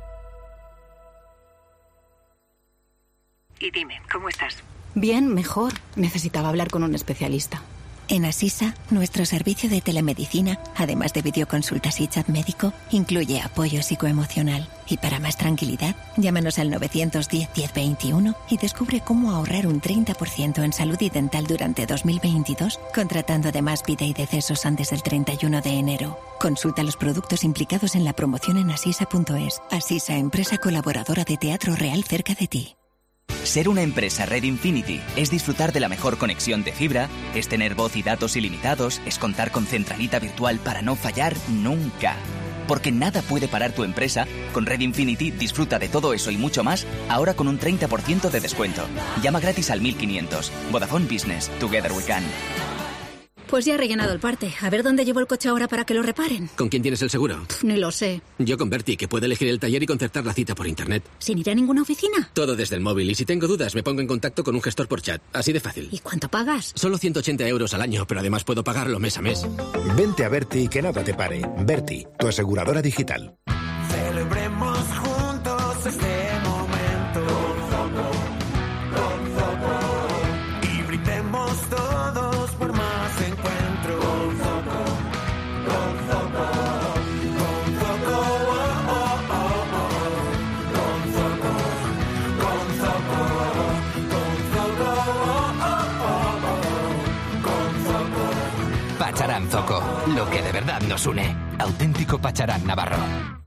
Y dime, ¿cómo estás? Bien, mejor. Necesitaba hablar con un especialista. En Asisa, nuestro servicio de telemedicina, además de videoconsultas y chat médico, incluye apoyo psicoemocional. Y para más tranquilidad, llámanos al nueve uno cero, diez veintiuno y descubre cómo ahorrar un treinta por ciento en salud y dental durante dos mil veintidós, contratando además vida y decesos antes del treinta y uno de enero. Consulta los productos implicados en la promoción en asisa punto es. Asisa, empresa colaboradora de Teatro Real cerca de ti. Ser una empresa Red Infinity es disfrutar de la mejor conexión de fibra, es tener voz y datos ilimitados, es contar con centralita virtual para no fallar nunca. Porque nada puede parar tu empresa, con Red Infinity disfruta de todo eso y mucho más, ahora con un treinta por ciento de descuento. Llama gratis al mil quinientos. Vodafone Business. Together we can. Pues ya he rellenado el parte. A ver dónde llevo el coche ahora para que lo reparen. ¿Con quién tienes el seguro? Pff, ni lo sé. Yo con Berti, que puede elegir el taller y concertar la cita por internet. ¿Sin ir a ninguna oficina? Todo desde el móvil. Y si tengo dudas, me pongo en contacto con un gestor por chat. Así de fácil. ¿Y cuánto pagas? Solo ciento ochenta euros al año, pero además puedo pagarlo mes a mes. Vente a Berti y que nada te pare. Berti, tu aseguradora digital. Celebremos juntos este momento. Con Zoco. Y brindemos todos por más encuentros. Con Zoco. Con Zoco. Con Zoco. Oh, oh, oh, oh. Con Zoco. Con Zoco. Con Zoco. Oh, oh, oh, oh. Con Zoco. Pacharán Zoco. Lo que de verdad nos une. Auténtico Pacharán Navarro.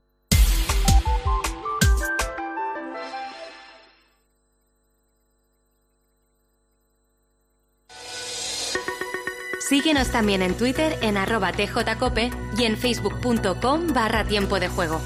Síguenos también en Twitter en arroba tjcope y en facebook punto com barra tiempo de juego.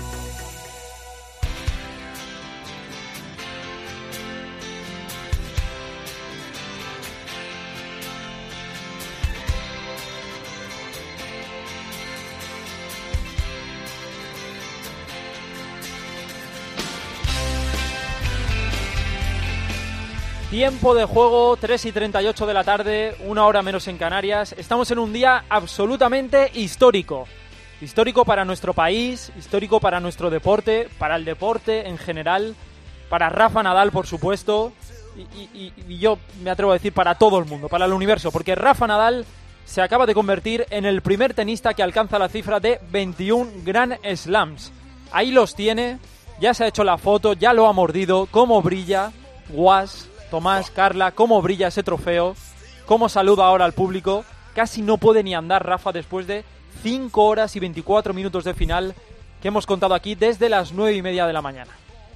Tiempo de juego, tres y treinta y ocho de la tarde, una hora menos en Canarias. Estamos en un día absolutamente histórico. Histórico para nuestro país, histórico para nuestro deporte, para el deporte en general, para Rafa Nadal, por supuesto, y, y, y yo me atrevo a decir para todo el mundo, para el universo, porque Rafa Nadal se acaba de convertir en el primer tenista que alcanza la cifra de veintiún Grand Slams. Ahí los tiene, ya se ha hecho la foto, ya lo ha mordido, cómo brilla, guas. Tomás, Carla, cómo brilla ese trofeo, cómo saluda ahora al público. Casi no puede ni andar Rafa después de cinco horas y veinticuatro minutos de final que hemos contado aquí desde las nueve y media de la mañana.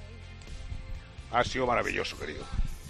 Ha sido maravilloso, querido.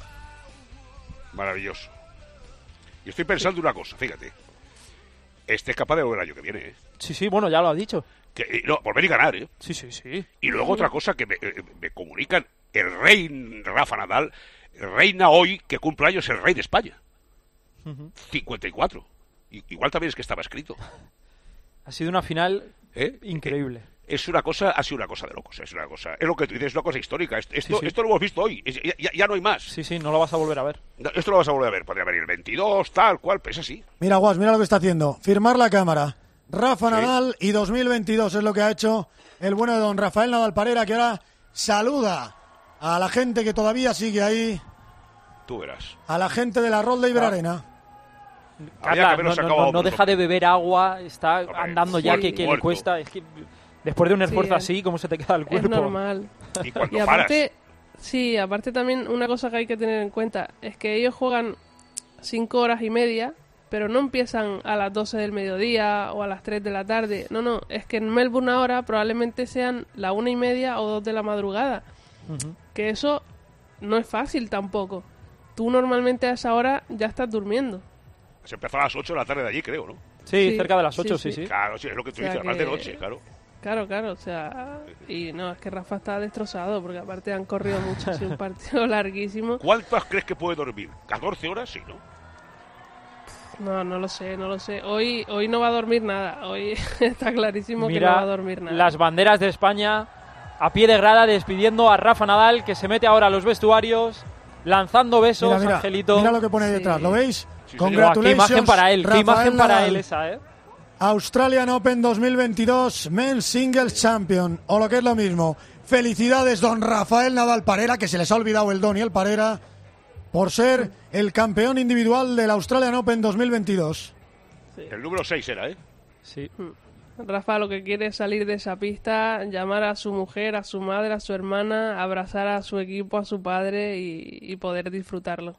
Maravilloso. Y estoy pensando una cosa, fíjate. Este es capaz de volver el año que viene, ¿eh? Sí, sí, bueno, ya lo ha dicho. Que, no, volver y ganar, ¿eh? Sí, sí, sí. Y luego otra cosa que me, me comunican, el rey Rafa Nadal reina hoy, que cumple años el rey de España. Uh-huh. cincuenta y cuatro. I- igual también es que estaba escrito. Ha sido una final ¿Eh? increíble. Eh, es una cosa, ha sido una cosa de locos. Es una cosa, es lo que tú dices, es una cosa histórica. Esto, Sí, sí. esto lo hemos visto hoy. Es- ya, ya no hay más. Sí, sí, no lo vas a volver a ver. No, esto lo vas a volver a ver. Podría venir el veintidós, tal cual, pues así. Mira, Guas, mira lo que está haciendo. Firmar la cámara. Rafa Sí. Nadal y dos mil veintidós es lo que ha hecho el bueno de don Rafael Nadal Parera, que ahora saluda a la gente que todavía sigue ahí. Tú verás. A la gente de la Rolda Iberarena. Carla, no, no, no, no deja de beber agua, está Hombre, andando ya, muerto, que, que le muerto. cuesta. Es que después de un esfuerzo Sí, así, ¿cómo se te queda el cuerpo? Es normal. Y cuando Y aparte, sí, aparte también una cosa que hay que tener en cuenta es que ellos juegan cinco horas y media, pero no empiezan a las doce del mediodía o a las tres de la tarde. No, no, es que en Melbourne ahora probablemente sean la una y media o dos de la madrugada. Uh-huh. Que eso no es fácil tampoco. Tú normalmente a esa hora ya estás durmiendo. Se empezó a las ocho de la tarde de allí, creo, ¿no? Sí, Sí, cerca de las sí, ocho, sí, sí. sí. Claro, sí, es lo que tú O sea dices, además de que- noche, claro. Claro, claro, o sea, y no, es que Rafa está destrozado porque aparte han corrido mucho, ha sido un partido larguísimo. ¿Cuántas crees que puede dormir? ¿catorce horas? Sí, ¿no? No, no lo sé, no lo sé. Hoy hoy no va a dormir nada, hoy está clarísimo que Mira no va a dormir nada. las banderas de España a pie de grada despidiendo a Rafa Nadal, que se mete ahora a los vestuarios lanzando besos, mira, mira, Angelito. Mira lo que pone sí. detrás, ¿lo veis? Sí, Congratulations. Qué imagen para él, qué imagen para Nadal. él esa, ¿eh? Australian Open dos mil veintidós, Men's Singles Champion, o lo que es lo mismo. Felicidades, don Rafael Nadal Parera, que se les ha olvidado el don y el Parera, por ser el campeón individual del Australian Open dos mil veintidós. Sí. El número seis era, ¿eh? Sí. Rafa lo que quiere es salir de esa pista, llamar a su mujer, a su madre, a su hermana, abrazar a su equipo, a su padre y, y poder disfrutarlo.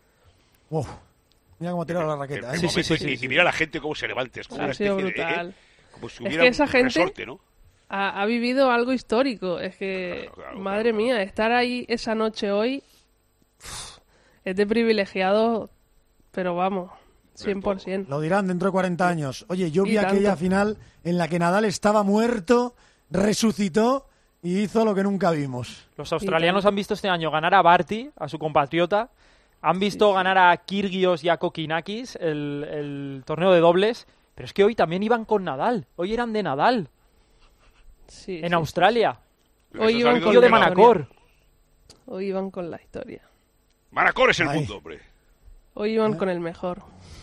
Uf. Mira cómo tira la raqueta. ¿eh? Sí, sí, sí, sí, sí. Y mira a la gente cómo se levanta. Es como ha una sido especie brutal. de... ¿eh? Como si es hubiera que esa un gente resorte, ¿no? ha, ha vivido algo histórico. Es que, claro, claro, madre claro. mía, estar ahí esa noche hoy pff, es de privilegiado, pero vamos, cien por ciento. Lo dirán dentro de cuarenta años. Oye, yo vi y aquella tanto. final en la que Nadal estaba muerto, resucitó y hizo lo que nunca vimos. Los australianos han visto este año ganar a Barty, a su compatriota. Han visto sí, sí. ganar a Kyrgios y a Kokinakis el, el torneo de dobles, pero es que hoy también iban con Nadal. Hoy eran de Nadal. Sí, en sí, Australia. Sí. Hoy iban con de Manacor. Hoy iban con la historia. Manacor es el Ay. mundo, hombre. Hoy iban ¿Eh? con el mejor.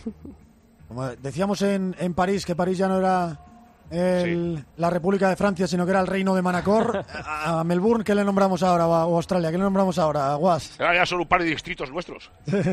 Como decíamos en, en París, que París ya no era el, sí. la República de Francia, sino que era el reino de Manacor. A Melbourne, ¿qué le nombramos ahora? O Australia, ¿qué le nombramos ahora? ¿A Guas? Ahora ya son un par de distritos nuestros.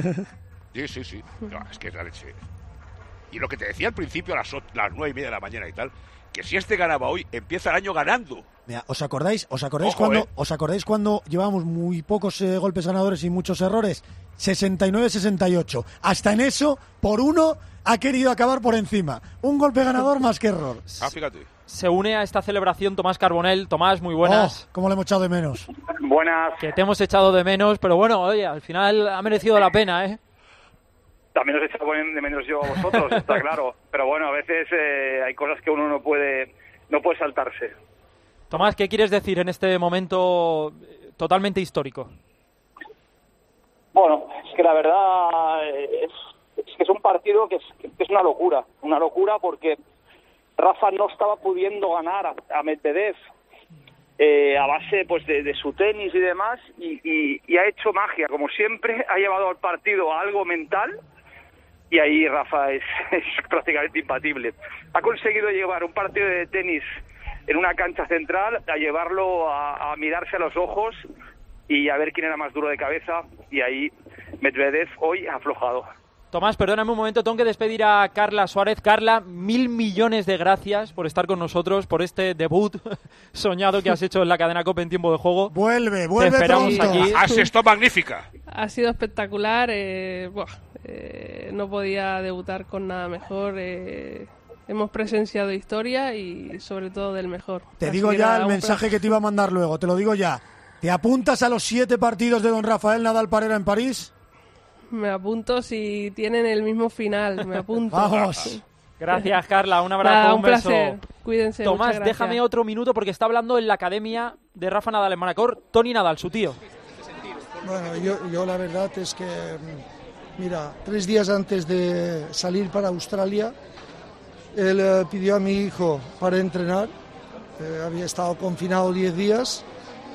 Sí, sí, sí. No, es que es la leche. Y lo que te decía al principio, a las, las nueve y media de la mañana y tal, que si este ganaba hoy, empieza el año ganando. Mira, ¿os acordáis? ¿Os acordáis Ojo, cuando eh. os acordáis cuando llevábamos muy pocos eh, golpes ganadores y muchos errores? sesenta y nueve sesenta y ocho. Hasta en eso, por uno, ha querido acabar por encima. Un golpe ganador más que error. Ah, fíjate. Se une a esta celebración Tomás Carbonell. Tomás, muy buenas. Oh, cómo le hemos echado de menos. Buenas. Que te hemos echado de menos, pero bueno, oye, al final ha merecido la pena, ¿eh? También os he echado de menos yo a vosotros, está claro. Pero bueno, a veces eh, hay cosas que uno no puede, no puede saltarse. Tomás, ¿qué quieres decir en este momento totalmente histórico? Bueno, es que la verdad es, es que es un partido que es, que es una locura, una locura porque Rafa no estaba pudiendo ganar a, a Medvedev eh, a base pues de, de su tenis y demás y, y, y ha hecho magia, como siempre, ha llevado al partido a algo mental y ahí Rafa es, es prácticamente imbatible. Ha conseguido llevar un partido de tenis en una cancha central, a llevarlo a, a mirarse a los ojos y a ver quién era más duro de cabeza, y ahí Medvedev hoy ha aflojado. Tomás, perdóname un momento, tengo que despedir a Carla Suárez. Carla, mil millones de gracias por estar con nosotros, por este debut soñado que has hecho en la cadena COPE en tiempo de juego. Vuelve, vuelve Te esperamos pronto. aquí. Has estado magnífica. Ha sido espectacular, eh, buah, eh, no podía debutar con nada mejor. Eh, hemos presenciado historia y sobre todo del mejor. Te Así digo que ya nada, el un mensaje placer. que te iba a mandar luego, te lo digo ya. ¿Te apuntas a los siete partidos de don Rafael Nadal Parera en París? Me apunto si tienen el mismo final, me apunto. Vamos. Gracias, Carla, un abrazo, Nada, un, un beso. placer. Cuídense. Tomás, muchas gracias. déjame otro minuto porque está hablando en la academia de Rafa Nadal en Manacor, Toni Nadal, su tío. Bueno, yo, yo la verdad es que, mira, tres días antes de salir para Australia, él eh, pidió a mi hijo para entrenar, eh, había estado confinado diez días,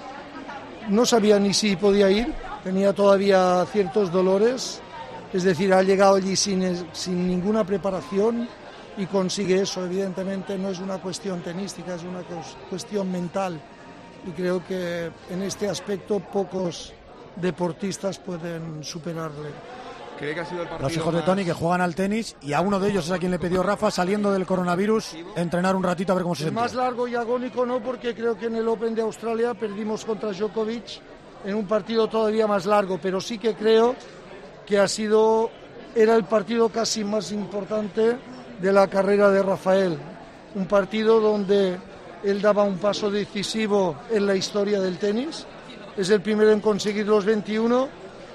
no sabía ni si podía ir, tenía todavía ciertos dolores, es decir, ha llegado allí sin, sin ninguna preparación y consigue eso. Evidentemente no es una cuestión tenística, es una cuestión mental y creo que en este aspecto pocos deportistas pueden superarle. ¿Cree que ha sido el partido Los hijos de más- Toni que juegan al tenis y a uno de ellos es a quien le pidió Rafa, saliendo del coronavirus, entrenar un ratito a ver cómo se El siente. más largo y agónico no, porque creo que en el Open de Australia perdimos contra Djokovic en un partido todavía más largo, pero sí que creo que ha sido, era el partido casi más importante de la carrera de Rafael. Un partido donde él daba un paso decisivo en la historia del tenis. Es el primero en conseguir los veintiuno.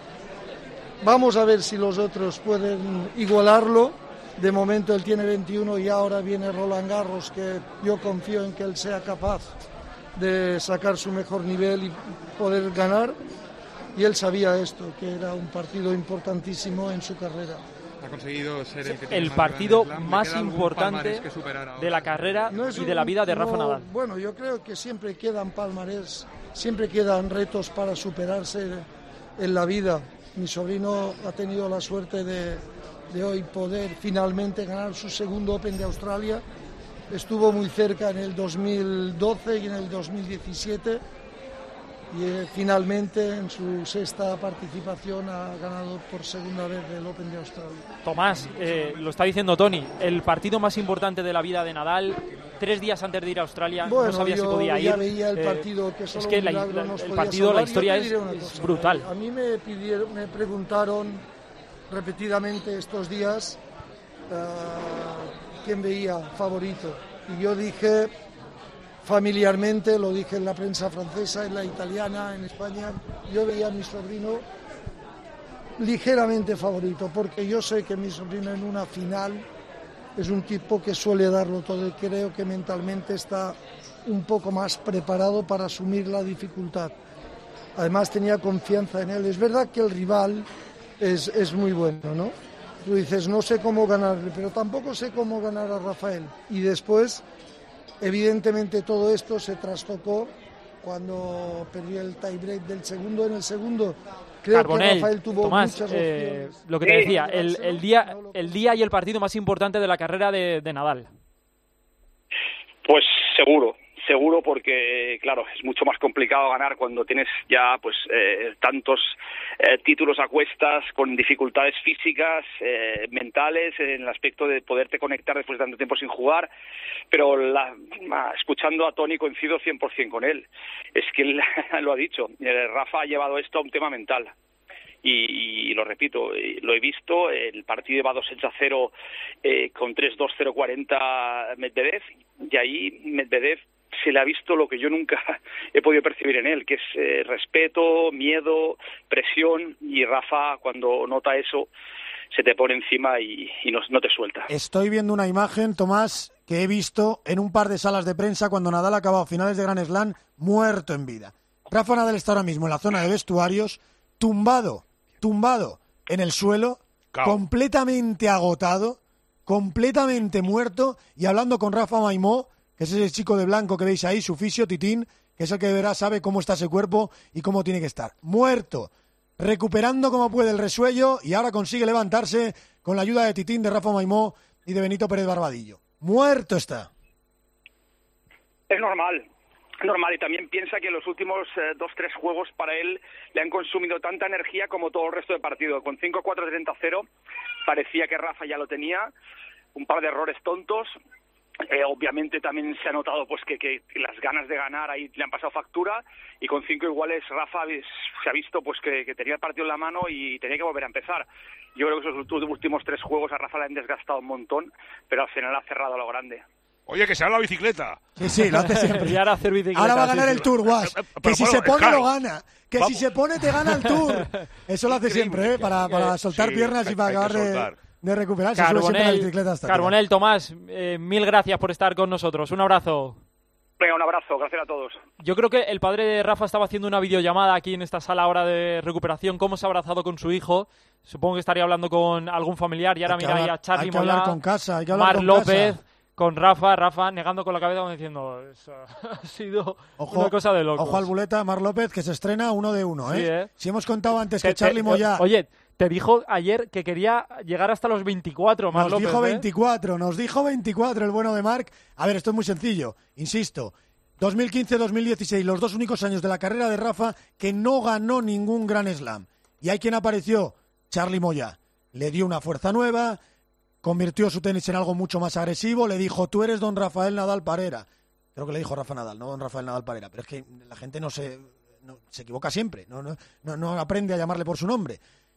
Vamos a ver si los otros pueden igualarlo. De momento él tiene veintiuno y ahora viene Roland Garros, que yo confío en que él sea capaz de sacar su mejor nivel y poder ganar. Y él sabía esto, que era un partido importantísimo en su carrera. Ha conseguido ser el que tiene El más partido Grand Slam. ¿Le más queda algún importante palmarés que superar ahora? de la carrera No es y de la un- vida de Rafa no, Nadal. Bueno, yo creo que siempre quedan palmarés, siempre quedan retos para superarse. en la vida. Mi sobrino ha tenido la suerte de, de hoy poder finalmente ganar su segundo Open de Australia. Estuvo muy cerca en el dos mil doce y en el dos mil diecisiete y eh, finalmente en su sexta participación ha ganado por segunda vez el Open de Australia. Tomás, eh, lo está diciendo Tony, el partido más importante de la vida de Nadal, tres días antes de ir a Australia, bueno, no sabía yo si podía ir. Ya veía el eh, partido que solo es que la, la, nos el podía partido, salvar. la historia es, es es cosa, brutal. A mí me pidieron, me preguntaron repetidamente estos días uh, quién veía favorito. Y yo dije, familiarmente, lo dije en la prensa francesa, en la italiana, en España, yo veía a mi sobrino ligeramente favorito, porque yo sé que mi sobrino en una final es un tipo que suele darlo todo y creo que mentalmente está un poco más preparado para asumir la dificultad. Además tenía confianza en él. Es verdad que el rival es, es muy bueno, ¿no? Tú dices, no sé cómo ganarle, pero tampoco sé cómo ganar a Rafael. Y después, evidentemente, todo esto se trastocó cuando perdió el tiebreak del segundo. En el segundo, creo Carbonell, que Rafael tuvo Tomás, muchas eh, opciones. lo que te decía, el, el, día, el día y el partido más importante de la carrera de, de Nadal. Pues seguro. Seguro, porque claro, es mucho más complicado ganar cuando tienes ya pues eh, tantos eh, títulos a cuestas, con dificultades físicas, eh, mentales, en el aspecto de poderte conectar después de tanto tiempo sin jugar. Pero la, escuchando a Tony coincido cien por ciento con él. Es que él lo ha dicho, eh, Rafa ha llevado esto a un tema mental. Y, y lo repito, lo he visto, el partido iba dos a cero eh, con tres dos cero cuarenta Medvedev, y ahí Medvedev se le ha visto lo que yo nunca he podido percibir en él, que es eh, respeto, miedo, presión, y Rafa cuando nota eso se te pone encima y, y no, no te suelta. Estoy viendo una imagen, Tomás, que he visto en un par de salas de prensa cuando Nadal ha acabado finales de Grand Slam muerto en vida. Rafa Nadal está ahora mismo en la zona de vestuarios, tumbado, tumbado en el suelo, Cao. completamente agotado, completamente muerto, y hablando con Rafa Maimó, que es ese chico de blanco que veis ahí, su fisio, Titín, que es el que de verdad sabe cómo está ese cuerpo y cómo tiene que estar. Muerto, recuperando como puede el resuello, y ahora consigue levantarse con la ayuda de Titín, de Rafa Maimó y de Benito Pérez Barbadillo. Muerto está. Es normal. Normal, y también piensa que los últimos eh, dos, tres juegos para él le han consumido tanta energía como todo el resto del partido. Con cinco cuatro treinta cero parecía que Rafa ya lo tenía, un par de errores tontos. Eh, obviamente también se ha notado pues que, que las ganas de ganar ahí le han pasado factura, y con cinco iguales Rafa se ha visto pues que, que tenía el partido en la mano y tenía que volver a empezar. Yo creo que esos últimos tres juegos a Rafa le han desgastado un montón, pero al final ha cerrado a lo grande. Oye, que se la bicicleta. Sí, sí, lo hace siempre. Y ahora, hacer bicicleta, ahora va a ganar sí, el sí. Tour, Guas. Que Pero, si bueno, se pone, claro. lo gana. Que Vamos. si se pone, te gana el Tour. Eso lo hace Increíble. siempre, ¿eh? Para, para soltar Sí, piernas y hay- para hay que acabar de, soltar. de recuperarse. Sube siempre la Carbonell, bicicleta hasta Carbonell, Tomás, eh, mil gracias por estar con nosotros. Un abrazo. Venga, un abrazo, gracias a todos. Yo creo que el padre de Rafa estaba haciendo una videollamada aquí en esta sala ahora de recuperación, cómo se ha abrazado con su hijo. Supongo que estaría hablando con algún familiar, y ahora Hay que mira ahí hablar- a Charly hay que hablar Mollà, con casa, hay que hablar Marc con López, casa. con Rafa, Rafa negando con la cabeza como diciendo, eso ha sido Ojo, una cosa de locos. ojo al buleta, Marc López, que se estrena uno de uno, ¿eh? Sí, ¿eh? Si hemos contado antes Te- que Charly te- Mollà Oye, te dijo ayer que quería llegar hasta los veinticuatro, Marc nos López, dijo ¿eh? veinticuatro, nos dijo veinticuatro el bueno de Marc. A ver, esto es muy sencillo, insisto. dos mil quince dos mil dieciséis, los dos únicos años de la carrera de Rafa que no ganó ningún Grand Slam. Y hay quien apareció, Charly Mollà. Le dio una fuerza nueva, convirtió su tenis en algo mucho más agresivo, le dijo, tú eres don Rafael Nadal Parera. Creo que le dijo Rafa Nadal, no don Rafael Nadal Parera. Pero es que la gente no se, no, se equivoca siempre, no, no, no, no aprende a llamarle por su nombre.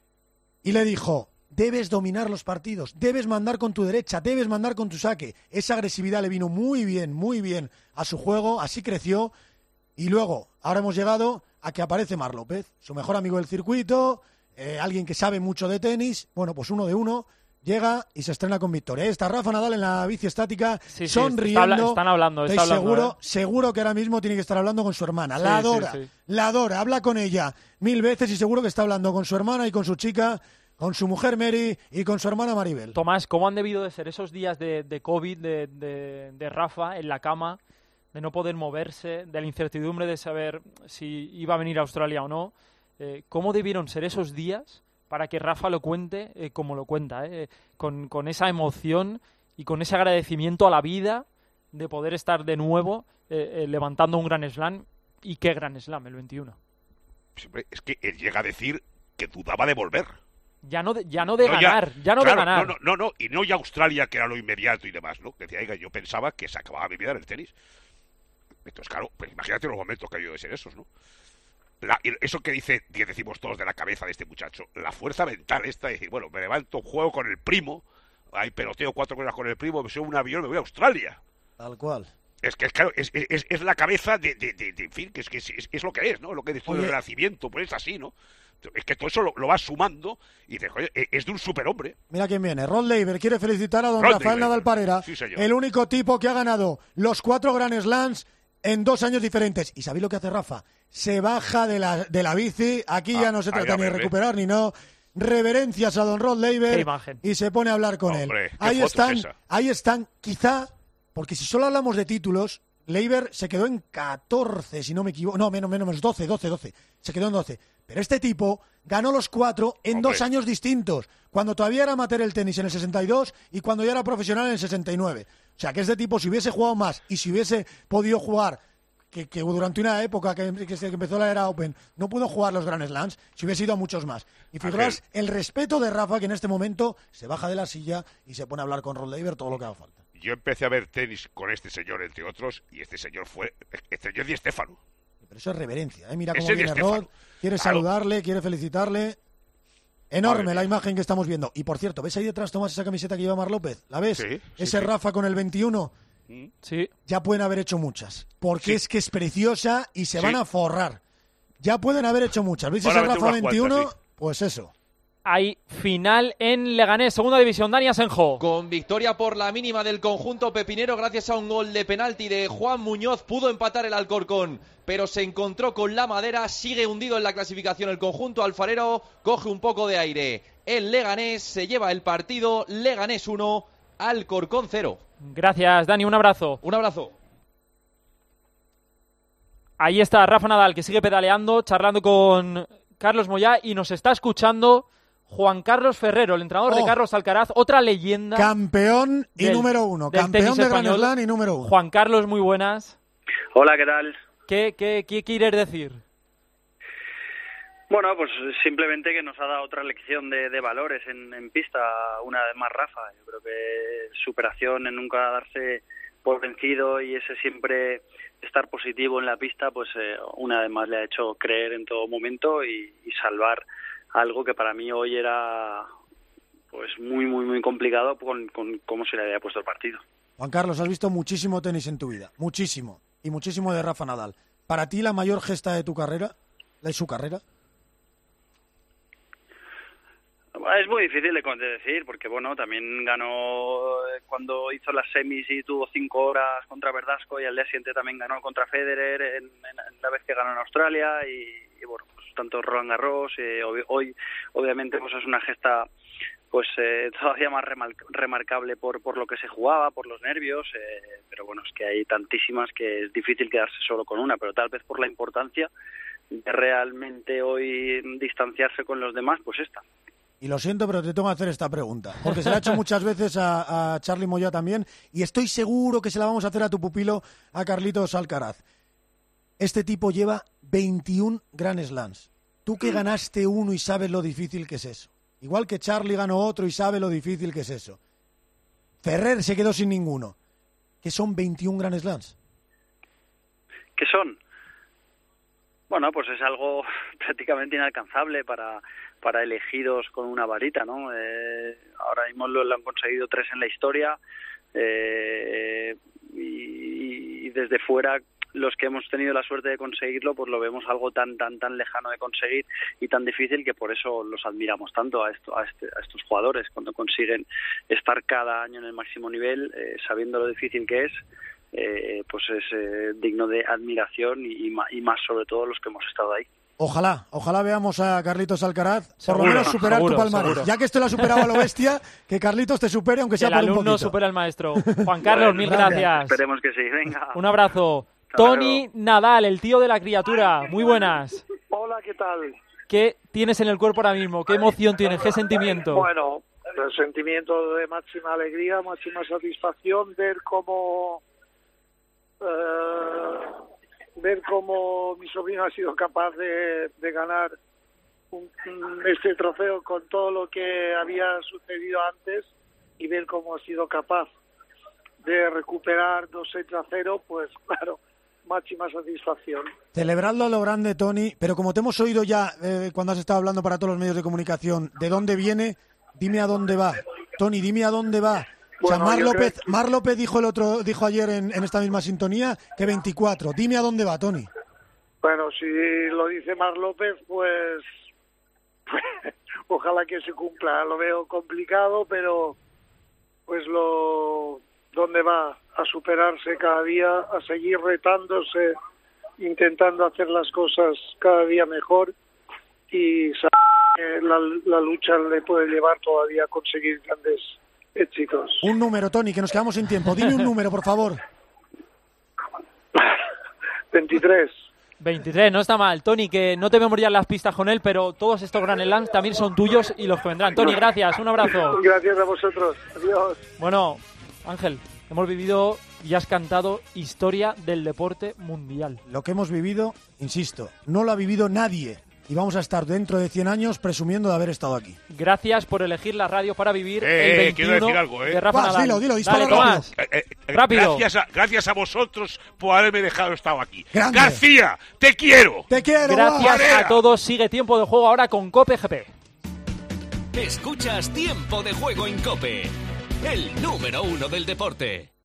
Y le dijo, debes dominar los partidos, debes mandar con tu derecha, debes mandar con tu saque. Esa agresividad le vino muy bien, muy bien a su juego, así creció. Y luego, ahora hemos llegado a que aparece Marc López, su mejor amigo del circuito, eh, alguien que sabe mucho de tenis. Bueno, pues uno de uno, llega y se estrena con victoria. Ahí está Rafa Nadal en la bici estática, Sí, sí, sonriendo. está habla- están hablando, está Estoy hablando, seguro, ¿eh? seguro que ahora mismo tiene que estar hablando con su hermana. Sí, La sí, adora, sí. la adora, habla con ella mil veces y seguro que está hablando con su hermana y con su chica, con su mujer Mary y con su hermana Maribel. Tomás, ¿cómo han debido de ser esos días de, de COVID, de, de, de Rafa en la cama, de no poder moverse, de la incertidumbre de saber si iba a venir a Australia o no? Eh, ¿Cómo debieron ser esos días para que Rafa lo cuente eh, como lo cuenta? Eh? Con, con esa emoción y con ese agradecimiento a la vida de poder estar de nuevo eh, eh, levantando un gran slam. ¿Y qué gran slam el veintiuno? Es que él llega a decir que dudaba de volver. Ya no de, ya no de no, ganar, ya, ya no claro, de ganar. No, no, no, no, y no ya Australia, que era lo inmediato y demás, ¿no? Decía, oiga, yo pensaba que se acababa mi vida en el tenis. Entonces, claro, pues imagínate los momentos que ha habido de ser esos, ¿no? La, eso que dice, que decimos todos de la cabeza de este muchacho, la fuerza mental esta de decir, bueno, me levanto, juego con el primo, hay peloteo cuatro cosas con el primo, me subo un avión, me voy a Australia. Tal cual. Es que, claro, es, es, es la cabeza de, de, de, de, en fin, que es, que es, es, es lo que es, ¿no? Lo que dice el renacimiento, pues es así, ¿no? Es que todo eso lo, lo vas sumando y dices, oye, es de un superhombre. Mira quién viene. Rod Laver quiere felicitar a don Rod Rafael Laver. Nadal Parera, Sí, señor. el único tipo que ha ganado los cuatro Grand Slams en dos años diferentes. ¿Y sabéis lo que hace Rafa? Se baja de la, de la bici, aquí ah, ya no se trata ni de recuperar ni no. Reverencias a don Rod Laver y se pone a hablar con Hombre, él. Ahí están, es ahí están, quizá, porque si solo hablamos de títulos, Laver se quedó en catorce, si no me equivoco. No, menos, menos, menos, doce, doce, doce. Se quedó en doce. Pero este tipo ganó los cuatro en Hombre. dos años distintos. Cuando todavía era amateur el tenis en el sesenta y dos y cuando ya era profesional en el sesenta y nueve. O sea, que este tipo, si hubiese jugado más y si hubiese podido jugar, que, que durante una época que, que, que empezó la era Open, no pudo jugar los Grand Slams, si hubiese ido a muchos más. Y fijaros el respeto de Rafa, que en este momento se baja de la silla y se pone a hablar con Rod Laver todo lo que haga falta. Yo empecé a ver tenis con este señor, entre otros, y este señor fue el señor Di Stéfano. Pero eso es reverencia, ¿eh? Mira cómo viene Rod, quiere claro. saludarle, quiere felicitarle. Enorme Madre la mía. imagen que estamos viendo. Y por cierto, ¿ves ahí detrás, Tomás, esa camiseta que lleva Mar López? ¿La ves? Sí, Ese sí, Rafa sí. con el veintiuno. Sí. Ya pueden haber hecho muchas. Porque sí. es que es preciosa y se sí. van a forrar. Ya pueden haber hecho muchas. ¿Veis ese Rafa veintiuno? Cuantas, sí. Pues eso. Hay final en Leganés, segunda división. Dani Asenjo. Con victoria por la mínima del conjunto pepinero gracias a un gol de penalti de Juan Muñoz. Pudo empatar el Alcorcón, pero se encontró con la madera. Sigue hundido en la clasificación el conjunto alfarero. Coge un poco de aire. El Leganés se lleva el partido. Leganés uno, Alcorcón cero. Gracias, Dani. Un abrazo. Un abrazo. Ahí está Rafa Nadal, que sigue pedaleando, charlando con Carlos Moyá, y nos está escuchando Juan Carlos Ferrero, el entrenador oh, de Carlos Alcaraz, otra leyenda. Campeón y del, número uno. Campeón de Grand Slam y número uno. Juan Carlos, muy buenas. Hola, ¿qué tal? ¿Qué, qué, qué quieres decir? Bueno, pues simplemente que nos ha dado otra lección de, de valores en, en pista, una vez más Rafa. Yo creo que superación, en nunca darse por vencido y ese siempre estar positivo en la pista, pues eh, una vez más le ha hecho creer en todo momento y, y salvar algo que para mí hoy era pues muy, muy, muy complicado con, con cómo se le había puesto el partido. Juan Carlos, has visto muchísimo tenis en tu vida, muchísimo, y muchísimo de Rafa Nadal. ¿Para ti la mayor gesta de tu carrera, de su carrera? Es muy difícil de decir, porque bueno, también ganó cuando hizo las semis y tuvo cinco horas contra Verdasco, y al día siguiente también ganó contra Federer en, en la vez que ganó en Australia, y, y bueno, pues tanto Roland Garros, eh, hoy, hoy obviamente pues es una gesta pues eh, todavía más remar- remarcable por por lo que se jugaba, por los nervios, eh, pero bueno, es que hay tantísimas que es difícil quedarse solo con una, pero tal vez por la importancia de realmente hoy distanciarse con los demás, pues esta. Y lo siento, pero te tengo que hacer esta pregunta, porque se la ha hecho muchas veces a, a Charly Moyá también, y estoy seguro que se la vamos a hacer a tu pupilo, a Carlitos Alcaraz. Este tipo lleva veintiún Grand Slams. Tú que ganaste uno y sabes lo difícil que es eso. Igual que Charly ganó otro y sabe lo difícil que es eso. Ferrer se quedó sin ninguno. ¿Qué son veintiún Grand Slams? ¿Qué son? Bueno, pues es algo prácticamente inalcanzable para, para elegidos con una varita, ¿no? Eh, ahora mismo lo, lo han conseguido tres en la historia, eh, y, y desde fuera los que hemos tenido la suerte de conseguirlo, pues lo vemos algo tan tan tan lejano de conseguir y tan difícil, que por eso los admiramos tanto a, esto, a, este, a estos jugadores cuando consiguen estar cada año en el máximo nivel, eh, sabiendo lo difícil que es. Eh, pues es eh, digno de admiración y, y, más, y más sobre todo los que hemos estado ahí. Ojalá, ojalá veamos a Carlitos Alcaraz seguro, por lo menos superar seguro, tu palmarés. seguro. Ya que esto lo ha superado a lo bestia, que Carlitos te supere, aunque sea el por un poquito. El alumno supera al maestro. Juan Carlos, bueno, mil gracias. gracias. Esperemos que sí, venga. Un abrazo. Tony Nadal, el tío de la criatura. Muy buenas. Hola, ¿qué tal? ¿qué tienes en el cuerpo ahora mismo? ¿Qué emoción tienes? ¿Qué sentimiento? Bueno, el sentimiento de máxima alegría, máxima satisfacción, ver cómo eh, ver cómo mi sobrino ha sido capaz de, de ganar un, un, este trofeo con todo lo que había sucedido antes y ver cómo ha sido capaz de recuperar dos sets a cero, pues claro, máxima satisfacción. Celebradlo a lo grande, Toni, pero como te hemos oído ya eh, cuando has estado hablando para todos los medios de comunicación, ¿de dónde viene? Dime a dónde va. Toni, dime a dónde va. Bueno, o sea, Mar López, que... Mar López dijo el otro, dijo ayer en, en esta misma sintonía que veinticuatro. Dime a dónde va, Toni. Bueno, si lo dice Mar López, pues, pues ojalá que se cumpla. Lo veo complicado, pero pues lo dónde va a superarse cada día, a seguir retándose, intentando hacer las cosas cada día mejor y saber que la, la lucha le puede llevar todavía a conseguir grandes éxitos. Un número, Toni, que nos quedamos sin tiempo. Dime un número, por favor. veintitrés. veintitrés, no está mal. Toni, que no te vemos ya en las pistas con él, pero todos estos Grand Slams también son tuyos y los que vendrán. Toni, gracias, un abrazo. Gracias a vosotros. Adiós. Bueno, Ángel, hemos vivido y has cantado historia del deporte mundial. Lo que hemos vivido, insisto, no lo ha vivido nadie. Y vamos a estar dentro de cien años presumiendo de haber estado aquí. Gracias por elegir la radio para vivir eh, el veintiuno quiero decir algo, ¿eh? de Rafa Vas, Nadal. Dilo, dilo, dispara Dale, Tomás. Eh, eh, Rápido. Gracias a, gracias a vosotros por haberme dejado estar aquí. Grande. García, te quiero. Te quiero. Gracias Varea. a todos. Sigue tiempo de juego ahora con COPE G P. Escuchas Tiempo de Juego en COPE, el número uno del deporte.